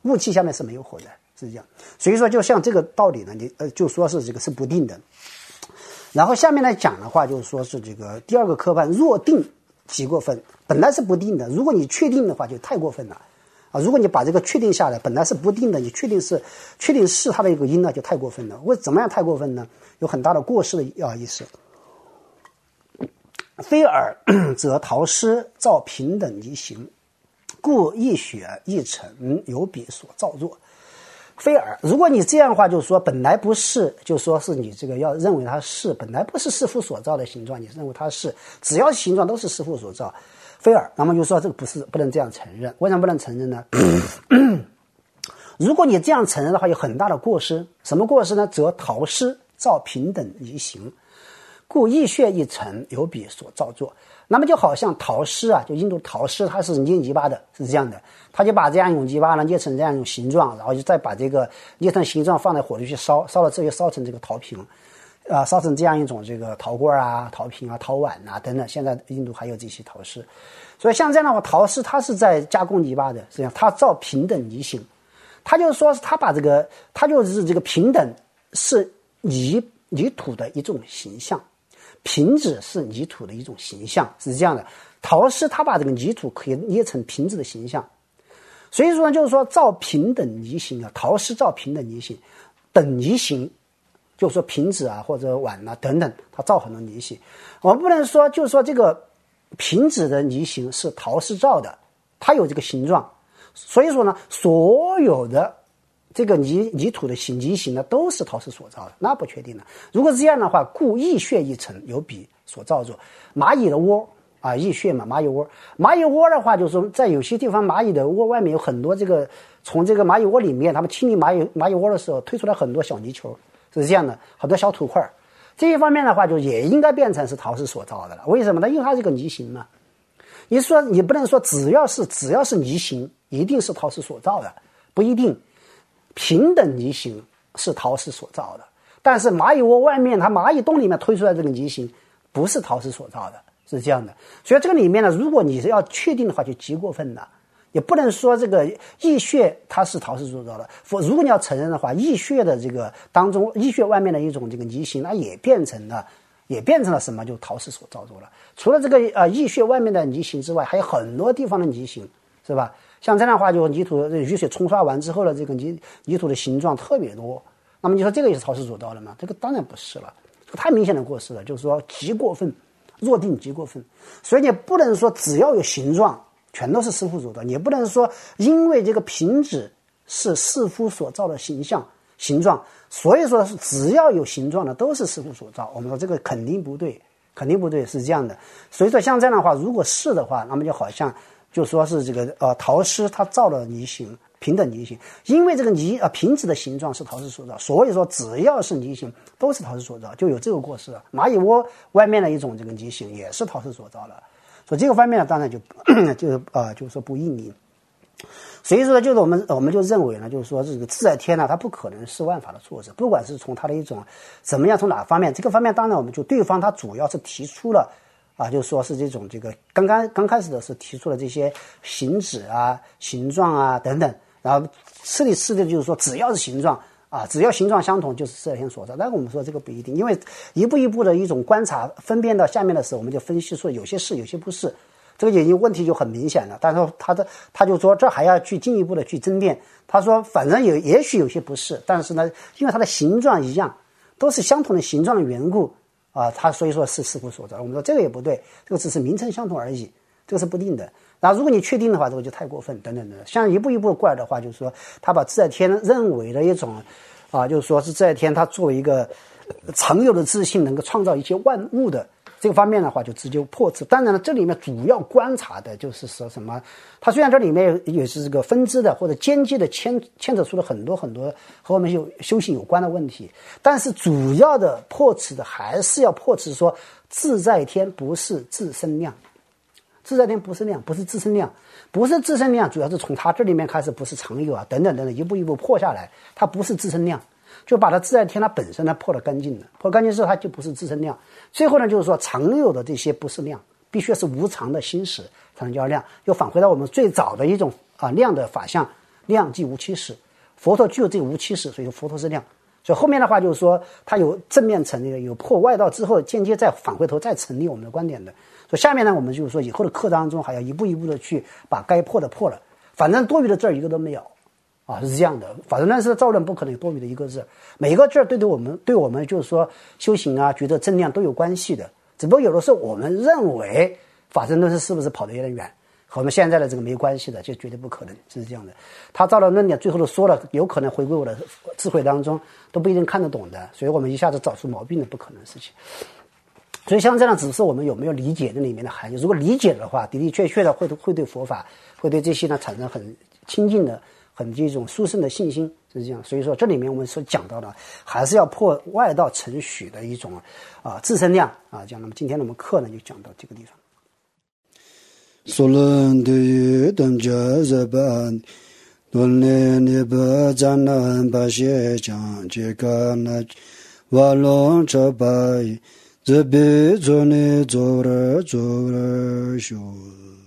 [SPEAKER 2] 雾气下面是没有火的，是这样。所以说就像这个道理呢，你呃就说是这个是不定的。然后下面来讲的话，就是说是这个第二个科判，若定即过分，本来是不定的，如果你确定的话就太过分了啊！如果你把这个确定下来，本来是不定的，你确定是确定是它的一个因呢，就太过分了。为怎么样太过分呢？有很大的过失的啊意思。非尔则陶师造平等离形，故一血一成，有彼所造作。非尔，如果你这样的话，就是说本来不是，就说是你这个要认为它是，本来不是师父所造的形状，你认为它是，只要形状都是师父所造。非尔，那么就说这个不是，不能这样承认。为什么不能承认呢？如果你这样承认的话，有很大的过失。什么过失呢？则陶师造平等离形，故一血一成，有彼所造作。那么就好像陶师啊，就印度陶师，它是捏泥巴的，是这样的，他就把这样一种泥巴呢捏成这样一种形状，然后就再把这个捏成形状放在火里去烧，烧了之后烧成这个陶瓶，啊、呃，烧成这样一种这个陶罐啊、陶瓶啊、陶碗啊等等。现在印度还有这些陶师，所以像这样的话，陶师它是在加工泥巴的，实际上它造平等离形，他就是说他把这个，他就是这个平等是泥泥土的一种形象。瓶子是泥土的一种形象，是这样的。陶师他把这个泥土可以捏成瓶子的形象，所以说呢，就是说造平等离形啊，陶师造平等离形，等离形，就是说瓶子啊或者碗啊等等，他造很多离形。我们不能说就是说这个瓶子的离形是陶师造的，它有这个形状，所以说呢，所有的这个泥泥土的形泥形呢，都是陶师所造的，那不确定了。如果是这样的话，故一血一成，有彼所造作。蚂蚁的窝啊，蚁穴嘛，蚂蚁窝。蚂蚁窝的话，就是说在有些地方，蚂蚁的窝外面有很多这个，从这个蚂蚁窝里面，他们清理蚂蚁蚂蚁窝的时候，推出来很多小泥球，是这样的，很多小土块。这一方面的话，就也应该变成是陶师所造的了。为什么呢？因为它是个泥形嘛。你说你不能说只要是只要是泥形，一定是陶师所造的，不一定。平等泥形是陶师所造的，但是蚂蚁窝外面它蚂蚁洞里面推出来这个泥形不是陶师所造的，是这样的。所以这个里面呢，如果你是要确定的话，就极过分了，也不能说这个蚁穴它是陶师所造的。如果你要承认的话，蚁穴的这个当中，蚁穴外面的一种这个泥形，那也变成了也变成了什么？就陶师所造作了。除了这个呃蚁穴外面的泥形之外，还有很多地方的泥形，是吧？像这样的话，就泥土雨水冲刷完之后的这个泥泥土的形状特别多，那么你说这个也是陶师所造的吗？这个当然不是了，这个太明显的过失了，就是说极过分，若定极过分。所以你不能说只要有形状全都是师父所造，也不能说因为这个瓶子是师父所造的形象形状，所以说只要有形状的都是师父所造。我们说这个肯定不对，肯定不对，是这样的。所以说像这样的话，如果是的话，那么就好像就说是这个呃陶师他造了泥形，平等泥形，因为这个泥呃瓶子的形状是陶师所造，所以说只要是泥形都是陶师所造，就有这个过失了。蚂蚁窝外面的一种这个泥形也是陶师所造的，所以这个方面呢，当然就就是呃就是说不应理。所以说就是我们我们就认为呢，就是说这个自在天呢，它不可能是万法的作者，不管是从它的一种怎么样，从哪方面，这个方面当然我们就对方他主要是提出了。啊，就说是这种这个刚刚刚开始的是提出了这些形制啊、形状啊等等，然后次第次第就是说只要是形状啊，只要形状相同就是自在天所造。但是我们说这个不一定，因为一步一步的一种观察分辨到下面的时候，我们就分析出有些是有些不是，这个眼睛问题就很明显了。但是他的他就说这还要去进一步的去争辩，他说反正有也许有些不是，但是呢，因为它的形状一样，都是相同的形状的缘故。啊，他所以说是师父所造，我们说这个也不对，这个只是名称相同而已，这个是不定的。然后如果你确定的话，这个就太过分，等等等。像一步一步过来的话，就是说他把自在天认为的一种，啊，就是说是自在天他作为一个常有的自性，能够创造一切万物的这个方面的话，就直接破斥。当然了，这里面主要观察的就是说什么？它虽然这里面也是这个分支的或者间接的牵牵扯出了很多很多和我们有修行有关的问题，但是主要的破斥的还是要破斥说自在天不是自身量，自在天不是量，不是自身量，不是自身量，主要是从它这里面开始不是常有啊等等等等，一步一步破下来，它不是自身量。就把它自在天它本身呢破得干净了，破干净之后它就不是自身量。最后呢，就是说常有的这些不是量，必须是无常的心识才能叫量。又返回到我们最早的一种啊量的法相， 量即无其实，佛陀具有这个无其实，所以说佛陀是量。所以后面的话就是说，它有正面成立的，有破外道之后间接再返回头再成立我们的观点的。所以下面呢，我们就是说以后的课当中还要一步一步的去把该破的破了，反正多余的字儿一个都没有。啊，是这样的，法轮论是造论不可能有多余的一个字，每一个字对对我们对我们就是说修行啊、觉得正量都有关系的。只不过有的时候我们认为法轮论是是不是跑得有点远，和我们现在的这个没关系的，就绝对不可能，是这样的。他造了论点，最后都说了，有可能回归我的智慧当中，都不一定看得懂的，所以我们一下子找出毛病的不可能的事情。所以像这样，只是我们有没有理解那里面的含义。如果理解的话，的的确确的会会对佛法，会对这些呢产生很亲近的。很这种殊胜的信心是这样，所以说这里面我们所讲到的，还是要破外道承许的一种啊自身量啊。这样，那么今天我们课呢就讲到这个地方。
[SPEAKER 1] 所论的等家日本，论念的不占难把些讲这个那瓦隆这把这边做呢做了做了修。